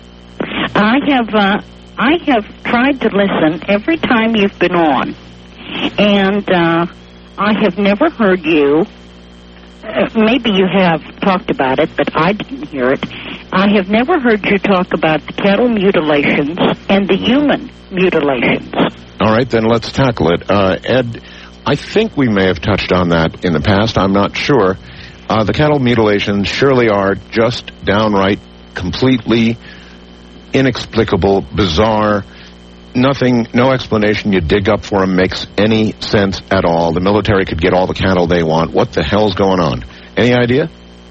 I have uh, I have tried to listen every time you've been on, and uh, I have never heard you. Uh, maybe you have talked about it, but I didn't hear it. I have never heard you talk about the cattle mutilations and the human mutilations. All right, then let's tackle it. Uh, Ed, I think we may have touched on that in the past. I'm not sure. Uh, the cattle mutilations surely are just downright, completely inexplicable, bizarre. Nothing, no explanation you dig up for them makes any sense at all. The military could get all the cattle they want. What the hell's going on? Any idea?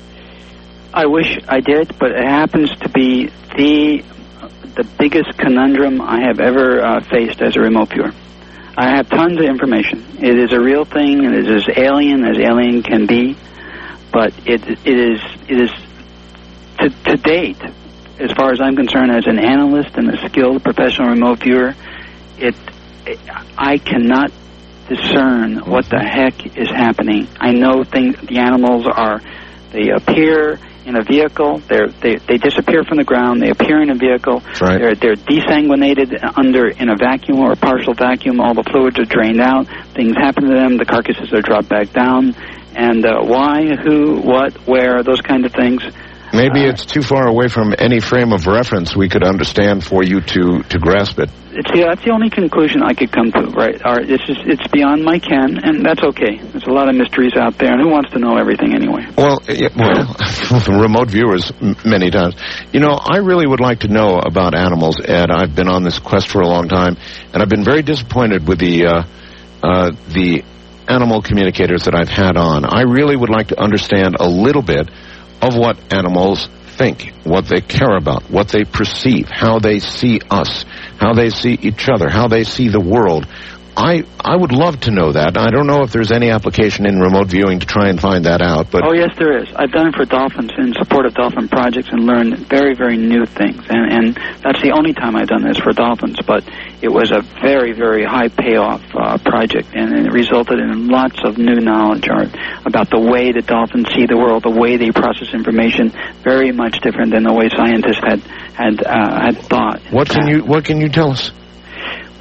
I wish I did, but it happens to be the the biggest conundrum I have ever uh, faced as a remote viewer. I have tons of information. It is a real thing. It is as alien as alien can be, but it it is it is to to date, as far as I'm concerned, as an analyst and a skilled professional remote viewer, it, it I cannot discern what the heck is happening. I know things. The animals are they appear in a vehicle. They're, they they disappear from the ground. They appear in a vehicle. Right. They're they're desanguinated under in a vacuum or a partial vacuum. All the fluids are drained out. Things happen to them. The carcasses are dropped back down. And uh, why, who, what, where, those kind of things. Maybe it's too far away from any frame of reference we could understand for you to, to grasp it. It's the, that's the only conclusion I could come to, right? Or it's just, it's beyond my ken, and that's okay. There's a lot of mysteries out there, and who wants to know everything anyway? Well, yeah, well, remote viewers m- many times. You know, I really would like to know about animals, Ed. I've been on this quest for a long time, and I've been very disappointed with the uh, uh, the animal communicators that I've had on. I really would like to understand a little bit of what animals think, what they care about, what they perceive, how they see us, how they see each other, how they see the world. I I would love to know that. I don't know if there's any application in remote viewing to try and find that out. But oh, yes, there is. I've done it for dolphins in support of dolphin projects and learned very, very new things. And, and that's the only time I've done this for dolphins. But it was a very, very high payoff uh, project, and it resulted in lots of new knowledge about the way that dolphins see the world, the way they process information, very much different than the way scientists had had uh, had thought. What can you What can you tell us? Well,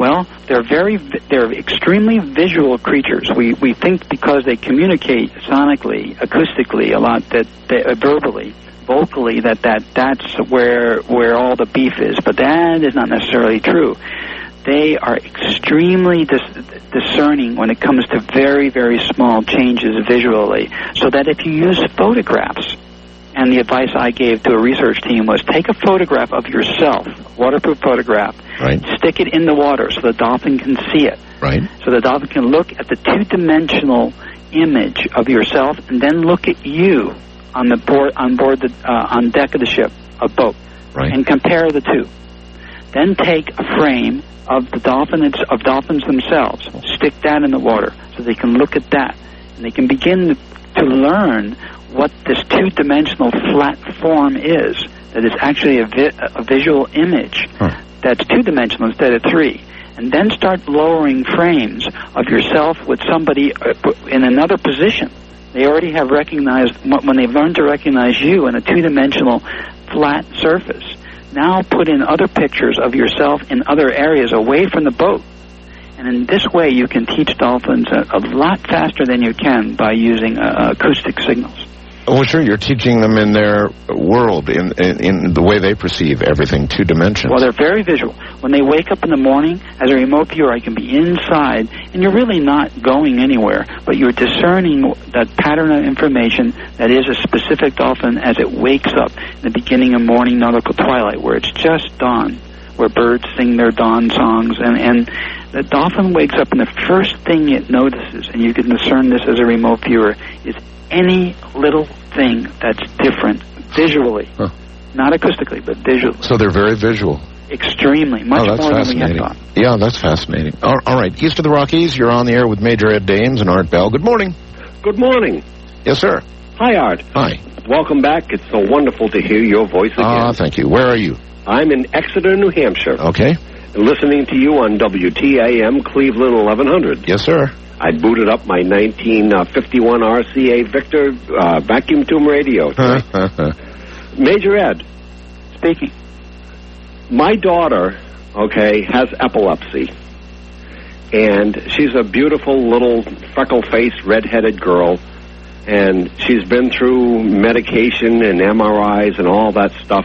they're very, they're extremely visual creatures. We we think because they communicate sonically, acoustically a lot, that they, uh, verbally, vocally, that, that that's where where all the beef is. But that is not necessarily true. They are extremely dis- discerning when it comes to very, very small changes visually. So that if you use photographs, and the advice I gave to a research team was take a photograph of yourself, waterproof photograph, right. stick it in the water so the dolphin can see it. Right. So the dolphin can look at the two-dimensional image of yourself and then look at you on the board, on board the uh, on deck of the ship, a boat, right. and compare the two. Then take a frame of the dolphin of dolphins themselves, stick that in the water so they can look at that, and they can begin to learn what this two-dimensional flat form is, that is actually a, vi- a visual image huh. that's two-dimensional instead of three. And then start lowering frames of yourself with somebody in another position. They already have recognized, when they've learned to recognize you in a two-dimensional flat surface, now put in other pictures of yourself in other areas away from the boat. And in this way, you can teach dolphins a, a lot faster than you can by using uh, acoustic signals. Well, sure, you're teaching them in their world, in, in in the way they perceive everything, two dimensions. Well, they're very visual. When they wake up in the morning, as a remote viewer, I can be inside, and you're really not going anywhere, but you're discerning that pattern of information that is a specific dolphin as it wakes up in the beginning of morning nautical twilight, where it's just dawn, where birds sing their dawn songs, and, and the dolphin wakes up, and the first thing it notices, and you can discern this as a remote viewer, is any little thing that's different visually, huh. not acoustically, but visually. So they're very visual. Extremely, much oh, more than we had thought. Yeah, that's fascinating. All, all right, east of the Rockies, you're on the air with Major Ed Dames and Art Bell. Good morning. Good morning. Yes, sir. Hi, Art. Hi. Welcome back. It's so wonderful to hear your voice again. Ah, uh, thank you. Where are you? I'm in Exeter, New Hampshire. Okay. Listening to you on W T A M Cleveland eleven hundred. Yes, sir. I booted up my nineteen fifty-one R C A Victor uh, vacuum tube radio. Major Ed. Speaking. My daughter, okay, has epilepsy. And she's a beautiful little freckle-faced, red-headed girl. And she's been through medication and M R Is and all that stuff.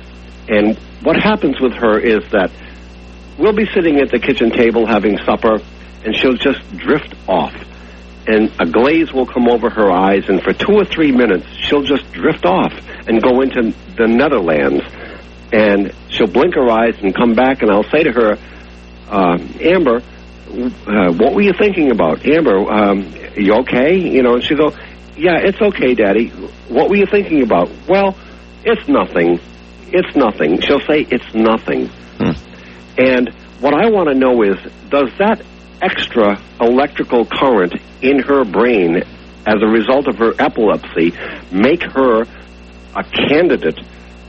And what happens with her is that we'll be sitting at the kitchen table having supper, and she'll just drift off. And a glaze will come over her eyes, and for two or three minutes, she'll just drift off and go into the Netherlands. And she'll blink her eyes and come back, and I'll say to her, uh, Amber, uh, what were you thinking about? Amber, um, you okay? You know, and she'll go, yeah, it's okay, Daddy. What were you thinking about? Well, it's nothing. It's nothing. She'll say, it's nothing. Hmm. And what I want to know is, does that extra electrical current in her brain as a result of her epilepsy make her a candidate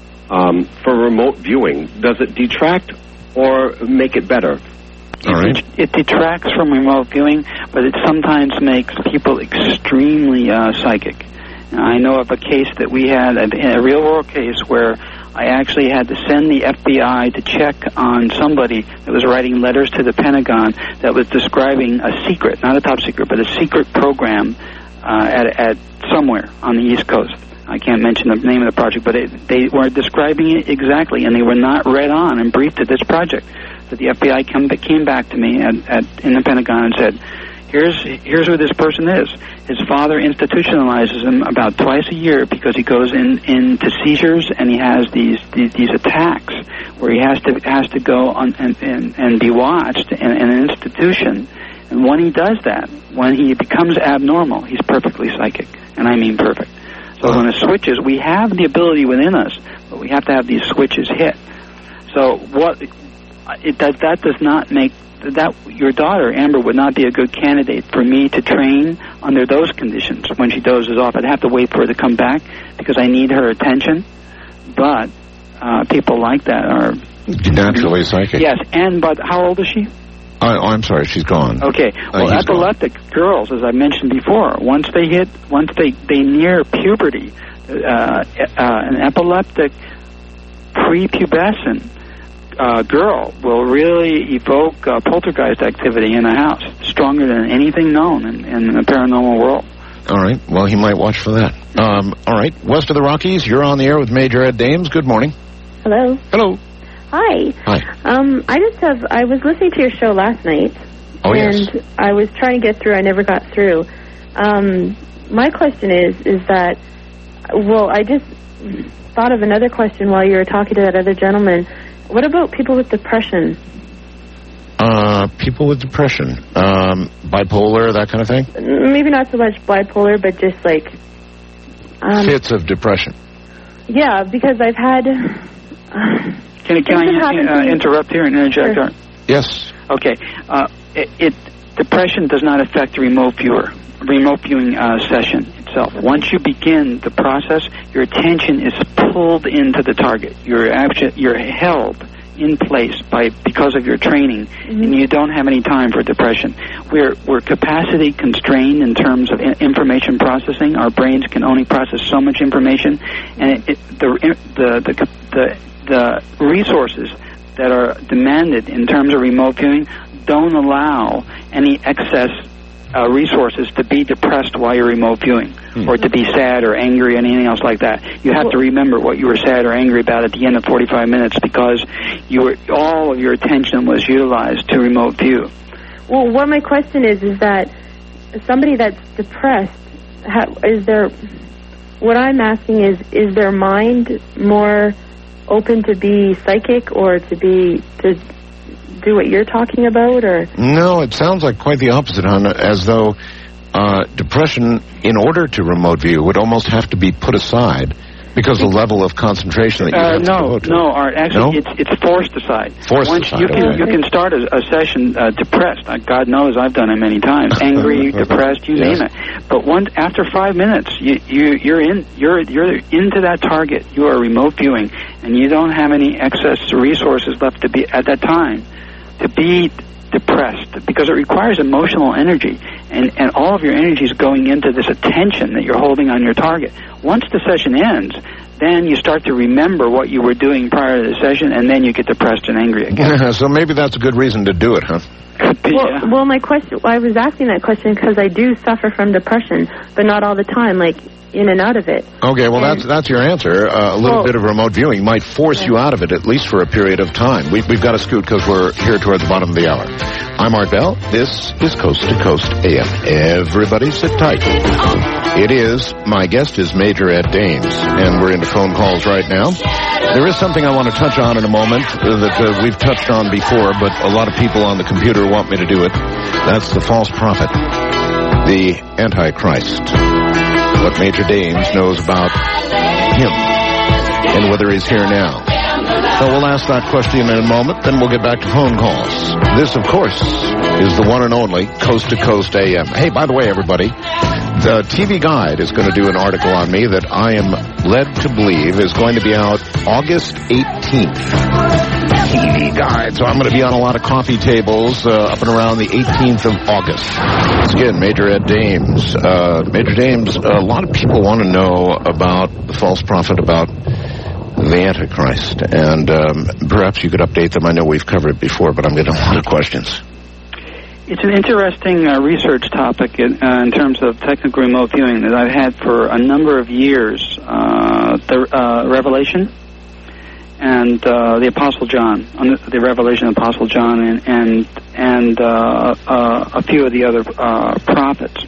um, for remote viewing? Does it detract or make it better? All right. It, it detracts from remote viewing, but it sometimes makes people extremely uh, psychic. Now, I know of a case that we had, a, a real-world case, where I actually had to send the F B I to check on somebody that was writing letters to the Pentagon that was describing a secret, not a top secret, but a secret program uh, at, at somewhere on the East Coast. I can't mention the name of the project, but it, they were describing it exactly, and they were not read on and briefed to this project. So the F B I come, came back to me at, at, in the Pentagon and said, Here's here's who this person is. His father institutionalizes him about twice a year because he goes in into seizures, and he has these these, these attacks where he has to has to go on and, and, and be watched in, in an institution. And when he does that, when he becomes abnormal, he's perfectly psychic, and I mean perfect. So when it switches, we have the ability within us, but we have to have these switches hit. So what it that that does not make that your daughter, Amber, would not be a good candidate for me to train under those conditions. When she dozes off, I'd have to wait for her to come back because I need her attention. But uh, people like that are naturally psychic. Yes, and but how old is she? Oh, oh I'm sorry, she's gone. Okay, well, uh, epileptic gone. girls, as I mentioned before, once they hit, once they, they near puberty, uh, uh, an epileptic prepubescent uh, girl will really evoke uh, poltergeist activity in a house, stronger than anything known in, in the paranormal world. All right. Well, he might watch for that. Um, all right. West of the Rockies, you're on the air with Major Ed Dames. Good morning. Hello. Hello. Hi. Hi. Um, I just have, I was listening to your show last night. Oh, and yes. I was trying to get through. I never got through. Um, my question is, is that, well, I just thought of another question while you were talking to that other gentleman. What about people with depression? Uh, people with depression, um, bipolar, that kind of thing? Maybe not so much bipolar, but just like... Um, Fits of depression. Yeah, because I've had... Uh, can can I uh, interrupt here and interject? Sure. Yes. Okay. Uh, it, it depression does not affect the remote viewer, remote viewing uh, session itself. Once you begin the process, your attention is pulled into the target. You're actually, you're held in place by because of your training, mm-hmm. and you don't have any time for depression. We're we're capacity constrained in terms of I- information processing. Our brains can only process so much information, and it, it, the, the the the the resources that are demanded in terms of remote viewing don't allow any excess uh, resources to be depressed while you're remote viewing, mm-hmm. or to be sad or angry or anything else like that. You have well, to remember what you were sad or angry about at the end of forty-five minutes because you were, all of your attention was utilized to remote view. Well, what my question is, is that somebody that's depressed, ha, is there, what I'm asking is, is their mind more open to be psychic or to be, to do what you're talking about, or? No, it sounds like quite the opposite, hon, as though uh, depression, in order to remote view, would almost have to be put aside because of the level of concentration that you uh, have no, to devote to. No, Art, actually, no? it's it's forced aside. Forced Once aside, you can, okay. you can start a, a session uh, depressed. Uh, God knows I've done it many times. Angry, depressed, you yes. name it. But one, after five minutes, you, you, you're in you're you're into that target. You are remote viewing, and you don't have any excess resources left to be at that time to be depressed, because it requires emotional energy, and, and all of your energy is going into this attention that you're holding on your target. Once the session ends, then you start to remember what you were doing prior to the session, and then you get depressed and angry again. So maybe that's a good reason to do it, huh? Be, well, yeah. well, my question, I was asking that question because I do suffer from depression, but not all the time, like in and out of it. Okay, well, and that's that's your answer. Uh, a little well, bit of remote viewing might force yeah. you out of it, at least for a period of time. We've, we've got to scoot because we're here toward the bottom of the hour. I'm Art Bell. This is Coast to Coast A M. Everybody sit tight. It is, my guest is Major Ed Dames, and we're into phone calls right now. There is something I want to touch on in a moment uh, that uh, we've touched on before, but a lot of people on the computer want me to do it. That's the false prophet, the Antichrist. What Major Dames knows about him and whether he's here now. So we'll ask that question in a moment, then we'll get back to phone calls. This, of course, is the one and only Coast to Coast A M. Hey, by the way, everybody, the T V Guide is going to do an article on me that I am led to believe is going to be out August eighteenth. T V Guide. So I'm going to be on a lot of coffee tables uh, up and around the eighteenth of August. Once again, Major Ed Dames. Uh, Major Dames, a lot of people want to know about the false prophet, about the Antichrist, and um, perhaps you could update them. I know we've covered it before, but I'm getting a lot of questions. It's an interesting uh, research topic in, uh, in terms of technical remote viewing that I've had for a number of years. Uh, the uh, Revelation and uh, the Apostle John, the Revelation of Apostle John, and and, and uh, uh, a few of the other uh, prophets.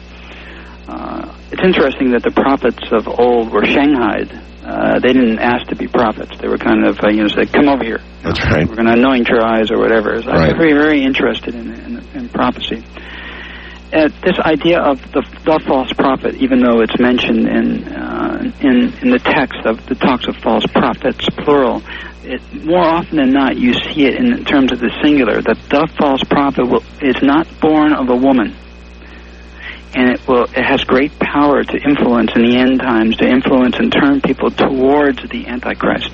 Uh, it's interesting that the prophets of old were shanghaied. Uh, they didn't ask to be prophets. They were kind of, uh, you know, say, come over here. That's right. We're going to anoint your eyes or whatever. So right. I'm very, very interested in, in, in prophecy. Uh, this idea of the, the false prophet, even though it's mentioned in, uh, in in the text of the talks of false prophets, plural, it, more often than not, you see it in terms of the singular, that the false prophet will, is not born of a woman. And it will. It has great power to influence in the end times, to influence and turn people towards the Antichrist.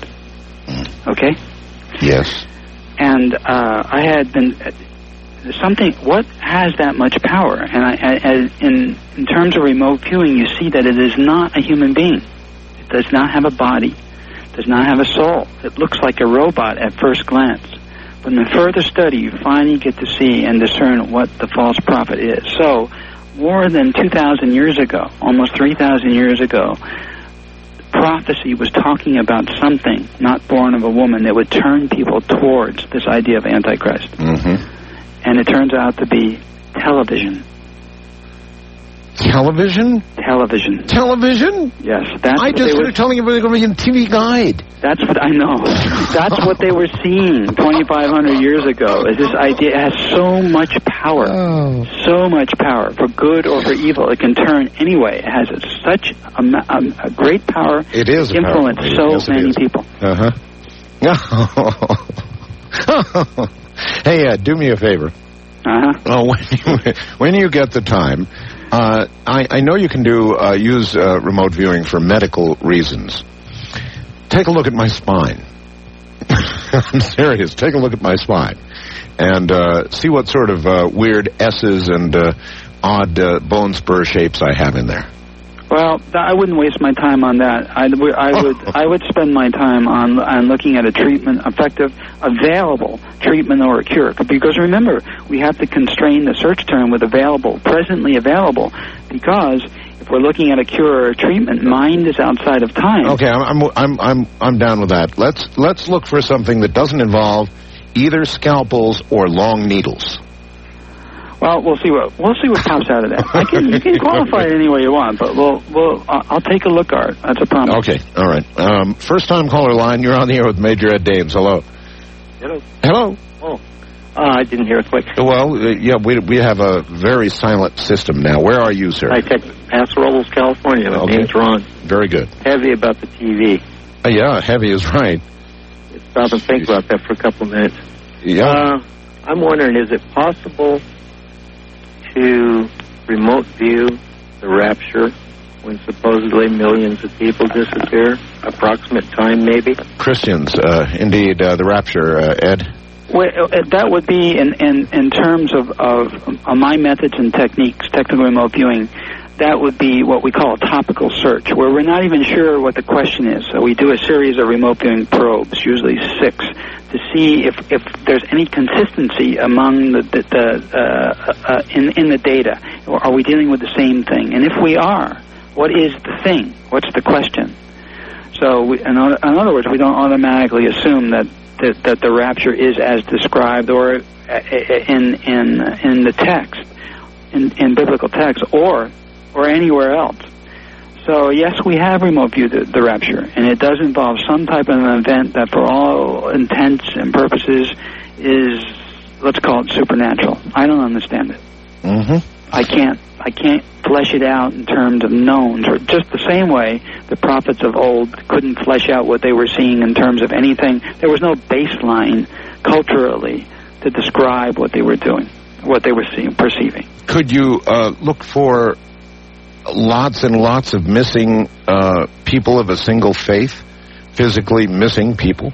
Okay? Yes. And uh, I had been uh, something. What has that much power? And I, I, in in terms of remote viewing, you see that it is not a human being. It does not have a body. Does not have a soul. It looks like a robot at first glance. But in the further study, you finally get to see and discern what the false prophet is. So, more than two thousand years ago, almost three thousand years ago, prophecy was talking about something not born of a woman that would turn people towards this idea of Antichrist. Mm-hmm. And it turns out to be television. Television? Television. Television? Yes. That's I just started telling you about going to be a T V guide. That's what I know. That's what they were seeing twenty-five hundred years ago. Is this idea it has so much power, oh. so much power for good or for evil. It can turn anyway. It has such a, a, a great power. It is to influence so yes, many people. Uh huh. Hey, uh, do me a favor. Uh huh. Oh, when you, when you get the time. Uh, I, I know you can do uh, use uh, remote viewing for medical reasons. Take a look at my spine. I'm serious. Take a look at my spine and uh, see what sort of uh, weird S's and uh, odd uh, bone spur shapes I have in there. Well, th- I wouldn't waste my time on that. I, w- I would I would spend my time on on looking at a treatment, effective, available treatment or a cure. Because remember, we have to constrain the search term with available, presently available, because if we're looking at a cure or a treatment, mind is outside of time. Okay, I'm I'm I'm I'm down with that. Let's let's look for something that doesn't involve either scalpels or long needles. Well, we'll see what we'll see what pops out of that. I can you can qualify it any way you want, but we'll we'll I'll take a look, Art. That's a promise. Okay, all right. Um, first time caller line. You're on the air with Major Ed Dames. Hello. Hello. Hello. Oh, uh, I didn't hear it quick. Well, uh, yeah, we we have a very silent system now. Where are you, sir? I text Paso Robles, California. My okay. name's Ron. Very good. Heavy about the T V. Uh, yeah, heavy is right. Stop and think about that for a couple of minutes. Yeah. Uh, I'm wondering, is it possible to remote view the rapture when supposedly millions of people disappear? Approximate time, maybe? Christians, uh, indeed, uh, the rapture, uh, Ed? Well, that would be in, in, in terms of, of uh, my methods and techniques, technical remote viewing, that would be what we call a topical search, where we're not even sure what the question is. So we do a series of remote viewing probes, usually six, to see if, if there's any consistency among the, the, the uh, uh, in, in the data. Or are we dealing with the same thing? And if we are, what is the thing? What's the question? So, we, in, other, in other words, we don't automatically assume that, that, that the rapture is as described or in in in the text, in, in biblical text, or or anywhere else. So, yes, we have remote viewed the, the rapture, and it does involve some type of an event that for all intents and purposes is, let's call it supernatural. I don't understand it. Mm-hmm. I can't I can't flesh it out in terms of knowns, or just the same way the prophets of old couldn't flesh out what they were seeing in terms of anything. There was no baseline culturally to describe what they were doing, what they were seeing, perceiving. Could you uh, look for lots and lots of missing uh, people of a single faith, physically missing people?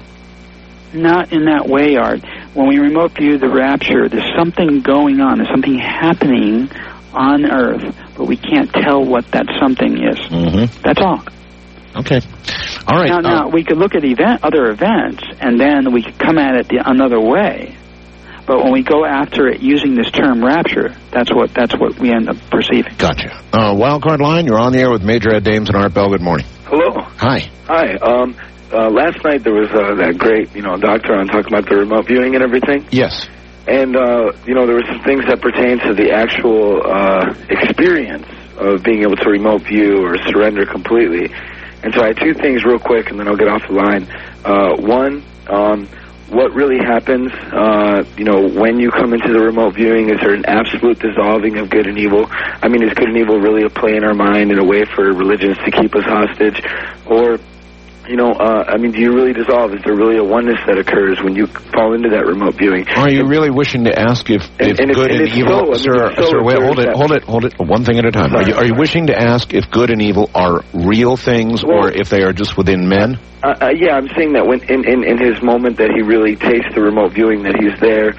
Not in that way, Art. When we remote view the rapture, there's something going on, there's something happening on Earth, but we can't tell what that something is. Mm-hmm. That's all. Okay. All right. Now, now uh, we could look at event, other events, and then we could come at it the, another way. But when we go after it using this term rapture, that's what that's what we end up perceiving. Gotcha. Uh, Wildcard line, you're on the air with Major Ed Dames and Art Bell. Good morning. Hello. Hi. Hi. Um, uh, last night there was uh, that great, you know, doctor on talking about the remote viewing and everything. Yes. And, uh, you know, there were some things that pertain to the actual uh, experience of being able to remote view or surrender completely. And so I had two things real quick, and then I'll get off the line. Uh, one, um, what really happens, uh, you know, when you come into the remote viewing? Is there an absolute dissolving of good and evil? I mean, is good and evil really a play in our mind in a way for religions to keep us hostage? Or, you know, uh, I mean, do you really dissolve? Is there really a oneness that occurs when you fall into that remote viewing? Are you really wishing to ask if, if and, and good if, and, and evil... So, I mean, sir, so sir, wait, hold it, that. hold it, hold it, one thing at a time. Are you, are you wishing to ask if good and evil are real things, well, or if they are just within men? Uh, uh, yeah, I'm saying that when in, in, in his moment that he really tastes the remote viewing, that he's there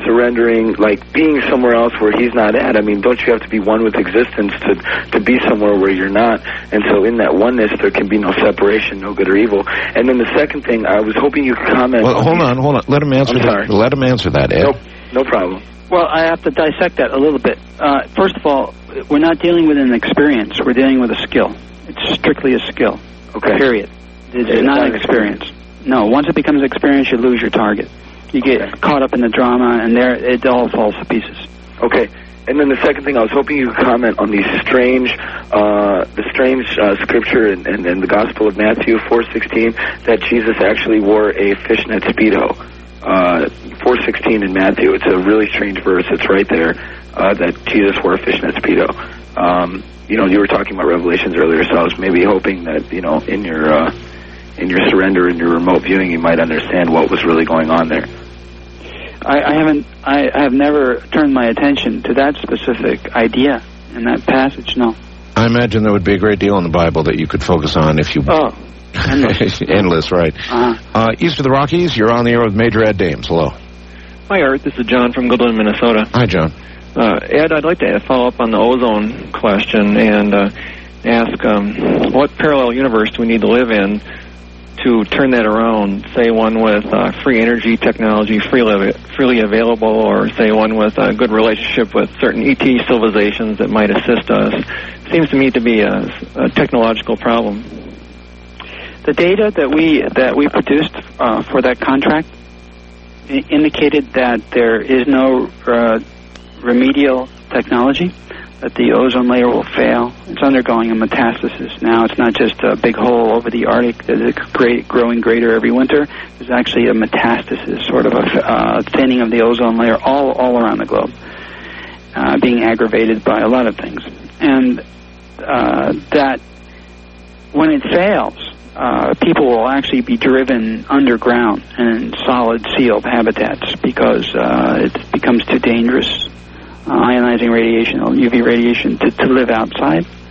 surrendering, like being somewhere else where he's not at. I mean, don't you have to be one with existence to to be somewhere where you're not? And so in that oneness, there can be no separation, no good or evil. And then the second thing, I was hoping you could comment. Well, on hold these- on, hold on. Let him answer. I'm sorry. That. Let him answer that, Ed. Nope, no problem. Well, I have to dissect that a little bit. Uh, first of all, we're not dealing with an experience. We're dealing with a skill. It's strictly a skill. Okay. Period. It's Okay, not it's an not experience. No, once it becomes experience, you lose your target. You get Okay. caught up in the drama, and there it all falls to pieces. Okay. And then the second thing, I was hoping you could comment on the strange, uh, the strange uh, scripture in, in, in the Gospel of Matthew four sixteen that Jesus actually wore a fishnet Speedo. Uh, four sixteen in Matthew. It's a really strange verse. It's right there uh, that Jesus wore a fishnet Speedo. Um, you know, you were talking about Revelations earlier, so I was maybe hoping that, you know, in your uh, in your surrender and your remote viewing, you might understand what was really going on there. I, I haven't. I, I have never turned my attention to that specific idea in that passage. No. I imagine there would be a great deal in the Bible that you could focus on if you... Oh, endless. Endless, right. Uh-huh. Uh, east of the Rockies, you're on the air with Major Ed Dames. Hello. Hi, Art. This is John from Goodland, Minnesota. Hi, John. Uh, Ed, I'd like to follow up on the ozone question and uh, ask um, what parallel universe do we need to live in to turn that around, say one with uh, free energy technology freely, freely available, or say one with a good relationship with certain E T civilizations that might assist us. Seems to me to be a, a technological problem. The data that we that we produced uh, for that contract I- indicated that there is no uh, remedial technology, that the ozone layer will fail. It's undergoing a metastasis now. It's not just a big hole over the Arctic that is great, growing greater every winter. There's actually a metastasis, sort of a uh, thinning of the ozone layer all all around the globe, uh, being aggravated by a lot of things. And uh, that when it fails, uh, people will actually be driven underground in solid sealed habitats because uh, it becomes too dangerous, uh, ionizing radiation, U V radiation, to, to live outside.